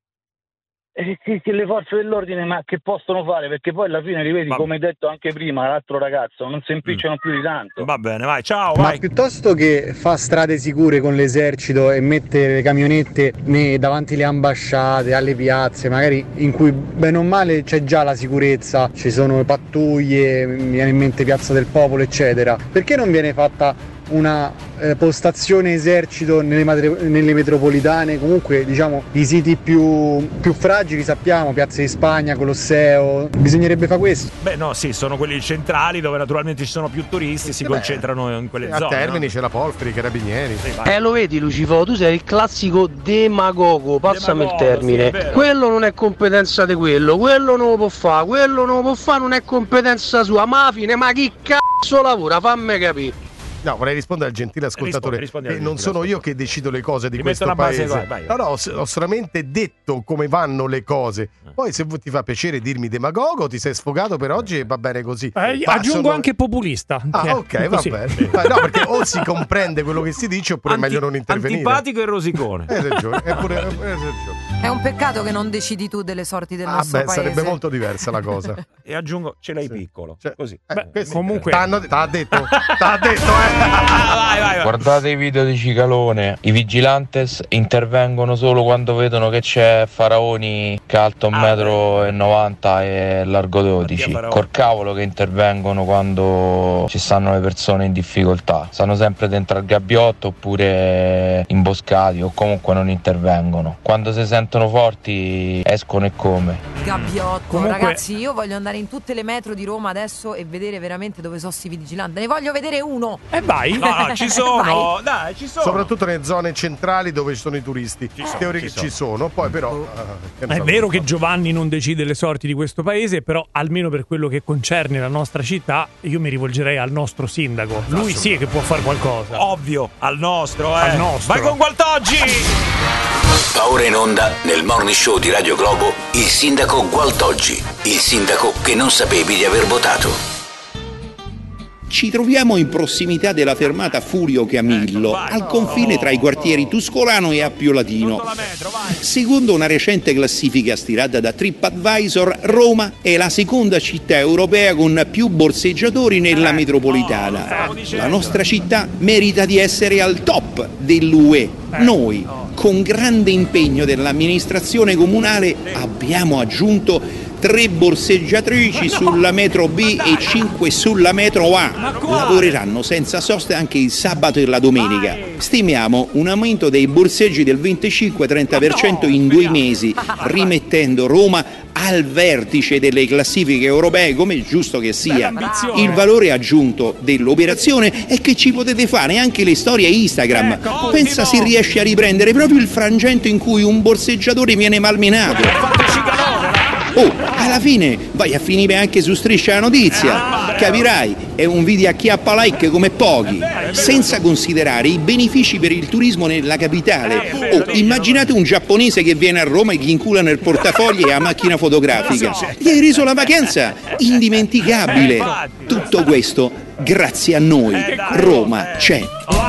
J: Eh, che, che le forze dell'ordine, ma che possono fare? Perché poi alla fine, rivedi,
E: Va-
J: come hai detto anche prima, l'altro ragazzo, non si impicciano più di tanto.
E: Va bene, vai, ciao,
X: Ma
E: vai.
X: piuttosto che fa strade sicure con l'esercito e mettere le camionette ne- davanti alle ambasciate, alle piazze, magari in cui bene o male c'è già la sicurezza, ci sono pattuglie, mi viene in mente Piazza del Popolo, eccetera. Perché non viene fatta una eh, postazione esercito nelle, madre- nelle metropolitane, comunque diciamo i siti più, più fragili sappiamo, Piazza di Spagna, Colosseo, bisognerebbe fare questo.
E: Beh, no, sì, sono quelli centrali dove naturalmente ci sono più turisti, si
G: Eh beh,
E: concentrano in quelle
G: A
E: zone.
G: Termini
E: no?
G: c'è la Polferi, i Carabinieri.
E: Sì, vai.
A: Eh, lo vedi Lucifo, tu sei il classico demagogo, passami
E: Demagogo,
A: il termine.
E: sì, è vero.
A: Quello non è competenza di quello, quello non lo può fare, quello non lo può fare, non è competenza sua. Ma fine, ma chi cazzo lavora? Fammi capire.
G: No, vorrei rispondere al gentile ascoltatore.
E: Rispondi, rispondi al
G: che non
E: gentile
G: sono io che decido le cose di
E: Ti
G: questo
E: metto una base,
G: paese.
E: vai, vai.
G: No, no, ho- ho solamente detto come vanno le cose. Poi se ti fa piacere dirmi demagogo, ti sei sfogato per oggi e va bene così.
F: Eh,
G: Ma
F: aggiungo
G: sono-
F: anche populista.
G: Ah,
F: che-
G: ok, va
F: così.
G: bene. Ah, no, perché o si comprende quello che si dice oppure
E: Anti-
G: è meglio non intervenire.
E: Antipatico e rosicone.
G: Hai ragione, è pure- hai ragione.
D: È un peccato che non decidi tu delle sorti del
G: Ah,
D: nostro
G: beh,
D: paese.
G: sarebbe molto diversa la cosa.
E: E aggiungo, ce l'hai piccolo. Così.
G: Eh, questo-
F: comunque-
G: T'hanno- T'ha detto, t'ha detto, eh.
E: vai, vai, vai.
Q: Guardate i video di Cicalone, i vigilantes intervengono solo quando vedono che c'è Faraoni che è alto un metro e novanta e largo dodici.
E: Faraoni.
Q: Col cavolo che intervengono quando ci stanno le persone in difficoltà. Stanno sempre dentro al gabbiotto oppure imboscati o comunque non intervengono. Quando si sentono forti escono e come.
D: Gabbiotto,
F: Comunque-
D: ragazzi, io voglio andare in tutte le metro di Roma adesso e vedere veramente dove sono sti vigilanti. Ne voglio vedere uno.
F: E vai.
E: No, no, ci sono,
D: Vai.
E: dai, ci sono.
G: Soprattutto nelle zone centrali dove ci sono i turisti.
E: sono,
G: Teoricamente
E: ci
G: ci sono, poi però. eh, che ne
F: È
G: so,
F: vero
G: non
F: che
G: so.
F: Giovanni non decide le sorti di questo paese, però almeno per quello che concerne la nostra città, io mi rivolgerei al nostro sindaco. Lui sì che può fare qualcosa.
E: Ovvio, al nostro, eh.
F: Al nostro.
E: Vai con Gualtoggi!
C: Va ora in onda nel Morning Show di Radio Globo il sindaco Gualtoggi, il sindaco che non sapevi di aver votato.
R: Ci troviamo in prossimità della fermata Furio Camillo, al confine tra i quartieri Tuscolano e Appio Latino. Secondo una recente classifica stilata da TripAdvisor, Roma è la seconda città europea con più borseggiatori nella metropolitana. La nostra città merita di essere al top dell'U E. Noi, con grande impegno dell'amministrazione comunale, abbiamo aggiunto tre borseggiatrici sulla metro B e cinque sulla metro A. Lavoreranno senza sosta anche il sabato e la domenica. Stimiamo un aumento dei borseggi del venticinque trenta per cento in due mesi, rimettendo Roma al vertice delle classifiche europee, come è giusto che sia. Il valore aggiunto dell'operazione è che ci potete fare anche le storie Instagram. Pensa se riesce a riprendere proprio il frangente in cui un borseggiatore viene malmenato. Oh, alla fine vai a finire anche su Striscia la Notizia. Capirai, è un video a chiappa like come pochi, senza considerare i benefici per il turismo nella capitale. Oh, immaginate un giapponese che viene a Roma e gli inculano il portafoglio e la macchina fotografica. Gli hai reso la vacanza indimenticabile. Tutto questo grazie a noi. Roma c'è.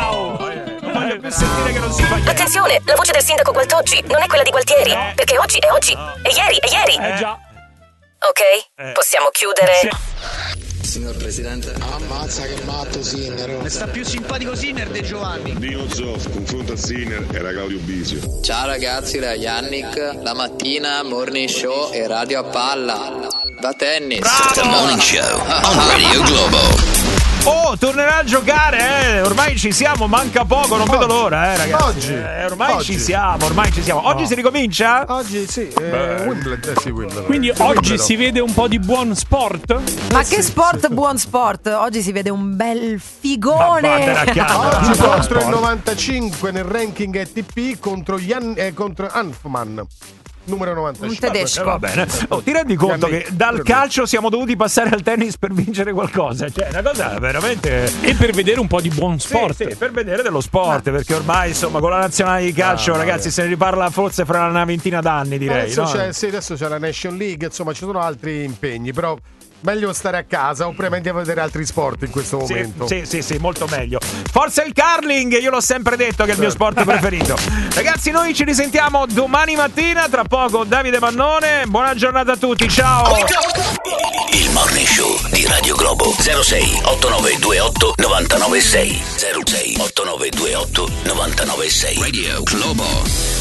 T: Attenzione, la voce del sindaco Gualtoggi non è quella di Gualtieri, perché oggi è oggi, e ieri è ieri.
F: Eh già.
T: Ok, possiamo chiudere.
I: Signor Presidente.
M: Ammazza che matto Sinner.
I: Ne sta più simpatico Sinner di Giovanni.
N: Dino Zoff, confronto a Sinner, era Claudio Bisio.
S: Ciao ragazzi, da Yannick. La mattina, morning show e radio a palla. Da tennis.
C: Bravo! The Morning Show on Radio Globo.
E: Oh, tornerà a giocare, eh. Ormai ci siamo, manca poco, non vedo l'ora, eh, ragazzi.
G: Oggi.
E: Eh, ormai
G: Oggi.
E: ci siamo, ormai ci siamo. Oggi
G: No.
E: si ricomincia?
G: Oggi sì, eh, Wimbledon, eh, sì, Wimbledon.
F: Quindi
G: Sì,
F: oggi
G: Wimbledon.
F: si vede un po' di buon sport?
D: Ma che sport, buon sport. Oggi si vede un bel figone.
G: Oggi contro il novantacinque nel ranking A T P contro, Jan, eh, contro Hanfmann. Numero novantacinque.
D: Un tedesco.
E: Eh, va bene. Oh, ti rendi conto che dal calcio siamo dovuti passare al tennis per vincere qualcosa? Cioè, è una cosa veramente.
F: E per vedere un po' di buon sport.
E: Sì, sì, per vedere dello sport, perché ormai, insomma, con la nazionale di calcio,
G: Ah,
E: ragazzi, se ne riparla forse fra una ventina d'anni, direi.
G: Adesso,
E: no?
G: c'è, sì, adesso c'è la Nation League, insomma, ci sono altri impegni, però meglio stare a casa oppure andiamo a vedere altri sport in questo
E: Sì,
G: momento.
E: sì, sì, sì, molto meglio. Forza il curling, io l'ho sempre detto che è il mio sport preferito. Ragazzi, noi ci risentiamo domani mattina, tra poco Davide Mannone. Buona giornata a tutti, ciao.
C: Il Morning Show di Radio Globo. Zero sei otto nove due otto nove nove sei zero sei otto nove due otto nove nove sei Radio Globo.